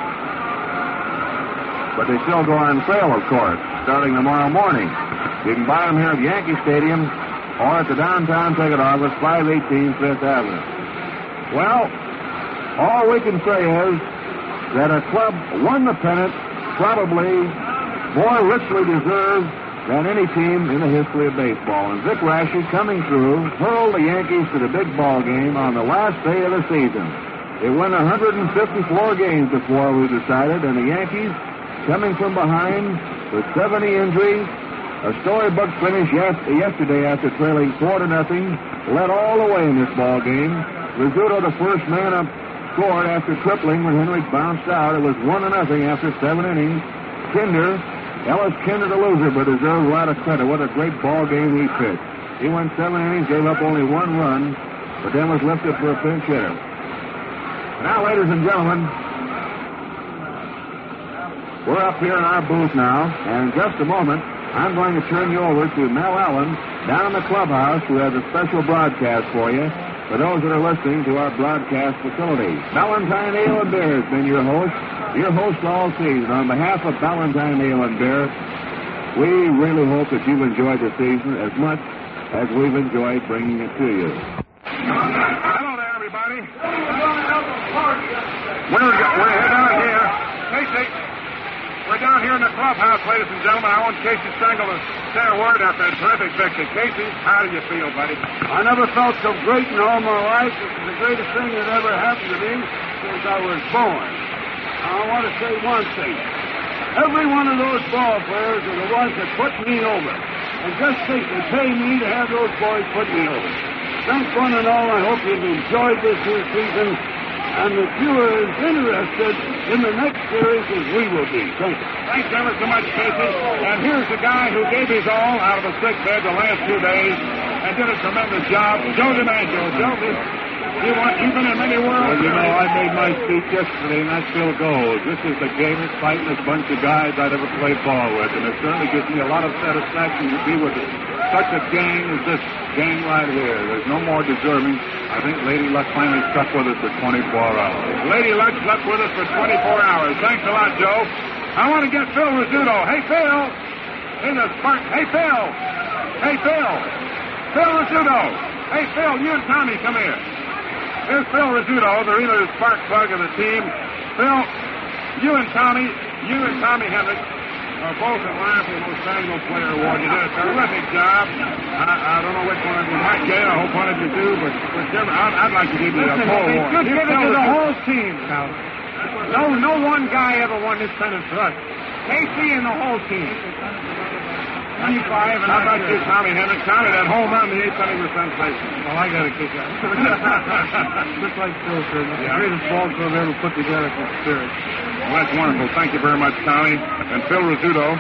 But they still go on sale, of course, starting tomorrow morning. You can buy them here at Yankee Stadium or at the downtown ticket office, 518 Fifth Avenue. Well, all we can say is that a club won the pennant probably more richly deserved than any team in the history of baseball. And Vic Rashi, coming through, hurled the Yankees to the big ball game on the last day of the season. They won 154 games before we decided, and the Yankees, coming from behind with 70 injuries, a storybook finish yesterday after trailing 4-0, led all the way in this ball game. Rizzuto, the first man up, scored after tripling when Henry bounced out. It was 1-0 after 7 innings. Ellis Kinder, the loser, but deserves a lot of credit. What a great ball game he pitched. He went 7 innings, gave up only 1 run, but then was lifted for a pinch hitter. Now, ladies and gentlemen, we're up here in our booth now, and in just a moment, I'm going to turn you over to Mel Allen down in the clubhouse, who has a special broadcast for you. For those that are listening to our broadcast facility, Ballantine Ale and Beer has been your host all season. On behalf of Ballantine Ale and Beer, we really hope that you've enjoyed the season as much as we've enjoyed bringing it to you. Hello there, everybody. We're down here. Casey, we're down here in the clubhouse, ladies and gentlemen. I want Casey Stengel to say a word after a terrific victory. Casey, how do you feel, buddy? I never felt so great in all my life. This is the greatest thing that ever happened to me since I was born. I want to say one thing. Every one of those ball players are the ones that put me over. And just think, they pay me to have those boys put me over. Thanks one and all. I hope you've enjoyed this here season. And that you are as interested in the next series as we will be. Thank you. Thanks ever so much, Casey. And here's the guy who gave his all out of a sick bed the last 2 days and did a tremendous job, Joe DiMaggio. Joe, you've been in many worlds. Well, you know, I made my speech yesterday, and that still goes. This is the gamest, fightingest bunch of guys I'd ever played ball with, and it certainly gives me a lot of satisfaction to be with such a gang as this gang right here. There's no more deserving. I think Lady Luck finally stuck with us for 24 hours. Lady Luck stuck with us for 24 hours. Thanks a lot, Joe. I want to get Phil Rizzuto. Hey, Phil. Hey, the spark. Hey, Phil. Hey, Phil. Phil Rizzuto. Hey, Phil, you and Tommy, come here. Here's Phil Rizzuto, the really spark plug of the team. Phil, you and Tommy Hendricks are both in line for the Most Valuable Player Award. You did a terrific job. I don't know which one of you might get. I hope one of you do, but whichever, I'd like to give you a full award. Just give it to the whole team, pal. No one guy ever won this kind of thrust. Casey and the whole team. 25, and how about you, Tommy Hendricks? Tommy, that home run, the 8th inning was sensational. Well, I got a kick out. Just like Phil said, it's the greatest ball club ever put together for spirit. Well, that's wonderful. Thank you very much, Tommy. And Phil Rizzuto.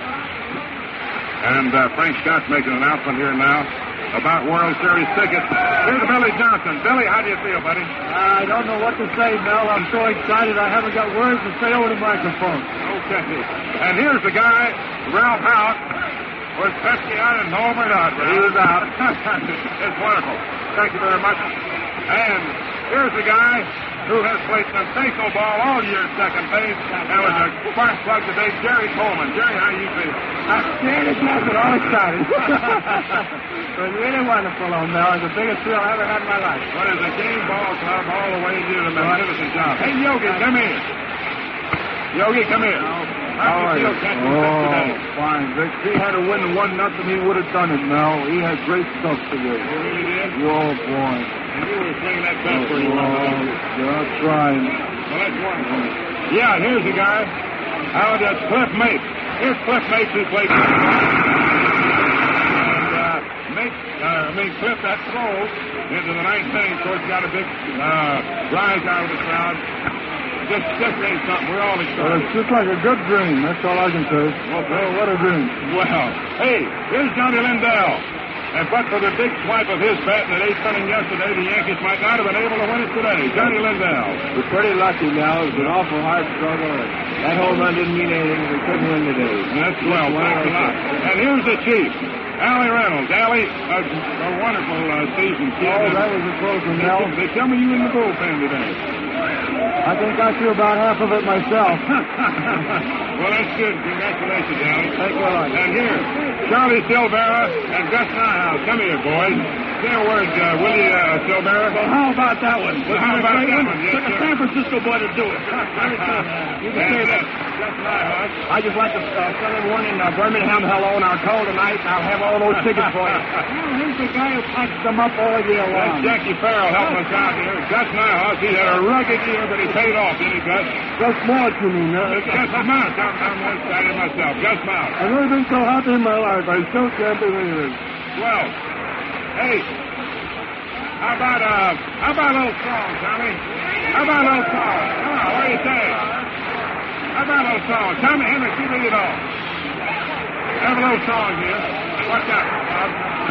And Frank Scott's making an announcement here now about World Series tickets. Here's Billy Johnson. Billy, how do you feel, buddy? I don't know what to say, Mel. I'm so excited I haven't got words to say over the microphone. Okay. And here's the guy, Ralph Hout. Was Pesky out and home or not? He was out. It's wonderful. Thank you very much. And here's the guy who has played sensational ball all year at second base. That was a spark plug today, Jerry Coleman. Jerry, how do you feel? I'm scared to death and all excited. It was really wonderful, Mel. It's the biggest thrill I ever had in my life. What is a game ball club all the way? You did a magnificent job. Hey, Yogi, come here. Yogi, come here. How are you? Fine. If he had to win 1-0, he would have done it, Mel. He had great stuff today. Oh, really did? Oh, boy. And you were playing that best for you. You're trying. Well, that's wonderful. Yeah, here's the guy. How does Cliff Mapes? Here's Cliff Mapes who played. And Cliff, that throw into the ninth inning, of course, got a big rise out of the crowd. Just ain't something. We're all excited. Well, it's just like a good dream. That's all I can say. Well, what a dream. Well, hey, here's Johnny Lindell. And but for the big swipe of his bat in the 8th inning yesterday, the Yankees might not have been able to win it today. Johnny Lindell. We're pretty lucky now. It was an awful hard struggle. That home run didn't mean anything. We couldn't win today. That's well. Thanks a lot. And here's the Chief. Allie Reynolds. Allie, a wonderful season. Oh, that was a close one, Mel. They tell me you in the bullpen today. I think I threw about half of it myself. Well, that's good. Congratulations, Allie. Thank you a lot. And here, Charlie Silvera and Gus Nyhouse. Come here, boys. Say a word, Willie Silvera. Well, how about that one? Well, how about that one? Yes, Took a San Francisco boy to do it. You can say that. Gus Nyhouse. I just like to tell everyone in Birmingham hello, and our call tonight. I'll have all those tickets for you. He's the guy who packs them up all year long. That's Jackie Farrell helping us out here. Gus Nyhouse, he had a rugged year, but he paid off, didn't he, Gus? Gus Mouse, you mean, It's Gus Mouse. I'm excited myself. Gus Mouse. I've never been so happy in my life. I still can't believe it. Well, hey, how about a little song, Tommy? How about a little song? Come on, what do you say? How about a little song? Tommy Hendricks, you lead it off. Have a little song here. Watch out, Bob.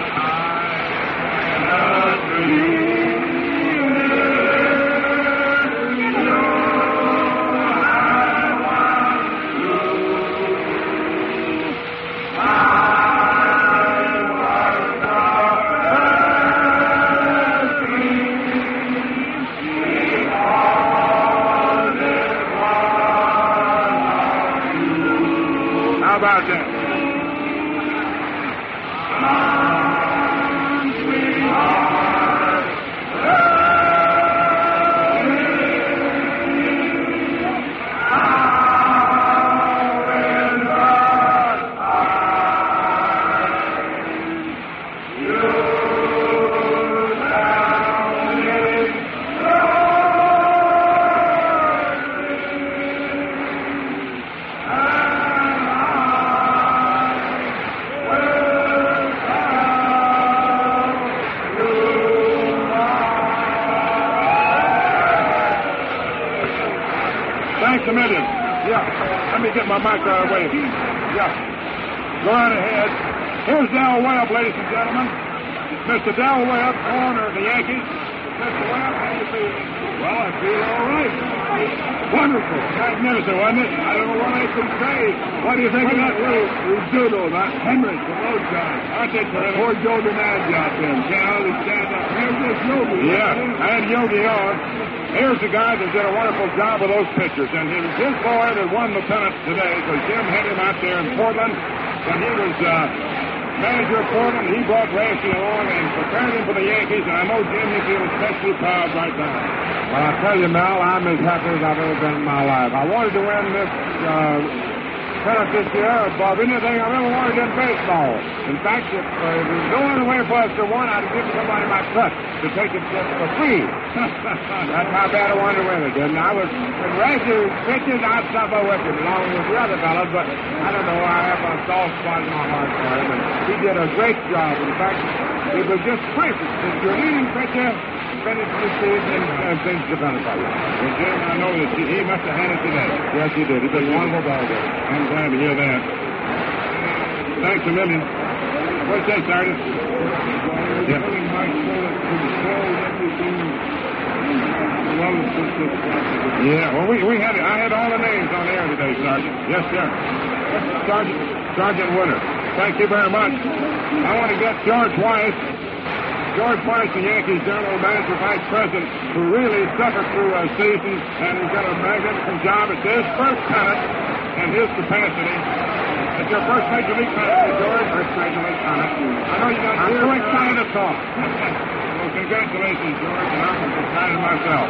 How about that? Thanks a million. Yeah. Let me get my mic out of the way. Yeah. Go right ahead. Here's Del Webb, ladies and gentlemen. Mr. Del Webb, owner of the Yankees. Mr. Webb, how do you feel? Well, I feel all right. Wonderful. Magnificent, wasn't it? I don't know what I can say. What do you think of that? We do know that. Henry, the road guy. Aren't they terrific? Poor Joe DiMaggio out there. Can't hardly stand up. Here's this Yogi. Yeah, and Yogi on. Here's the guy that did a wonderful job with those pitchers. And it was his boy that won the pennant today because Jim had him out there in Portland. And he was manager of Portland. He brought Rashy along and prepared him for the Yankees. And I know Jim, you feel especially proud right now. Well, I tell you, Mel, I'm as happy as I've ever been in my life. I wanted to win this pennant this year above anything I've ever wanted in baseball. In fact, if there was no other way for us to win, I'd have given somebody my cut to take it just for free. That's how bad I wanted to win it. And I was, when Rashy pitches, I'd suffer with him along with the other fellows, but I don't know, I have a soft spot in my heart for him, and he did a great job. In fact, it was just perfect. If your leading pitcher finished the season and finished the pennant fight. Well, Jim, I know that he must have had it today. Yes, he did. He did a wonderful ball game. I'm glad to hear that. Thanks a million. What's that, Sergeant? Yeah, well, I had all the names on air today, Sergeant. Yes, sir. Sergeant Winter. Thank you very much. I want to get George Weiss, the Yankees general manager, vice president, who really suffered through a season and has done a magnificent job. It's his first pennant in his capacity. It's your first Major League pennant, George. First Major League pennant. I know you got. I'm too excited to talk. Well, congratulations, George, and I'm excited myself.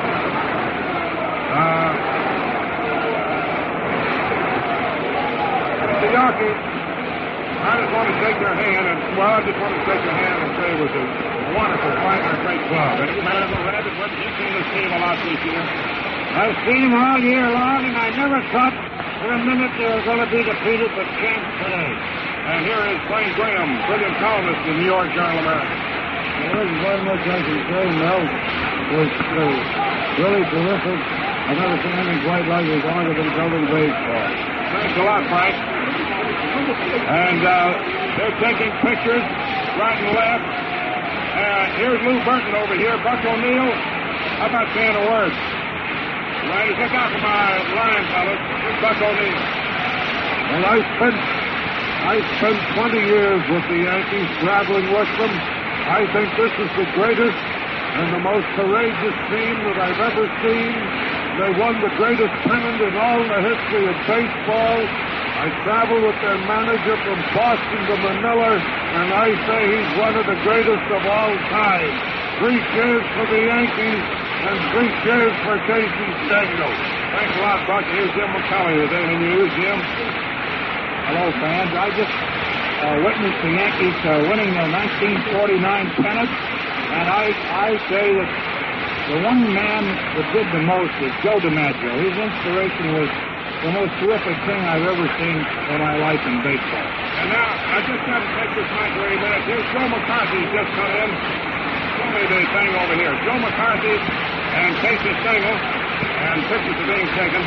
The Yankees. I just want to shake your hand, and say it was a wonderful fight and a great club. And man of the Rabbit, what did you see this team a lot this year? I've seen them all year long, and I never thought for a minute they were going to be defeated, but chance today. And here is Blaine Graham, brilliant columnist in the New York Journal American. There isn't very much I can say, Mel. It was really terrific. I've never seen anything quite like it longer than covering baseball. Thanks a lot, Frank. And they're taking pictures right and left. Here's Lou Burton over here. Buck O'Neill. How about saying a word? Right, look out for my line, fellas. Here's Buck O'Neill. Well, I spent 20 years with the Yankees, traveling with them. I think this is the greatest and the most courageous team that I've ever seen. They won the greatest pennant in all the history of baseball. I traveled with their manager from Boston to Manila, and I say he's one of the greatest of all time. 3 cheers for the Yankees and 3 cheers for Casey Stengel. Thanks a lot, Buck. Here's Jim McCulley, the Daily News. Jim? Hello, fans. I just witnessed the Yankees winning their 1949 pennant, and I say that the one man that did the most is Joe DiMaggio. His inspiration was the most terrific thing I've ever seen in my life in baseball. And now, I just got to take this mic for a minute. Here's Joe McCarthy just come in. Show me the thing over here. Joe McCarthy and Casey Stengel, and pictures are being taken.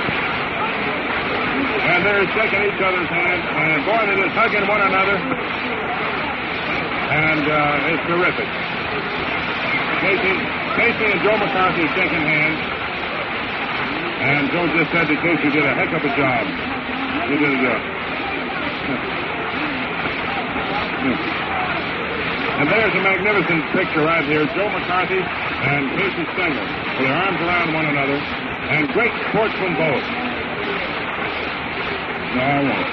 And they're shaking each other's hands, and boy, they're just hugging one another. And it's terrific. Casey and Joe McCarthy shaking hands. And Joe just said that Casey did a heck of a job. He did a job. And there's a magnificent picture right here. Joe McCarthy and Casey Stengel with their arms around one another. And great sportsmen both. No, I won't.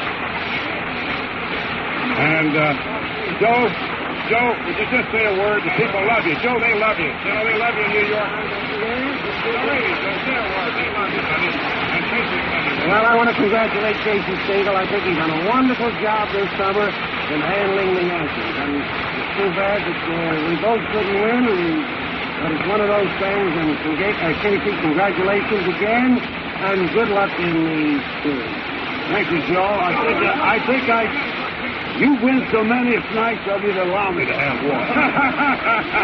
And Joe, would you just say a word? The people love you. Joe, they love you. You know, they love you in New York. The ladies, say a word. They love you, buddy. And Casey Stengel. Well, I want to congratulate Casey Stengel. I think he's done a wonderful job this summer in handling the Yankees. And it's too bad that we both couldn't win, but it's one of those things. And Casey, congratulations again, and good luck in the series. Thank you, Joe. I think you win so many, it's nice of you to allow me to have one.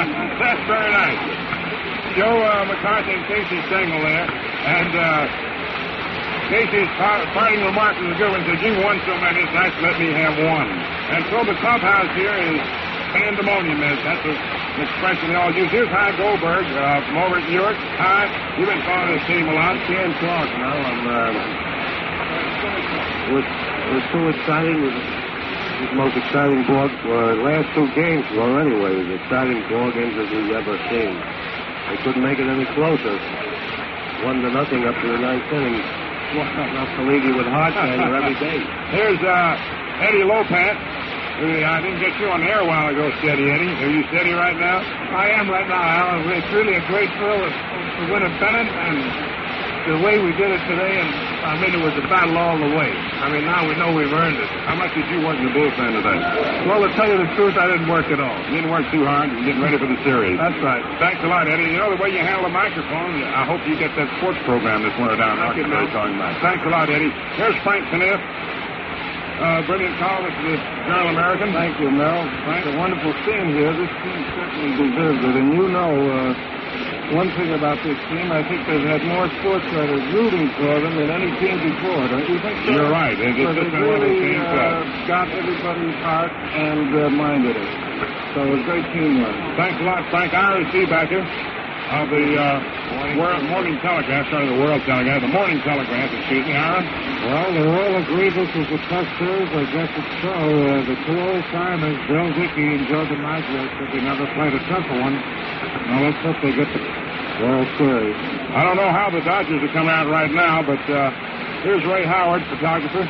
That's very nice. Joe McCarthy and Casey Stengel there. And Casey's parting remark was a good one. Said, you won so many, it's nice to let me have one. And so the clubhouse here is pandemonium. That's an expression they all use. Here's Hy Goldberg from over at New York. Hy, you've been following this team a lot. Can't talk now. It was so exciting. It was the most exciting ball. Last two games were anyway the exciting ball games that we've ever seen. They couldn't make it any closer. 1-0 up to the ninth inning. Enough to leave you with heart failure every day. Here's Eddie Lopat. I didn't get you on the air a while ago, Steady Eddie. Are you steady right now? I am right now, Al. It's really a great thrill to win a pennant, and the way we did it today, and I mean, it was a battle all the way. I mean, now we know we've earned it. How much did you work in the bullpen today? Well, to tell you the truth, I didn't work at all. You didn't work too hard. You're getting ready for the series. That's right. Thanks a lot, Eddie. You know the way you handle a microphone, I hope you get that sports program this winter down there. Talking about. Thanks a lot, Eddie. Here's Frank Kniff. Brilliant columnist of the Journal American. Thank you, Mel. Frank, a wonderful scene here. This team certainly deserves it. And you know, one thing about this team, I think they've had more sports writers rooting for them than any team before. Don't you think so? You're right. It's so just they been one of those really teams. Got everybody's heart and minded it. So it was great teamwork. Thanks a lot, Frank. Ira Seebacker of the Morning Telegraph, sorry, the World Telegraph, the Morning Telegraph, excuse me, Ira. Well, they're all agreed this is a tough series. I guess it's so. The two old timers, Bill Hickey and Joe DiMaggio, said they never played a tougher one. Now let's hope they get the World Series. I don't know how the Dodgers are coming out right now, but here's Ray Howard, photographer.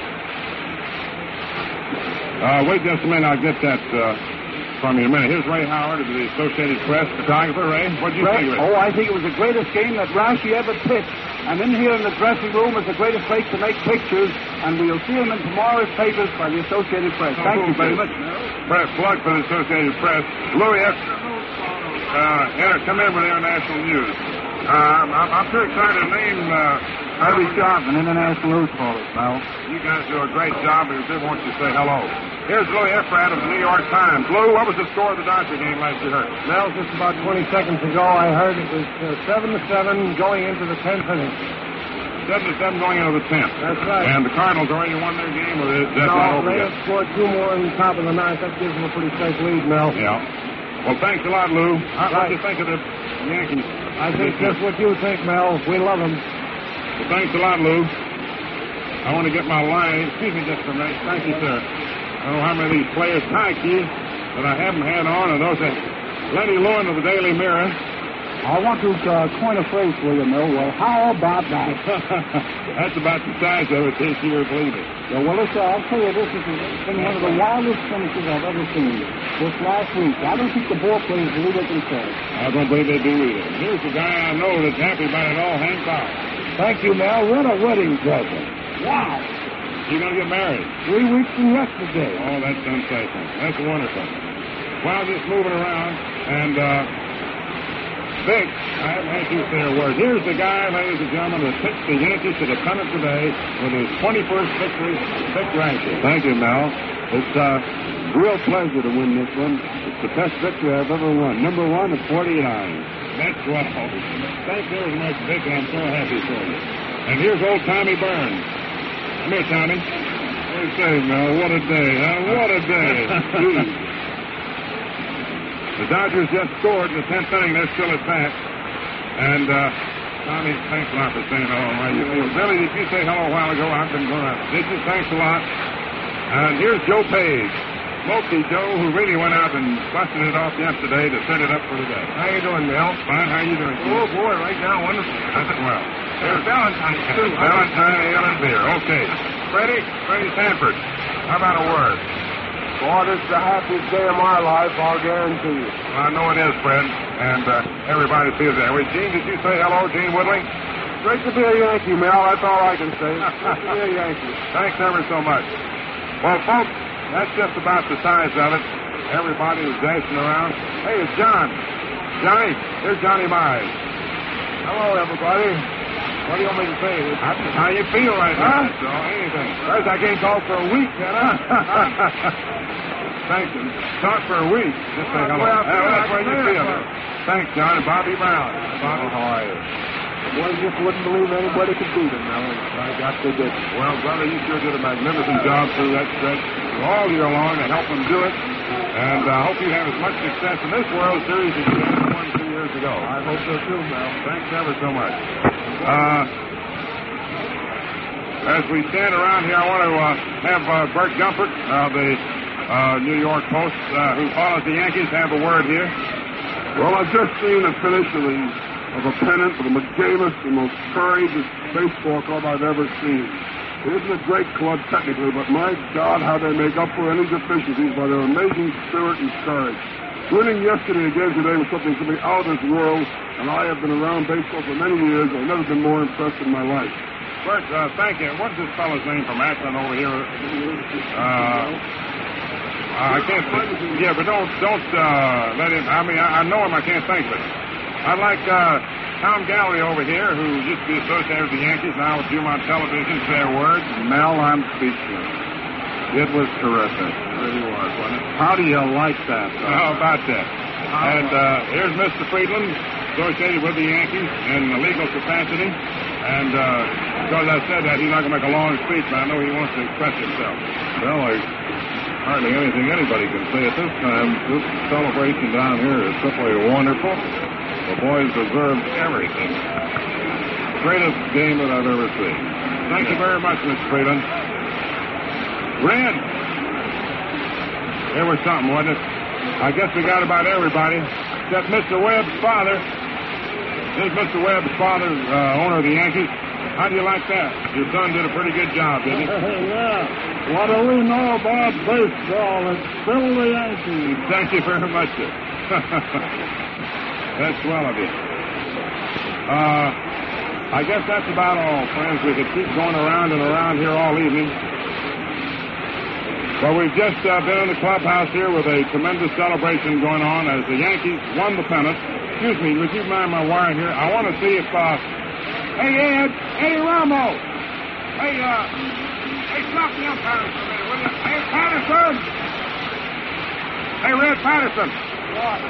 Wait just a minute, I'll get that from you in a minute. Here's Ray Howard of the Associated Press, photographer. Ray, what do you think of it? Oh, I think it was the greatest game that Rashi ever pitched. And in here in the dressing room is the greatest place to make pictures, and we'll see them in tomorrow's papers by the Associated Press. Thank you very much. Press plug for the Associated Press. Louis F. Come in with the international news. I'm too excited to name Harvey Sharp, an international news caller, Mel. You guys do a great job, and I want you to say hello. Here's Louis Efrat of the New York Times. Lou, what was the score of the Dodger game last you heard? Mel, just about 20 seconds ago, I heard it was 7-7 going into the 10th inning. 7-7 going into the 10th. That's right. And the Cardinals already won their game, or that's not over they yet? have scored two more in the top of the ninth. That gives them a pretty safe lead, Mel. Yeah. Well, thanks a lot, Lou. Right. What do you think of the Yankees? I think just what you think, Mel. We love them. Well, thanks a lot, Lou. I want to get my line. Excuse me just a minute. Thank you, sir. I don't know how many of these players, hi, Keith, that I haven't had on, and those are Lenny Lewin of the Daily Mirror. I want to coin a phrase for you, Mel. Well, how about that? That's about the size of it this year, believe it. Yeah, well, listen, I'll tell you, this has been one of the wildest finishes I've ever seen this last week. I don't think the ball players believe what they say. I don't believe they do either. Here's the guy I know that's happy about it all, Hank Bauer. Thank you, Mel. What a wedding present. Wow. You're going to get married? 3 weeks from yesterday. Oh, that's sensational. That's wonderful. Well, just moving around, and Vic, I haven't had you say a word. Here's the guy, ladies and gentlemen, that pitched the Yankees to the pennant today with his 21st victory, Vic Raschi. Thank you, Mel. It's a real pleasure to win this one. It's the best victory I've ever won. Number 1 at 49. That's right. Thank you very much, Vic, and I'm so happy for you. And here's old Tommy Burns. Come here, Tommy. What do you say, Mel? What a day, huh? What a day. The Dodgers just scored in the 10th inning. They're still at bat. And, Tommy, thanks a lot for saying hello. How you feel? Billy, did you say hello a while ago? I've been going out. Did you? Thanks a lot. And here's Joe Page. Smoky Joe, who really went out and busted it off yesterday to set it up for today. How you doing, Mel? Fine. How you doing, Keith? Oh, boy, right now, wonderful. That's well. There's Valentine, too. Valentine, ale, and beer. Okay. Freddie Sanford, how about a word? Boy, this is the happiest day of my life, I'll guarantee you. I know it is, Fred, and everybody feels that way. Gene, did you say hello, Gene Woodley? Great to be a Yankee, Mel. That's all I can say. Great to be a Yankee. Thanks ever so much. Well, folks, that's just about the size of it. Everybody was dashing around. Hey, it's John. Johnny, here's Johnny Mize. Hello, everybody. What do you want me to say? How you feel right now? So, anything. First, I can't talk for a week, can I? Thanks. Talk for a week. Just say hello. That's where you feel. Thanks, John. And Bobby Brown. Bobby, how are you? Boy, just wouldn't believe anybody could beat him now. I got they did. Well, brother, you sure did a magnificent job through that stretch all year long to help them do it. And I hope you have as much success in this World Series as you had 2 years ago. I hope so too, Mel. Thanks ever so much. As we stand around here, I want to have Bert Gumpert, the New York Post, who follows the Yankees, have a word here. Well, I've just seen a finish of a pennant for the McGamus, the most courageous baseball club I've ever seen. It isn't a great club technically, but my God, how they make up for any deficiencies by their amazing spirit and courage. Winning yesterday again today was something out of this world, and I have been around baseball for many years. I've never been more impressed in my life. Bert, thank you. What's this fellow's name from Akron over here? I can't think. Yeah, but don't let him. I mean, I know him. I can't think of it. I'd like Tom Gallery over here, who used to be associated with the Yankees, now with you on television, say a word. Mel, I'm speechless. It was terrific. It really was, wasn't it? How do you like that? How about that? And here's Mr. Friedland, associated with the Yankees in the legal capacity. And because I said that, he's not going to make a long speech, but I know he wants to express himself. Well, there's hardly anything anybody can say at this time. This celebration down here is simply wonderful. The boys deserve everything. Greatest game that I've ever seen. Thank you very much, Mr. Friedland. Red. There was something, wasn't it? I guess we got about everybody, except Mr. Webb's father. Here's Mr. Webb's father, owner of the Yankees. How do you like that? Your son did a pretty good job, didn't he? Yeah. What do we know about baseball? It's still the Yankees. Thank you very much, sir. That's swell of you. I guess that's about all, friends. We could keep going around and around here all evening. Well, we've just been in the clubhouse here with a tremendous celebration going on as the Yankees won the pennant. Excuse me, would you mind my wire here? I want to see if, hey, Ed, Eddie Ramos. Hey, stop the umpires for a minute, will you? Hey, Patterson. Hey, Red Patterson. What?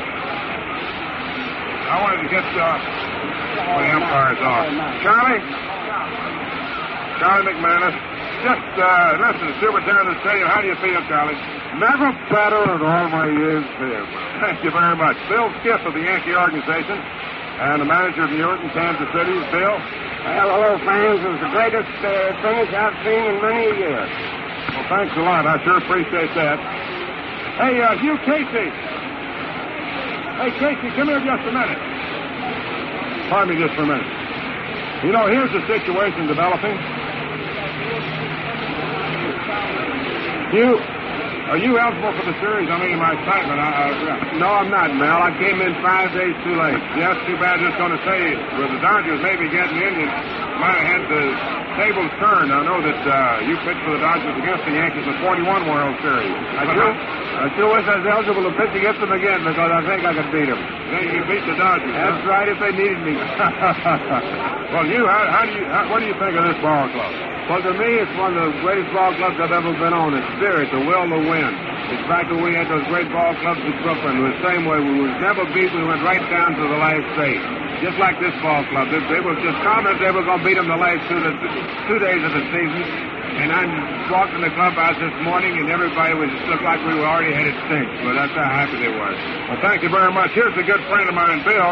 I wanted to get the umpires off. Charlie McManus. Just listen, Superintendent of the Stadium, how do you feel, Charlie? Never better in all my years here. Thank you very much. Bill Skiff of the Yankee organization and the manager of New York and Kansas City. Bill? Well, hello, fans. It was the greatest finish I've seen in many years. Well, thanks a lot. I sure appreciate that. Hey, Hugh Casey. Hey, Casey, come here just a minute. Pardon me just for a minute. You know, here's the situation developing. Hugh, are you eligible for the series? I mean, my excitement. No, I'm not, Mel. I came in 5 days too late. Yes, too bad. Just going to say, with the Dodgers maybe getting in, you might have had the tables turned. I know that you pitched for the Dodgers against the Yankees in the 41 World Series. I sure wish I was eligible to pitch against them again because I think I could beat them. Then you could beat the Dodgers. That's right, if they needed me. Well, what do you think of this ball club? Well, to me, it's one of the greatest ball clubs I've ever been on. The spirit, the will to win. It's back when we had those great ball clubs in Brooklyn. The same way we was never beat. We went right down to the last stage. Just like this ball club. They were just confident they were going to beat them the last 2 days of the season. And I walked in the clubhouse this morning, and everybody looked like we were already headed cinched. But that's how happy they were. Well, thank you very much. Here's a good friend of mine, Bill.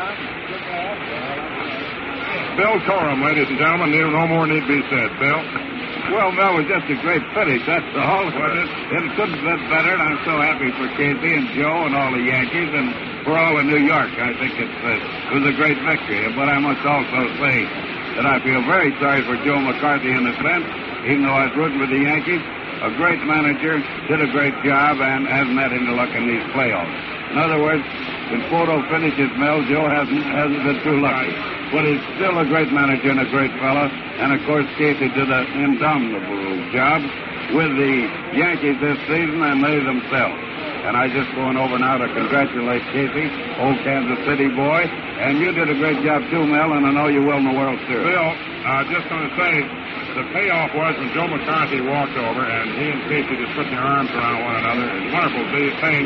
Bill Corum, ladies and gentlemen. No more need be said. Bill? Well, that was just a great finish, that's all. It couldn't have been better, and I'm so happy for Casey and Joe and all the Yankees and for all of New York. I think it was a great victory. But I must also say that I feel very sorry for Joe McCarthy in the bench, even though I was rooting for the Yankees. A great manager, did a great job, and hasn't had any luck in these playoffs. In other words, when photo finishes, Mel, Joe hasn't been too lucky. But he's still a great manager and a great fella. And, of course, Casey did an indomitable job with the Yankees this season and they themselves. And I just going over now to congratulate Casey, old Kansas City boy. And you did a great job, too, Mel, and I know you will in the World Series. Bill, just going to say, the payoff was when Joe McCarthy walked over and he and Casey just put their arms around one another. It's wonderful thing.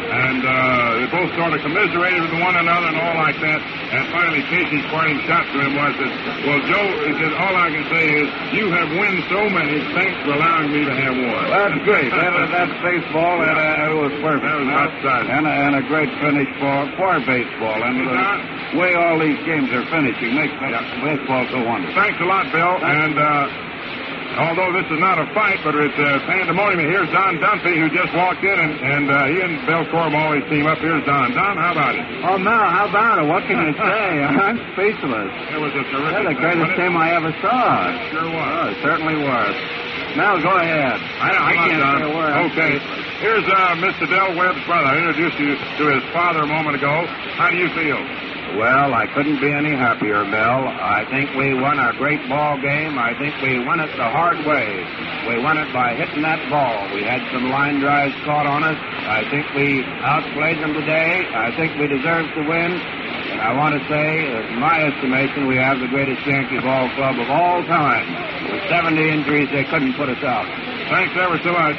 And they both sort of commiserated with one another and all like that. And finally, Casey's parting shot to him was that, well, Joe, he said, all I can say is, you have won so many. Thanks for allowing me to have one. That's great. That's baseball, and it was perfect. That was outside. And a great finish for baseball. And the way all these games are finishing makes baseball so wonderful. Thanks a lot, Bill. And although this is not a fight, but it's pandemonium, here's Don Dunphy, who just walked in, and he and Bill Corum always team up. Here's Don. Don, how about it? Oh, Mel, how about it? What can I say? I'm speechless. It was a terrific That's the greatest team I ever saw. It sure was. Oh, it certainly was. Mel, go ahead. I can't say a word. Okay. Here's Mr. Del Webb's brother. I introduced you to his father a moment ago. How do you feel? Well, I couldn't be any happier, Mel. I think we won a great ball game. I think we won it the hard way. We won it by hitting that ball. We had some line drives caught on us. I think we outplayed them today. I think we deserve to win. And I want to say, in my estimation, we have the greatest Yankee ball club of all time. With 70 injuries, they couldn't put us out. Thanks ever so much.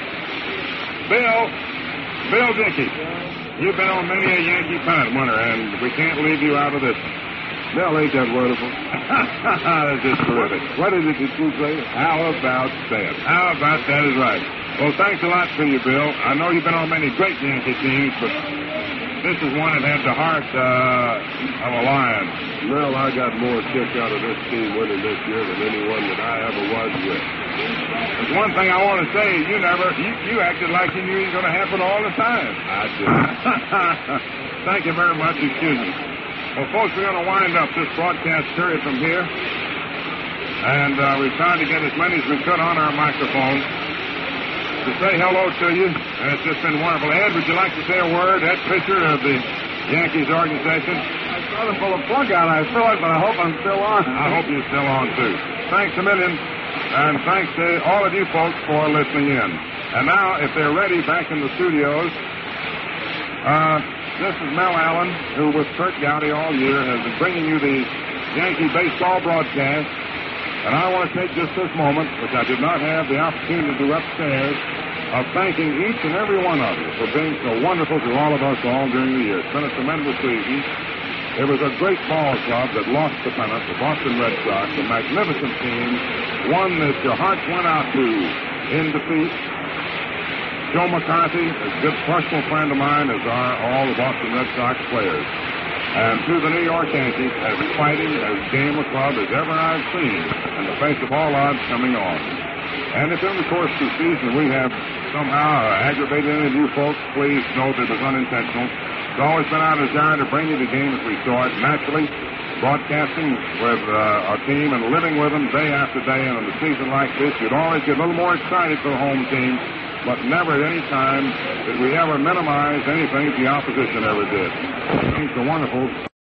Bill Dickey. You've been on many a Yankee pennant winner, and we can't leave you out of this one. Mel, ain't that wonderful? That's just terrific. What is it that you say? How about that? How about that is right. Well, thanks a lot to you, Bill. I know you've been on many great Yankee teams, but this is one that had the heart of a lion. Mel, I got more kick out of this team winning this year than anyone that I ever was with. There's one thing I want to say. You acted like you knew it was going to happen all the time. I did. Thank you very much. Excuse me. Well, folks, we're going to wind up this broadcast period from here. And we've tried to get as many as we could on our microphones to say hello to you. And it's just been wonderful. Ed, would you like to say a word? Ed Fisher of the Yankees organization. I tried to pull a plug out. I saw it, but I hope I'm still on. I hope you're still on, too. Thanks a million. And thanks to all of you folks for listening in. And now, if they're ready back in the studios, this is Mel Allen, who with Kurt Gowdy all year has been bringing you the Yankee baseball broadcast. And I want to take just this moment, which I did not have the opportunity to do upstairs, of thanking each and every one of you for being so wonderful to all of us all during the year. It's been a tremendous season. It was a great ball club that lost the pennant, the Boston Red Sox, a magnificent team, one that your hearts went out to in defeat. Joe McCarthy, a good personal friend of mine, as are all the Boston Red Sox players. And to the New York Yankees, as fighting, as game a club as ever I've seen, in the face of all odds coming on. And if in the course of the season we have somehow aggravated any of you folks, please know that it was unintentional. It's always been our desire to bring you the game as we saw it, naturally, broadcasting with our team and living with them day after day. And in a season like this, you'd always get a little more excited for the home team, but never at any time did we ever minimize anything the opposition ever did. It's a wonderful